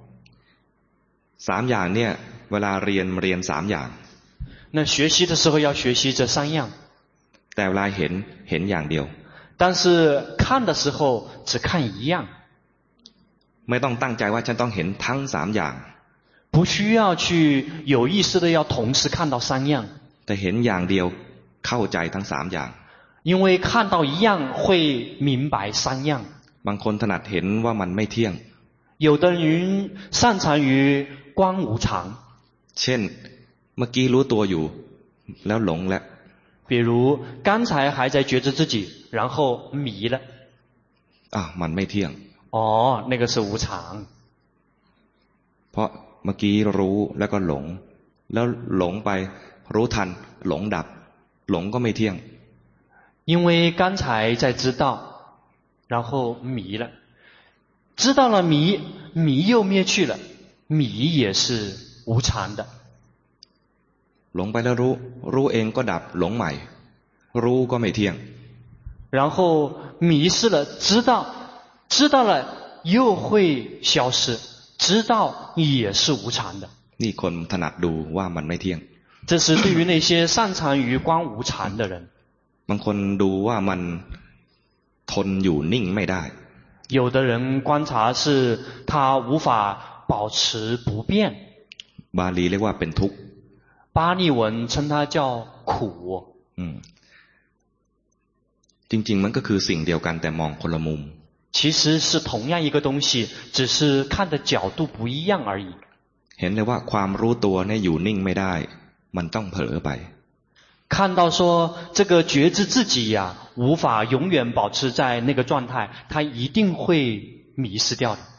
3อย่างเนี่ยเวลาเรียน3อย่าง那学习的时候要学习这3样， แต่เวลาเห็นอย่างเดียว但是看的时候只看一样， ไม่ต้องตั้งใจว่าฉันต้องเห็นทั้ง3อย่าง不需要去有意识的要同时看到3样， แต่เห็นอย่างเดียวเข้าใจทั้ง3อย่าง因为看到一样会明白3样。 บางคนถนัดเห็นว่ามันไม่เที่ยง有的人擅长于观无常， เช่นเมื่อกี้รู้ตัวอยู่แล้วหลงแล้ว比如刚才还在觉知自己，然后迷了， มันไม่เที่ยง哦，那个是无常。 เพราะเมื่อกี้รู้แล้วก็หลงแล้วหลงไปรู้ทันหลงดับหลงก็ไม่เที่ยง因为刚才在知道，然后迷了，知道了迷，迷又灭去了，迷也是无常的。 หลงไปแล้วรู้เองก็ดับหลงใหม่รู้ก็ไม่เที่ยง然后迷失了，知道了又会消失，知道也是无常的。 นี่คนถนัดดูว่ามันไม่เที่ยง这是对于那些擅长于观无常的人。 บางคนดูว่ามันทนอยู่นิ่งไม่ได้有的人观察是他无法保持不变， บาลีเรียกว่าเป็นทุกข์巴利文称它叫苦。 จริงๆมันก็คือสิ่งเดียวกันแต่มองคนละมุม其实是同样一个东西，只是看的角度不一样而已。 เห็นเลยว่าความรู้ตัวเนี่ยอยู่นิ่งไม่ได้มันต้องเผลอไป看到说这个觉知自己呀，无法永远保持在那个状态，他一定会迷失掉的。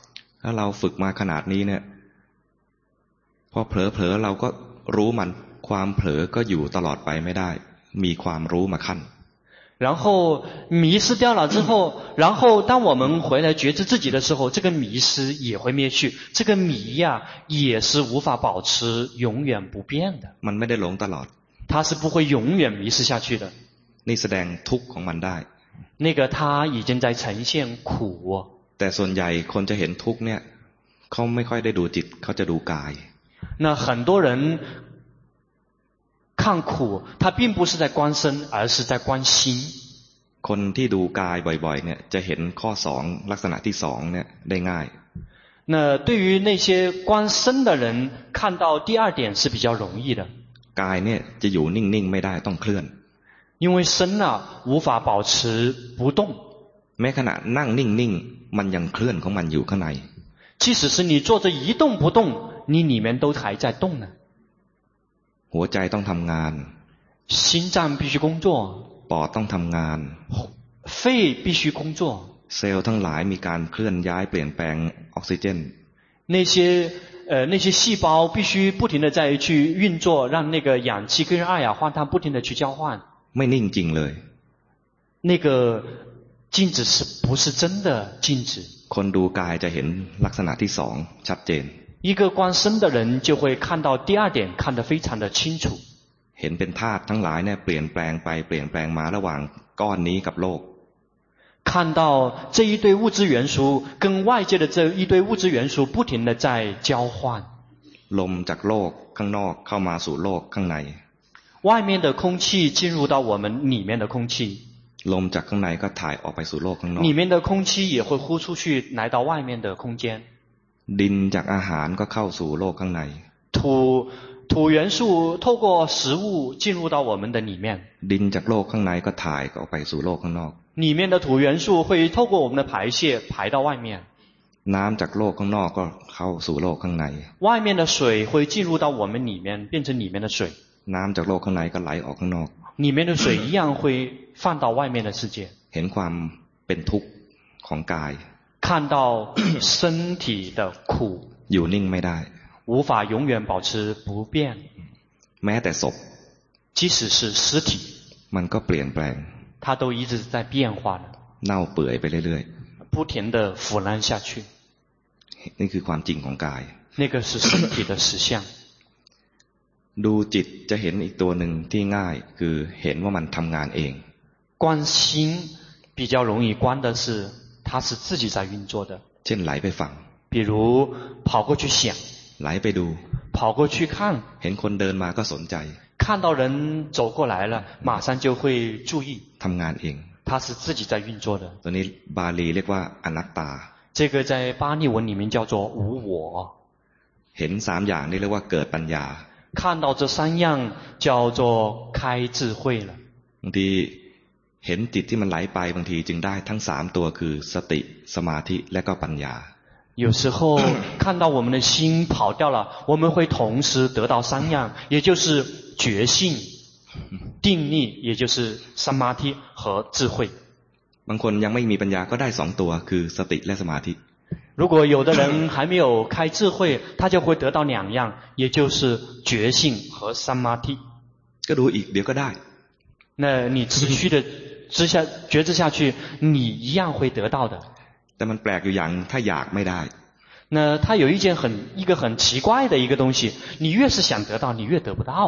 ถ้าเราฝึกมาขนาดนี้เนี่ยพอเผลอเราก็รู้มันความเผลอก็อยู่ตลอดไปไม่ได้มีความรู้มาขั้น然后迷失掉了之后，然后当我们回来觉知自己的时候，这个迷失也会灭去，这个迷呀也是无法保持永远不变的。 มันไม่ได้หลงตลอด它是不会永远迷失下去的。 นี่แสดงทุกข์ของมันได้那个它已经在呈现苦แต่ส่วนใหญ่คนจะเห็นทุกข์เนี่ยเขาไม่ค่อยได้ดูจิตเขาจะดูกาย那很多人看苦，他并不是在观身，而是在观心。 คนที่ดูกายบ่อยๆเนี่ยจะเห็นข้อสองลักษณะที่สองเนี่ยได้ง่าย那对于那些观身的人，看到第二点是比较容易的。 กายเนี่ยจะอยู่นิ่งๆไม่ได้ต้องเคลื่อน因为身无法保持不动。 แม้ขณะนั่งนิ่งๆมันยังเคลื่อนของมันอยู่ข้างใน即使是你坐着一动不动，你里面都还在动呢。 หัวใจต้องทำงาน心脏必须工作ปอดต้องทำงาน肺必须工作เซลล์ทั้งหลายมีการเคลื่อนย้ายเปลี่ยนแปลงออกซิเจน那些细胞必须不停的在去运作，让那个氧气跟二氧化碳不停的去交换。 ไม่นิ่งจริงเลย那个静止是不是真的静止？ คนดูกายจะเห็นลักษณะที่สองชัดเจน一个观身的人就会看到第二点，看得非常的清楚。 เห็นเป็นธาตุทั้งหลายเนี่ยเปลี่ยนแปลงไปเปลี่ยนแปลงมาระหว่างก้อนนี้กับโลก看到这一堆物质元素跟外界的这一堆物质元素不停的在交换。 ลมจากโลกข้างนอกเข้ามาสู่โลกข้างใน外面的空气进入到我们里面的空气， ลมจากข้างในก็ถ่ายออกไปสู่โลกข้างนอก里面的空气也会呼出去，来到外面的空间。 ดินจากอาหารก็เข้าสู่โลกข้างใน土元素透过食物进入到我们的里面， ดินจากโลกข้างในก็ถ่ายออกไปสู่โลกข้างนอก里面的土元素会透过我们的排泄排到外面。 น้ำจากโลกข้างนอกก็เข้าสู่โลกข้างใน外面的水会进入到我们里面，变成里面的水。 น้ำจากโลกข้างในก็ไหลออกข้างนอก里面的水一样会放到外面的世界。 เห็นความเป็นทุกข์ของกาย看到身体的苦อยู่นิ่งไม่ได้无法永远保持不变。 แม้แต่ศพ即使是尸体มันก็เปลี่ยนแปลง它都一直在变化的เน่าเปื่อยไปเรื่อยๆ不停的腐烂下去นี่คือความจริงของกาย那个是身体的实相ดูจิตจะเห็นอีกตัวหนึ่งที่ง่ายคือเห็นว่ามันทำงานเอง观心比较容易观的是它是自己在运作的เช่นไหลไปฟัง比如跑过去想ไหลไปดู跑过去看เห็นคนเดินมาก็สนใจ看到人走过来了马上就会注意ทำงานเอง它是自己在运作的ตัวนี้บาลีเรียกว่าอนัตตา这个在巴利文里面叫做无我เห็นสามอย่างนี่เรียกว่าเกิดปัญญา看到这三样叫做开智慧了บางทีเห็นจิตที่มันไหลไปบางทีจึงได้ทั้งสามตัวคือสติสมาธิและก็ปัญญา有时候看到我们的心跑掉了我们会同时得到三样也就是觉性定力也就是samadhi和智慧บางคนยังไม่มีปัญญาก็ได้สองตัวคือสติและสมาธิ如果有的人还没有开智慧他就会得到两样也就是觉性和samadhi ก็ดูอีกเดี๋ยวก็ได้那你持续的觉知下去你一样会得到的แต่มันแปลกอยู่อย่างถ้าอยากไม่ได้那它有一个很奇怪的一个东西你越是想得到你越得不到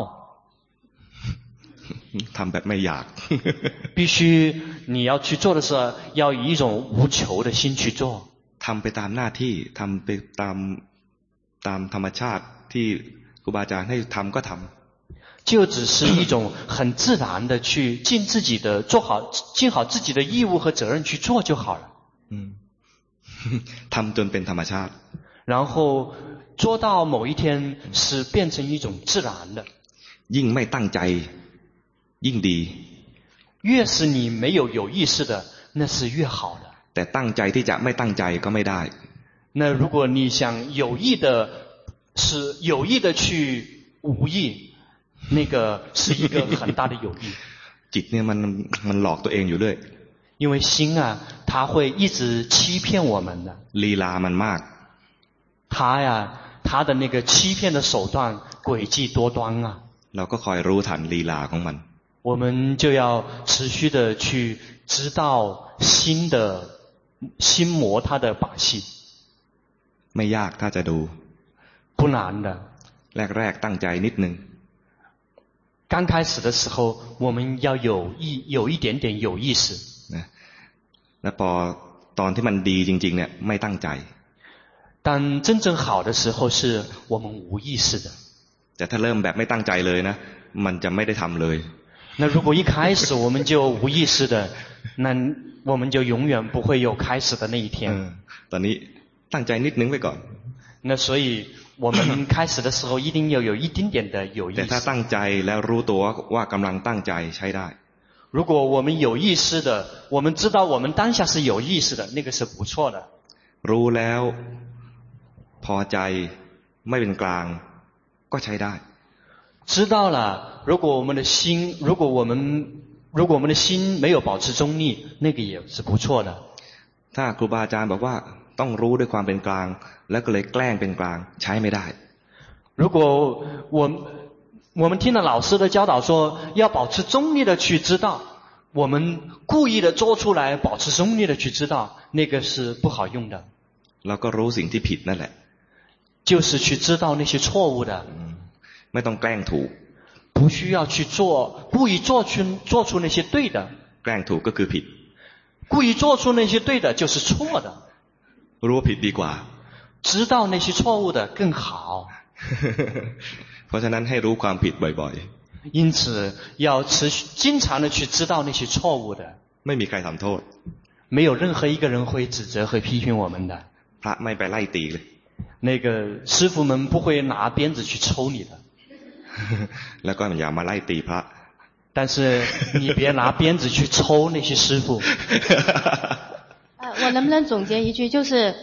ทำแบบไม่อยาก必须你要去做的时候要以一种无求的心去做ทำไปตามหน้าที่ทำไปตามธรรมชาติที่ครูบาอาจารย์ให้ทำก็ทำ就只是一种很自然的去尽好自己的义务和责任去做就好了ทำจนเป็นธรรมชาติ然后做到某一天是变成一种自然的ยิ่งไม่ตั้งใจยิ่งดี越是你没有意识的那是越好的แต่ตั้งใจที่จะไม่ตั้งใจก็ไม่ได้那如果你想有意的去无意那个是一个很大的有意จิตเนี่ยมันหลอกตัวเองอยู่เรื่อย因为心它会一直欺骗我们的ลีลามันมาก他的那个欺骗的手段诡计多端啊。 เราก็คอยรู้ทันลีลาของมัน我们就要持续的去知道心魔他的把戏。 ไม่ยากถ้าจะดู不难的。 แรกๆตั้งใจนิดนึง刚开始的时候我们要有一点点有意识นะแล้วพอตอนที่มันดีจริงๆเนี่ยไม่ตั้งใจ但真正好的时候是我们无意识的。 แต่ถ้าเริ่มแบบไม่ตั้งใจเลยนะมันจะไม่ได้ทำเลย那如果一开始我们就无意识的，那我们就永远不会有开始的那一天。 ตอนนี้ตั้งใจนิดนึงไว้ก่อน那所以我们开始的时候一定要有一丁点的有意แต่ถ้า识。 ตั้งใจแล้วรู้ตัวว่ากำลังตั้งใจใช้ได้如果我们有意识的，我们知道我们当下是有意识的，那个是不错的。 รู้แล้วพอใจไม่เป็นกลางก็ใช้ได้知道了，如果我们的心没有保持中立，那个也是不错的。 ถ้าครูบาอาจารย์บอกว่าต้องรู้ด้วยความเป็นกลางแล้วก็เลยแกล้งเป็นกลางใช้ไม่ได้如果我们听了老师的教导说要保持中立的去知道，我们故意的做出来保持中立的去知道，那个是不好用的。 แล้วก็รู้สิ่งที่ผิดนั่นแหละ就是去知道那些错误的， ไม่ต้องแกล้งถูก不需要去故意做出那些对的， แกล้งถูกก็คือผิด故意做出那些对的就是错的， รู้ว่าผิดดีกว่า知道那些错误的更好。 เพราะฉะนั้นให้รู้ความผิดบ่อย因此要经常的去知道那些错误的， ๆไม่มีใครทำโทษ没有任何一个人会指责和批评我们的。 พระไม่ไปไล่ตีเลย那个师父们不会拿鞭子去抽你的， แล้วก็อย่ามาไล่ตีพระ但是你别拿鞭子去抽那些师父。 我能不能总结一句，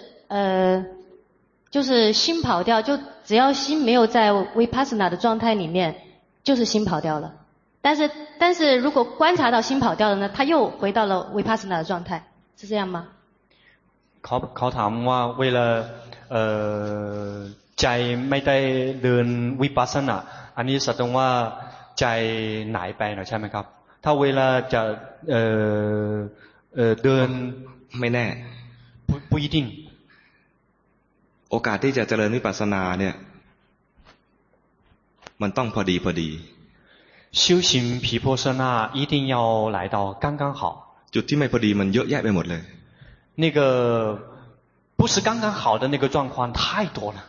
就是心跑掉，就只要心没有在 vipassana 的状态里面，就是心跑掉了。但是如果观察到心跑掉了呢，他又回到了 vipassana 的状态，是这样吗？ เขาถามว่าเวลาใจไม่ได้เดินวิปัสสนาอันนี้แสดงว่าใจหายไปนะใช่ไหมครับถ้าเวลาจะเดินไม่แน่不一定โอกาสที่จะเจริญวิปัสสนาเนี่ยมันต้องพอดี修行毗婆舍那一定要来到刚刚好จุดที่ไม่พอดีมันเยอะแยะไปหมดเลย那个不是刚刚好的那个状况太多了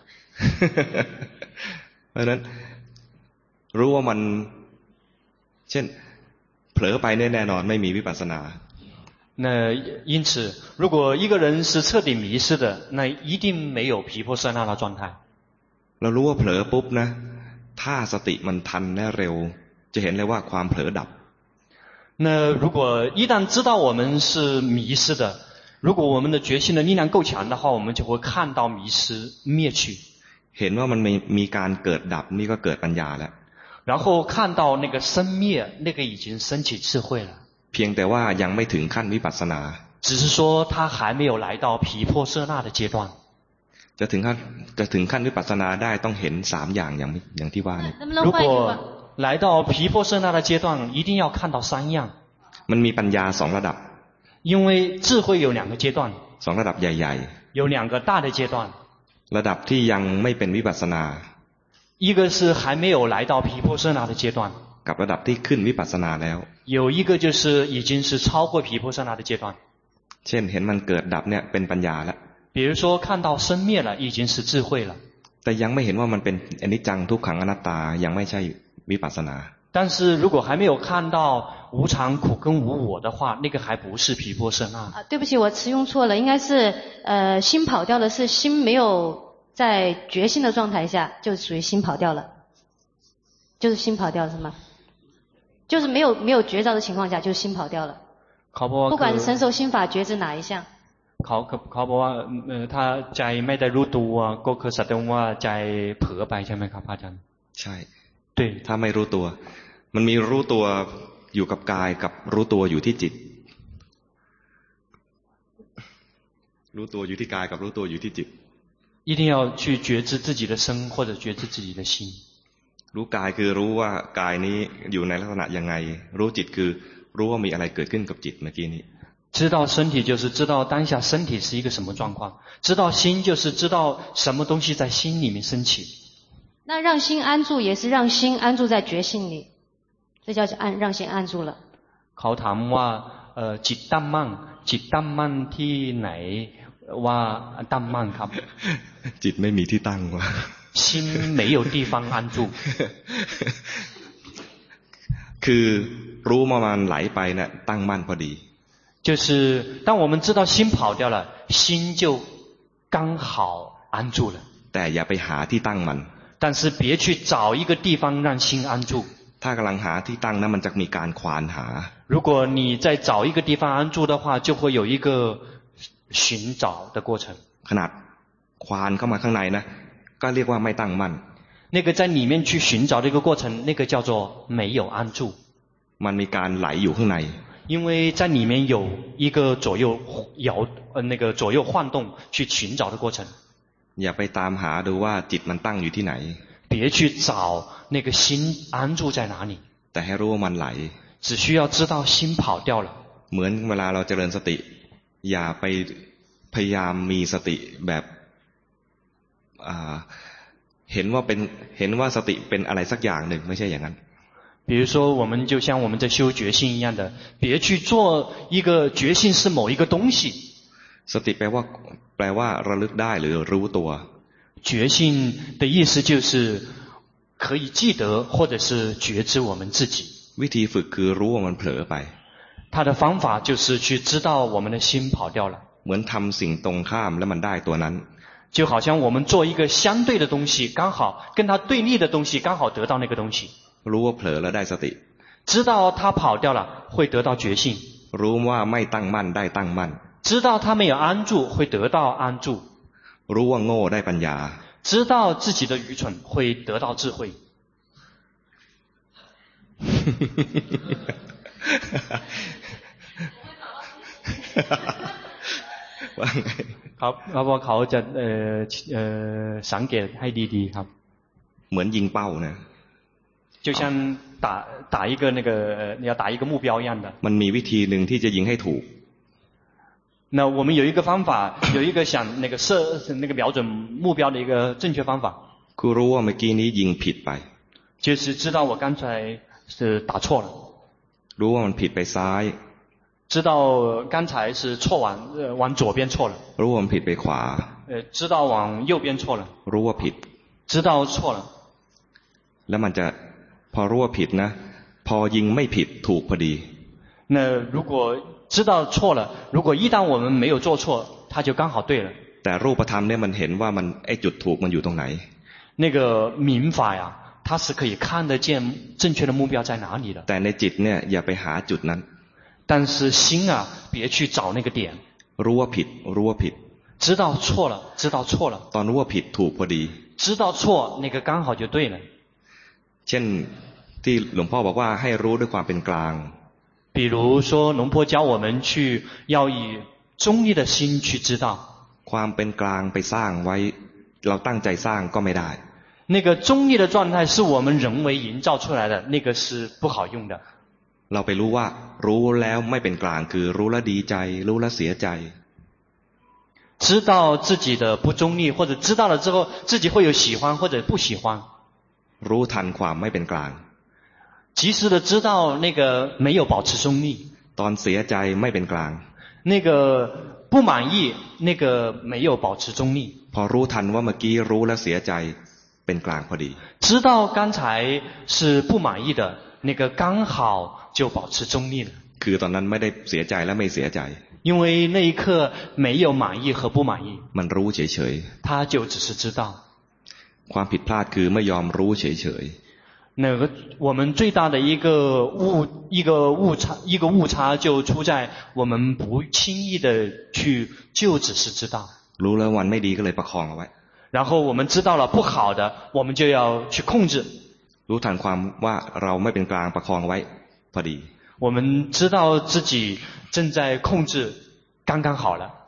เพราะฉะนั้นรู้ว่ามันเช่นเผลอไปแน่นอนไม่มีวิปัสสนา那因此如果一个人是彻底迷失的那一定没有毗婆舍那的状态เรารู้ว่าเผลอปุ๊บนะถ้าสติมันทันและเร็วจะเห็นเลยว่าความเผลอดับ那如果一旦知道我们是迷失的，如果我们的觉性的力量够强的话，我们就会看到迷失灭去。 เห็นว่ามันมีการเกิดดับนี่ก็เกิดปัญญาแล้ว然后看到那个生灭，那个已经升起智慧了。 เพียงแต่ว่ายังไม่ถึงขั้นวิปัสสนา只是说他还没有来到毗婆舍那的阶段。 จะถึงขั้นวิปัสสนาได้ต้องเห็น3อย่างอย่างที่ว่านี่如果来到毗婆舍那的阶段，一定要看到3样。 มันมีปัญญา2ระดับ因为智慧有2个阶段， 2ระดับใหญ่有2个大的阶段。 ๆระดับที่ยังไม่เป็นวิปัสสนา一个是还没有来到毗婆舍那的阶段， กับระดับที่ขึ้นวิปัสสนาแล้ว有一个就是已经是超过毗婆舍那的阶段。 เช่นเห็นมันเกิดดับเนี่ยเป็นปัญญาแล้ว比如说看到生灭了，已经是智慧了。 แต่ยังไม่เห็นว่ามันเป็นอนิจจังทุกขังอนัตตายังไม่ใช่วิปัสสนา但是如果还没有看到无常、苦跟无我的话，那个还不是毗婆舍那。 对不起，我词用错了，应该是心跑掉了，是心没有在觉性的状态下，就属于心跑掉了，就是心跑掉了是吗？就是没有觉照的情况下，就是心跑掉了。不管是成熟心法觉知哪一项。 เขาบอกว่าถ้าใจไม่ได้รู้ตัวก็คือแสดงว่าใจเผลอไปใช่ไหมครับอาจารย์ใช่对ถ้าไม่รู้ตัวมันมีรู้ตัวอยู่กับกายกับรู้ตัวอยู่ที่จิต รู้ตัวอยู่ที่กายกับรู้ตัวอยู่ที่จิต一定要去觉知自己的身或者觉知自己的心。 รู้กายคือรู้ว่ากายนี้อยู่ในลักษณะยังไงรู้จิตคือรู้ว่ามีอะไรเกิดขึ้นกับจิตเมื่อกี้นี้知道身体就是知道当下身体是一个什么状况，知道心就是知道什么东西在心里面升起。 那让心安住也是让心安住在觉性里，这叫让心安住了。 เขาถามว่าจิตตั้งมั่นจิตตั้งมั่นที่ไหนว่าตั้งมั่นครับจิตไม่มีที่ตั้งวะ心没有地方安住คือรู้ว่ามันไหลไปเนี่ยตั้งมั่นพอดี就是当我们知道心跑掉了，心就刚好安住了。 แต่อย่าไปหาที่ตั้งมัน但是别去找一个地方让心安住。 ถ้ากำลังหาที่ตั้งนั้นมันจะมีการควานหา如果你再找一个地方安住的话，就会有一个寻找的过程。 ขนาดควานเข้ามาข้างในนะก็เรียกว่าไม่ตั้งมั่น那个在里面去寻找的一个过程，那个叫做没有安住。 มันมีการไหลอยู่ข้างใน因为在里面有一个左右晃动去寻找的过程。 อย่าไปตามหาดูว่าจิตมันตั้งอยู่ที่ไหน别去找那个心安住在哪里， แต่ให้รู้ว่ามันไหล只需要知道心跑掉了。 เหมือนเวลาเราเจริญสติอย่าไปพยายามมีสติแบบเห็นว่าสติเป็นอะไรสักอย่างหนึ่งไม่ใช่อย่างนั้น比如说我们就像我们在修觉性一样的，别去做一个觉性是某一个东西。 สติแปลว่าระลึกได้หรือรู้ตัว觉性的意思就是可以记得或者是觉知我们自己。 วิธีฝึกคือรู้ว่ามันเผลอไป它的方法就是去知道我们的心跑掉了。 เหมือนทำสิ่งตรงข้ามแล้วมันได้ตัวนั้น就好像我们做一个相对的东西，刚好跟它对立的东西刚好得到那个东西。 รู้ว่าเผลอแล้วได้สติ知道它跑掉了会得到觉性， รู้ว่าไม่ตั้งมั่นได้ตั้งมั่น知道它没有安住会得到安住， รู้ว่าโง่ได้ปัญญา知道自己的愚蠢会得到智慧。ครับเพราะเขาจะสังเกตให้ดีๆครับเหมือนยิงเป้านะ就像打一个你要打一个目标一样的。 มันมีวิธีหนึ่งที่จะยิงให้ถูก那我们有一个方法，有一个想设瞄准目标的一个正确方法， คือรู้ว่าเมื่อกี้นี้ยิงผิดไป就是知道我刚才是打错了， รู้ว่ามันผิดไปซ้าย知道刚才是往左边错了， รู้ว่ามันผิดไปขวา知道往右边错了， รู้ว่าผิด知道错了， แล้วมันจะพอรู้ว่าผิดนะพอยิงไม่ผิดถูกพอดี那如果知道错了，如果一旦我们没有做错，它就刚好对了。 แต่รูปธรรมเนี่ยมันเห็นว่ามันไอ้จุดถูกมันอยู่ตรงไหน那个民法呀，它是可以看得见正确的目標在哪里的。 แต่ในจิตเนี่ยอย่าไปหาจุดนั้น但是心啊，别去找那个点。 รู้ว่าผิดรู้ว่าผิด知道错了，知道错了， ตอนรู้ว่าผิดถูกพอดี知道错那个刚好就对了。 เช่นที่หลวงพ่อบอกว่าให้รู้ด้วยความเป็นกลาง比如说龙婆教我们要以中立的心去知道， ความเป็นกลางไปสร้างไว้เราตั้งใจสร้างก็ไม่ได้那个中立的状态是我们人为营造出来的，那个是不好用的。 เราไปรู้ว่ารู้แล้วไม่เป็นกลางคือรู้แล้วดีใจรู้แล้วเสียใจ知道自己的不中立，或者知道了之后自己会有喜欢或者不喜欢， รู้ทันความไม่เป็นกลาง及时的知道那个没有保持中立， ตอนเสียใจไม่เป็นกลาง那个不满意，那个没有保持中立。 พอรู้ทันว่าเมื่อกี้รู้แล้วเสียใจเป็นกลางพอดี知道刚才是不满意的，那个刚好就保持中立了。 คือตอนนั้นไม่ได้เสียใจและไม่เสียใจ因为那一刻没有满意和不满意， มันรู้เฉย他就只是知道。 ๆความผิดพลาดคือไม่ยอมรู้เฉย那个我们最大的一个误差就出在我们不轻易的就只是知道。 ๆรู้แล้ววันไม่ดีก็เลยประคองเอาไว้然后我们知道了不好的，我们就要去控制。 รู้ทันความว่าเราไม่เป็นกลางประคองเอาไว้พอดี我们知道自己正在控制，刚刚好了。 แต่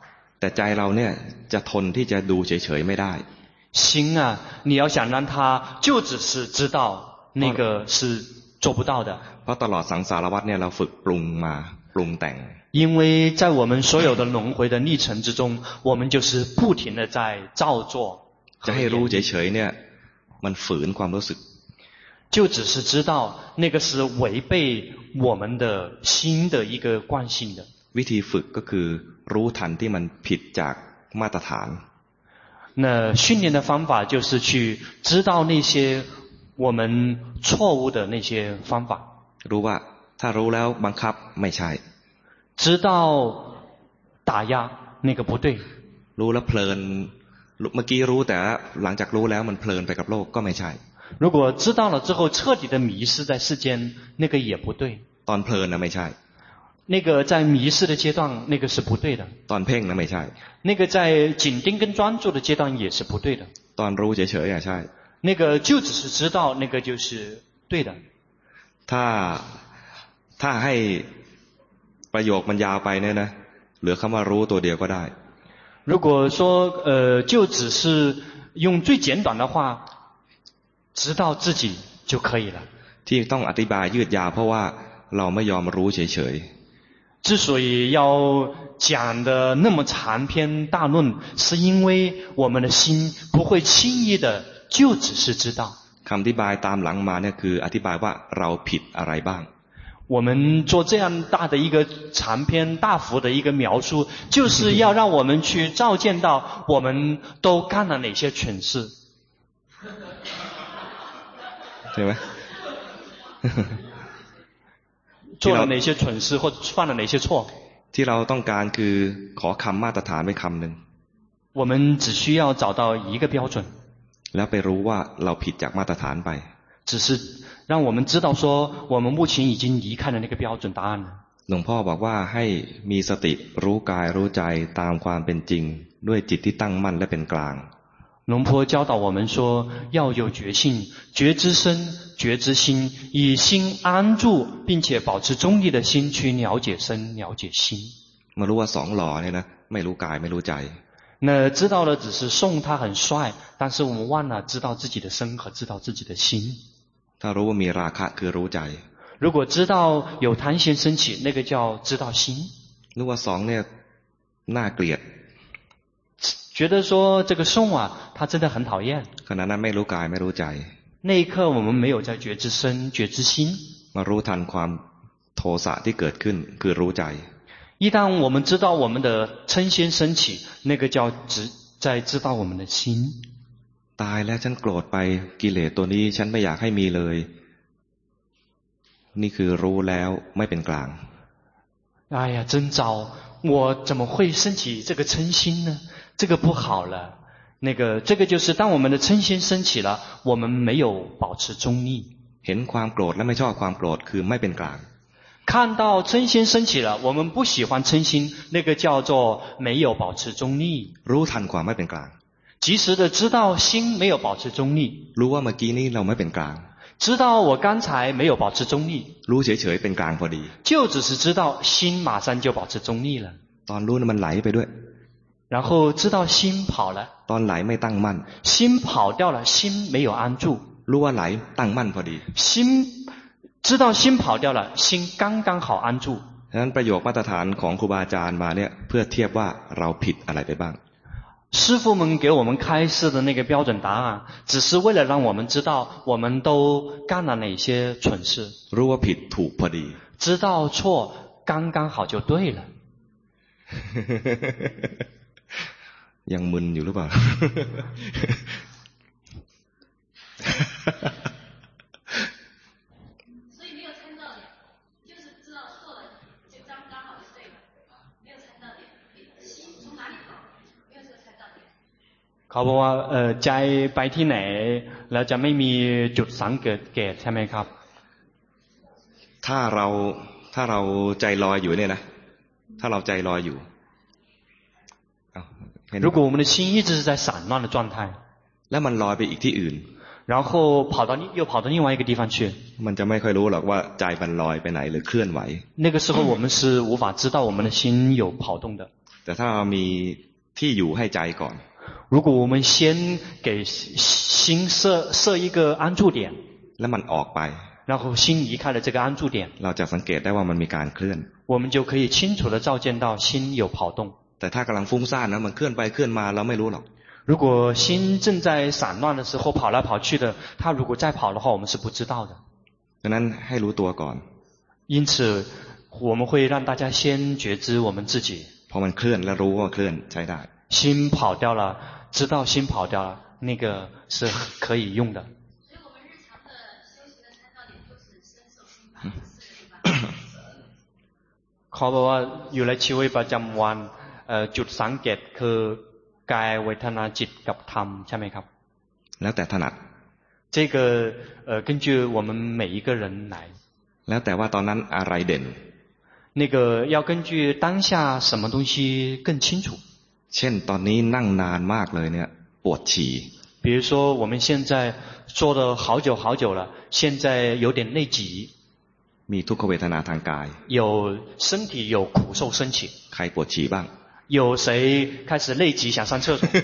แต่ใจเราเนี่ยจะทนที่จะดูเฉยๆไม่ได้心啊，你要想让它就只是知道，那个是做不到的。 เพราะตลอดสังสารวัฏเนี่ยเราฝึกปรุงมาปรุงแต่ง因为在我们所有的轮回的历程之中，我们就是不停的在造作。 จะให้รู้เฉยๆเนี่ยมันฝืนความรู้สึก就只是知道那个是违背我们的心的一个惯性的。 วิธีฝึกก็คือรู้ทันที่มันผิดจากมาตรฐาน那训练的方法就是去知道那些我们错误的那些方法。 รู้ว่าถ้ารู้แล้วบังคับไม่ใช่知道打压那个不对รู้แล้วเพลินเมื่อกี้รู้แต่หลังจากรู้แล้วมันเพลินไปกับโลกก็ไม่ใช่如果知道了之后彻底的迷失在世间那个也不对ตอนเพลินนะไม่ใช่那个在迷失的阶段那个是不对的ตอนเพ่งนะไม่ใช่那个在紧盯跟专注的阶段也是不对的ตอนรู้เฉยๆอ่ะใช่那个就只是知道那个就是对的ถ้าให้ประโยคมันยาวไปเนี่ยนะเหลือคำว่ารู้ตัวเดียวก็ได้如果说就只是用最简短的话知道自己就可以了ที่ต้องอธิบายยืดยาวเพราะว่าเราไม่ยอมรู้เฉยๆ之所以要讲的那么长篇大论是因为我们的心不会轻易的就只是知道คำอธิบายตามหลังมาเนี่ยคืออธิบายว่าเราผิดอะไรบ้าง我们做这样大的一个长篇大幅的一个描述就是要让我们去照见到我们都干了哪些蠢事ใช่ไหม做了哪些蠢事或者犯了哪些错ที่เราต้องการคือขอคำมาตรฐานไว้คำหนึ่ง我们只需要找到一个标准แล้วไปรู้ว่าเราผิดจากมาตรฐานไป只是让我们知道说我们目前已经离开了那个标准答案了หลวงพ่อบอกว่าให้มีสติรู้กายรู้ใจตามความเป็นจริงด้วยจิตที่ตั้งมั่นและเป็นกลาง龙婆教导我们说要有觉性觉知身觉知心以心安住并且保持中立的心去了解身了解心มารู้ว่าสองหล่อเนี่ยนะไม่รู้กายไม่รู้ใจ那知道了只是送他很帅但是我们忘了知道自己的身和知道自己的心ถ้ารู้ว่ามีราคะคือรู้ใจ如果知道有贪心升起那个叫知道心รู้ว่าสองเนี่ยน่าเกลียด觉得说这个送啊他真的很讨厌ขณะนั้นไม่รู้กายไม่รู้ใจ那一刻我们没有在觉知身觉知心มารู้ทันความโทสะที่เกิดขึ้นคือรู้ใจ一旦我们知道我们的嗔心升起那个叫在知道我们的心ตายแล้วฉันโกรธไปกิเลสตัวนี้ฉันไม่อยากให้มีเลยนี่คือรู้แล้วไม่เป็นกลาง哎呀真糟我怎么会升起这个嗔心呢这个不好了那个这个就是当我们的嗔心升起了我们没有保持中立เห็นความโกรธและไม่ชอบความโกรธคือไม่เป็นกลาง看到嗔心升起了我们不喜欢嗔心那个叫做没有保持中立รู้ทันความไม่เป็นกลาง及时的知道心没有保持中立รู้ว่าเมื่อกี้นี้เราไม่เป็นกลาง知道我刚才没有保持中立รู้เฉยๆเป็นกลางพอดี就只是知道心马上就保持中立了ตอนรู้มันไหลไปด้วย然后知道心跑了ตอนไหลไม่ตั้งมั่น心跑掉了心没有安住รู้ว่าไหลตั้งมั่นพอดี心知道心跑掉了心刚刚好安住ฉะนั้นประโยคมาตรฐานของครูบาอาจารย์มาเนี่ยเพื่อเทียบว่าเราผิดอะไรไปบ้าง师父们给我们开示的那个标准答案只是为了让我们知道我们都干了哪些蠢事รู้ว่าผิดถูกพอดี知道错刚刚好就对了ยังมึนอยู่หรือเปล่าเขาบอกว่าใจไปที่ไหนแล้วจะไม่มีจุดสังเกตใช่ไหมครับถ้าเราใจลอยอยู่เนี่ยนะถ้าเราใจลอยอยู่如果我们的心一直是在散乱的状态แล้วมันลอยไปอีกที่อื่น然后又跑到另外一个地方去มันจะไม่ค่อยรู้หรอกว่าใจมันลอยไปไหนหรือเคลื่อนไหว那个时候我们是无法知道我们的心有跑动的แต่ถ้าเรามีที่อยู่ให้ใจก่อน如果我们先给心设一个安住点， แล้วมันออกไป然后心离开了这个安住点， เราจะสังเกตได้ว่ามันมีการเคลื่อน我们就可以清楚地照见到心有跑动。 แต่ถ้ากำลังฟุ้งซ่านนะมันเคลื่อนไปเคลื่อนมาเราไม่รู้หรอก如果心正在散乱的时候跑来跑去的，它如果再跑的话，我们是不知道的。 ดังนั้นให้รู้ตัวก่อน因此，我们会让大家先觉知我们自己。 พอมันเคลื่อนแล้วรู้ว่าเคลื่อนใช้ได้心跑掉了，知道心跑掉了，那个是可以用的。เขาบอกว่าอยู่ในชีวิตประจำวันจุดสังเกตคือกายเวทนาจิตกับธรรมใช่ไหมครับแล้วแต่ถนัด这个根据我们每一个人来แล้วแต่ว่าตอนนั้นอะไรเด่น那个要根据当下什么东西更清楚。 เช่นตอนนี้นั่งนานมากเลยเนี่ยปวดฉี่比如说我们现在坐了好久好久了，现在有点内急， มีทุกขเวทนาทางกาย有身体有苦受升起， ใครปวดฉี่บ้าง有谁开始内急想上厕所？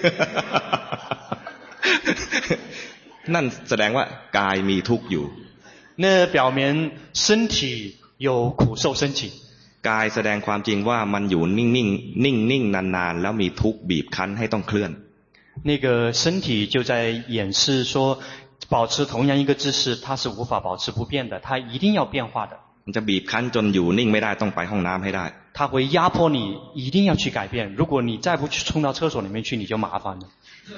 นั่นแสดงว่ากายมีทุกข์อยู่那表明身体有苦受升起。 กายแสดงความจริงว่ามันอยู่นิ่งนานๆแล้วมีทุกข์บีบคั้นให้ต้องเคลื่อน那个身体就在演示说，保持同样一个姿势，它是无法保持不变的，它一定要变化的。 มันจะบีบคั้นจนอยู่นิ่งไม่ได้ต้องไปห้องน้ำให้ได้它会压迫你，一定要去改变。如果你再不去冲到厕所里面去，你就麻烦了。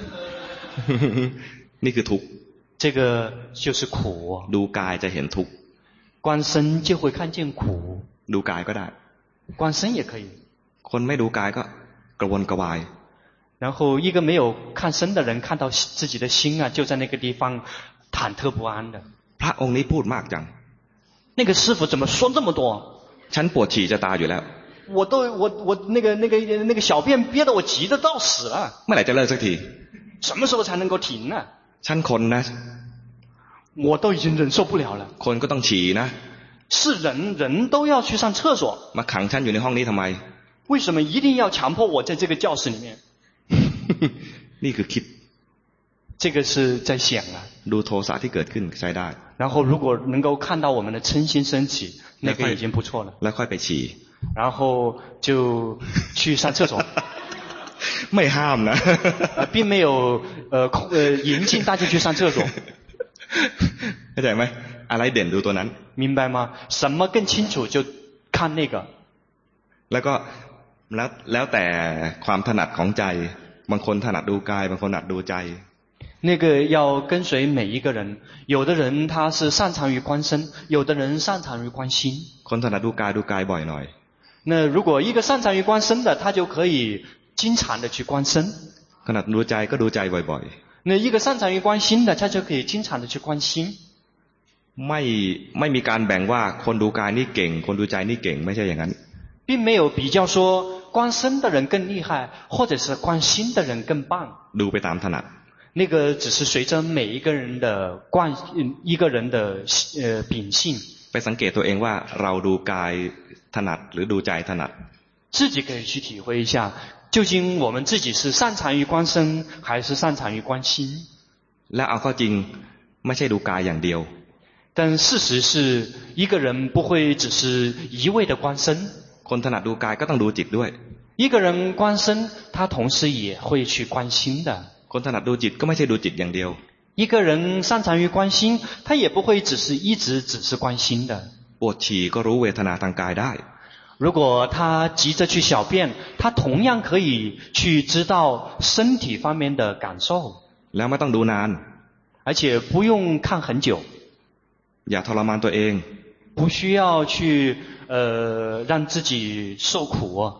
นี่คือทุกข์这个就是苦。 ดูกายจะเห็นทุกข์观身就会看见苦， ดูกายก็ได้观身也可以。 คนไม่ดูกายก็กระวนกระวาย然后一个没有看身的人看到自己的心啊，就在那个地方忐忑不安的。 พระองค์นี้พูดมากจัง那个师父怎么说这么多？ ฉันปวดฉี่จะตายอยู่แล้ว我那个小便憋得我急得到死了， เมื่อไหร่จะเลิกสักที什么时候才能够停呢？ ฉันคนนะ我都已经忍受不了了。 คนก็ต้องฉี่นะ是人都要去上厕所， มาขังฉันอยู่ในห้องนี้ทำไม为什么一定要强迫我在这个教室里面？ นี่คือคิด这个是在想啊。 ดูโทสะที่เกิดขึ้นใช้ได้然后如果能够看到我们的嗔心升起，那个已经不错了。 แล้วค่อยไปฉี่然后就去上厕所， ไม่ห้ามนะ并没有引进大家去上厕所， เข้าใจไหมอะไรเด่นดูตัวนั้น明白吗？什么更清楚就看那个。 แล้วก็แล้วแต่ความถนัดของใจบางคนถนัดดูกายบางคนถนัดดูใจ那个要跟随每一个人，有的人他是擅长于观身，有的人擅长于观心。 คนถนัดดูกายบ่อยหน่อย那如果一个擅长于观身的，他就可以经常的去观身； ถนัดดูใจก็ดูใจบ่อย那一个擅长于观心的，他就可以经常的去观心。 ๆไม่มีการแบ่งว่าคนดูกายนี่เก่งคนดูใจนี่เก่งไม่ใช่อย่างนั้น并没有比较说观身的人更厉害，或者是观心的人更棒。 ดูไปตามถนัด那个只是随着每一个人的一个人的秉性。 ไปสังเกตตัวเองว่าเราดูกายถนัดหรือดูใจถนัด自己可以去体会一下，究竟我们自己是擅长于观身，还是擅长于观心？ และเอาเข้าจริงไม่ใช่ดูกายอย่างเดียว但事实是，一个人不会只是一味的观身。 คนถนัดดูกายก็ต้องดูจิตด้วย一个人观身，他同时也会去观心的。 คนถนัดดูจิตก็ไม่ใช่ดูจิตอย่างเดียว一个人擅长于观心，他也不会只是观心的。 ปวดฉี่ก็รู้เวทนาทางกายได้如果他急着去小便，他同样可以去知道身体方面的感受， แล้วไม่ต้องดูนาน而且不用看很久， อย่าทรมานตัวเอง不需要去让自己受苦。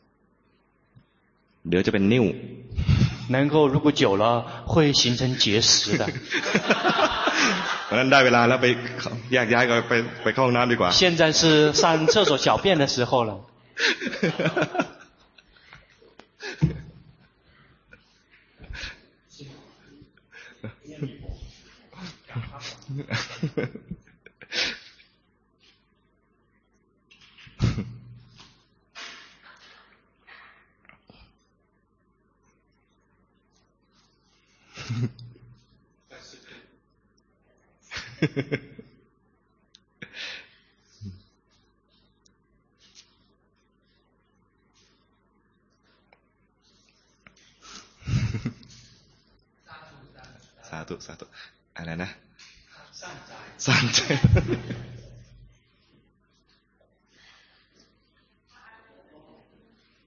เดี๋ยวจะเป็นนิ่ว能够如果久了会形成结石的。 เพราะนั้นได้เวลาแล้วไปแยกย้ายกันไปเข้าห้องน้ำดีกว่า现在是上厕所小便的时候了。 สาธุอะไรนะสร้างใจ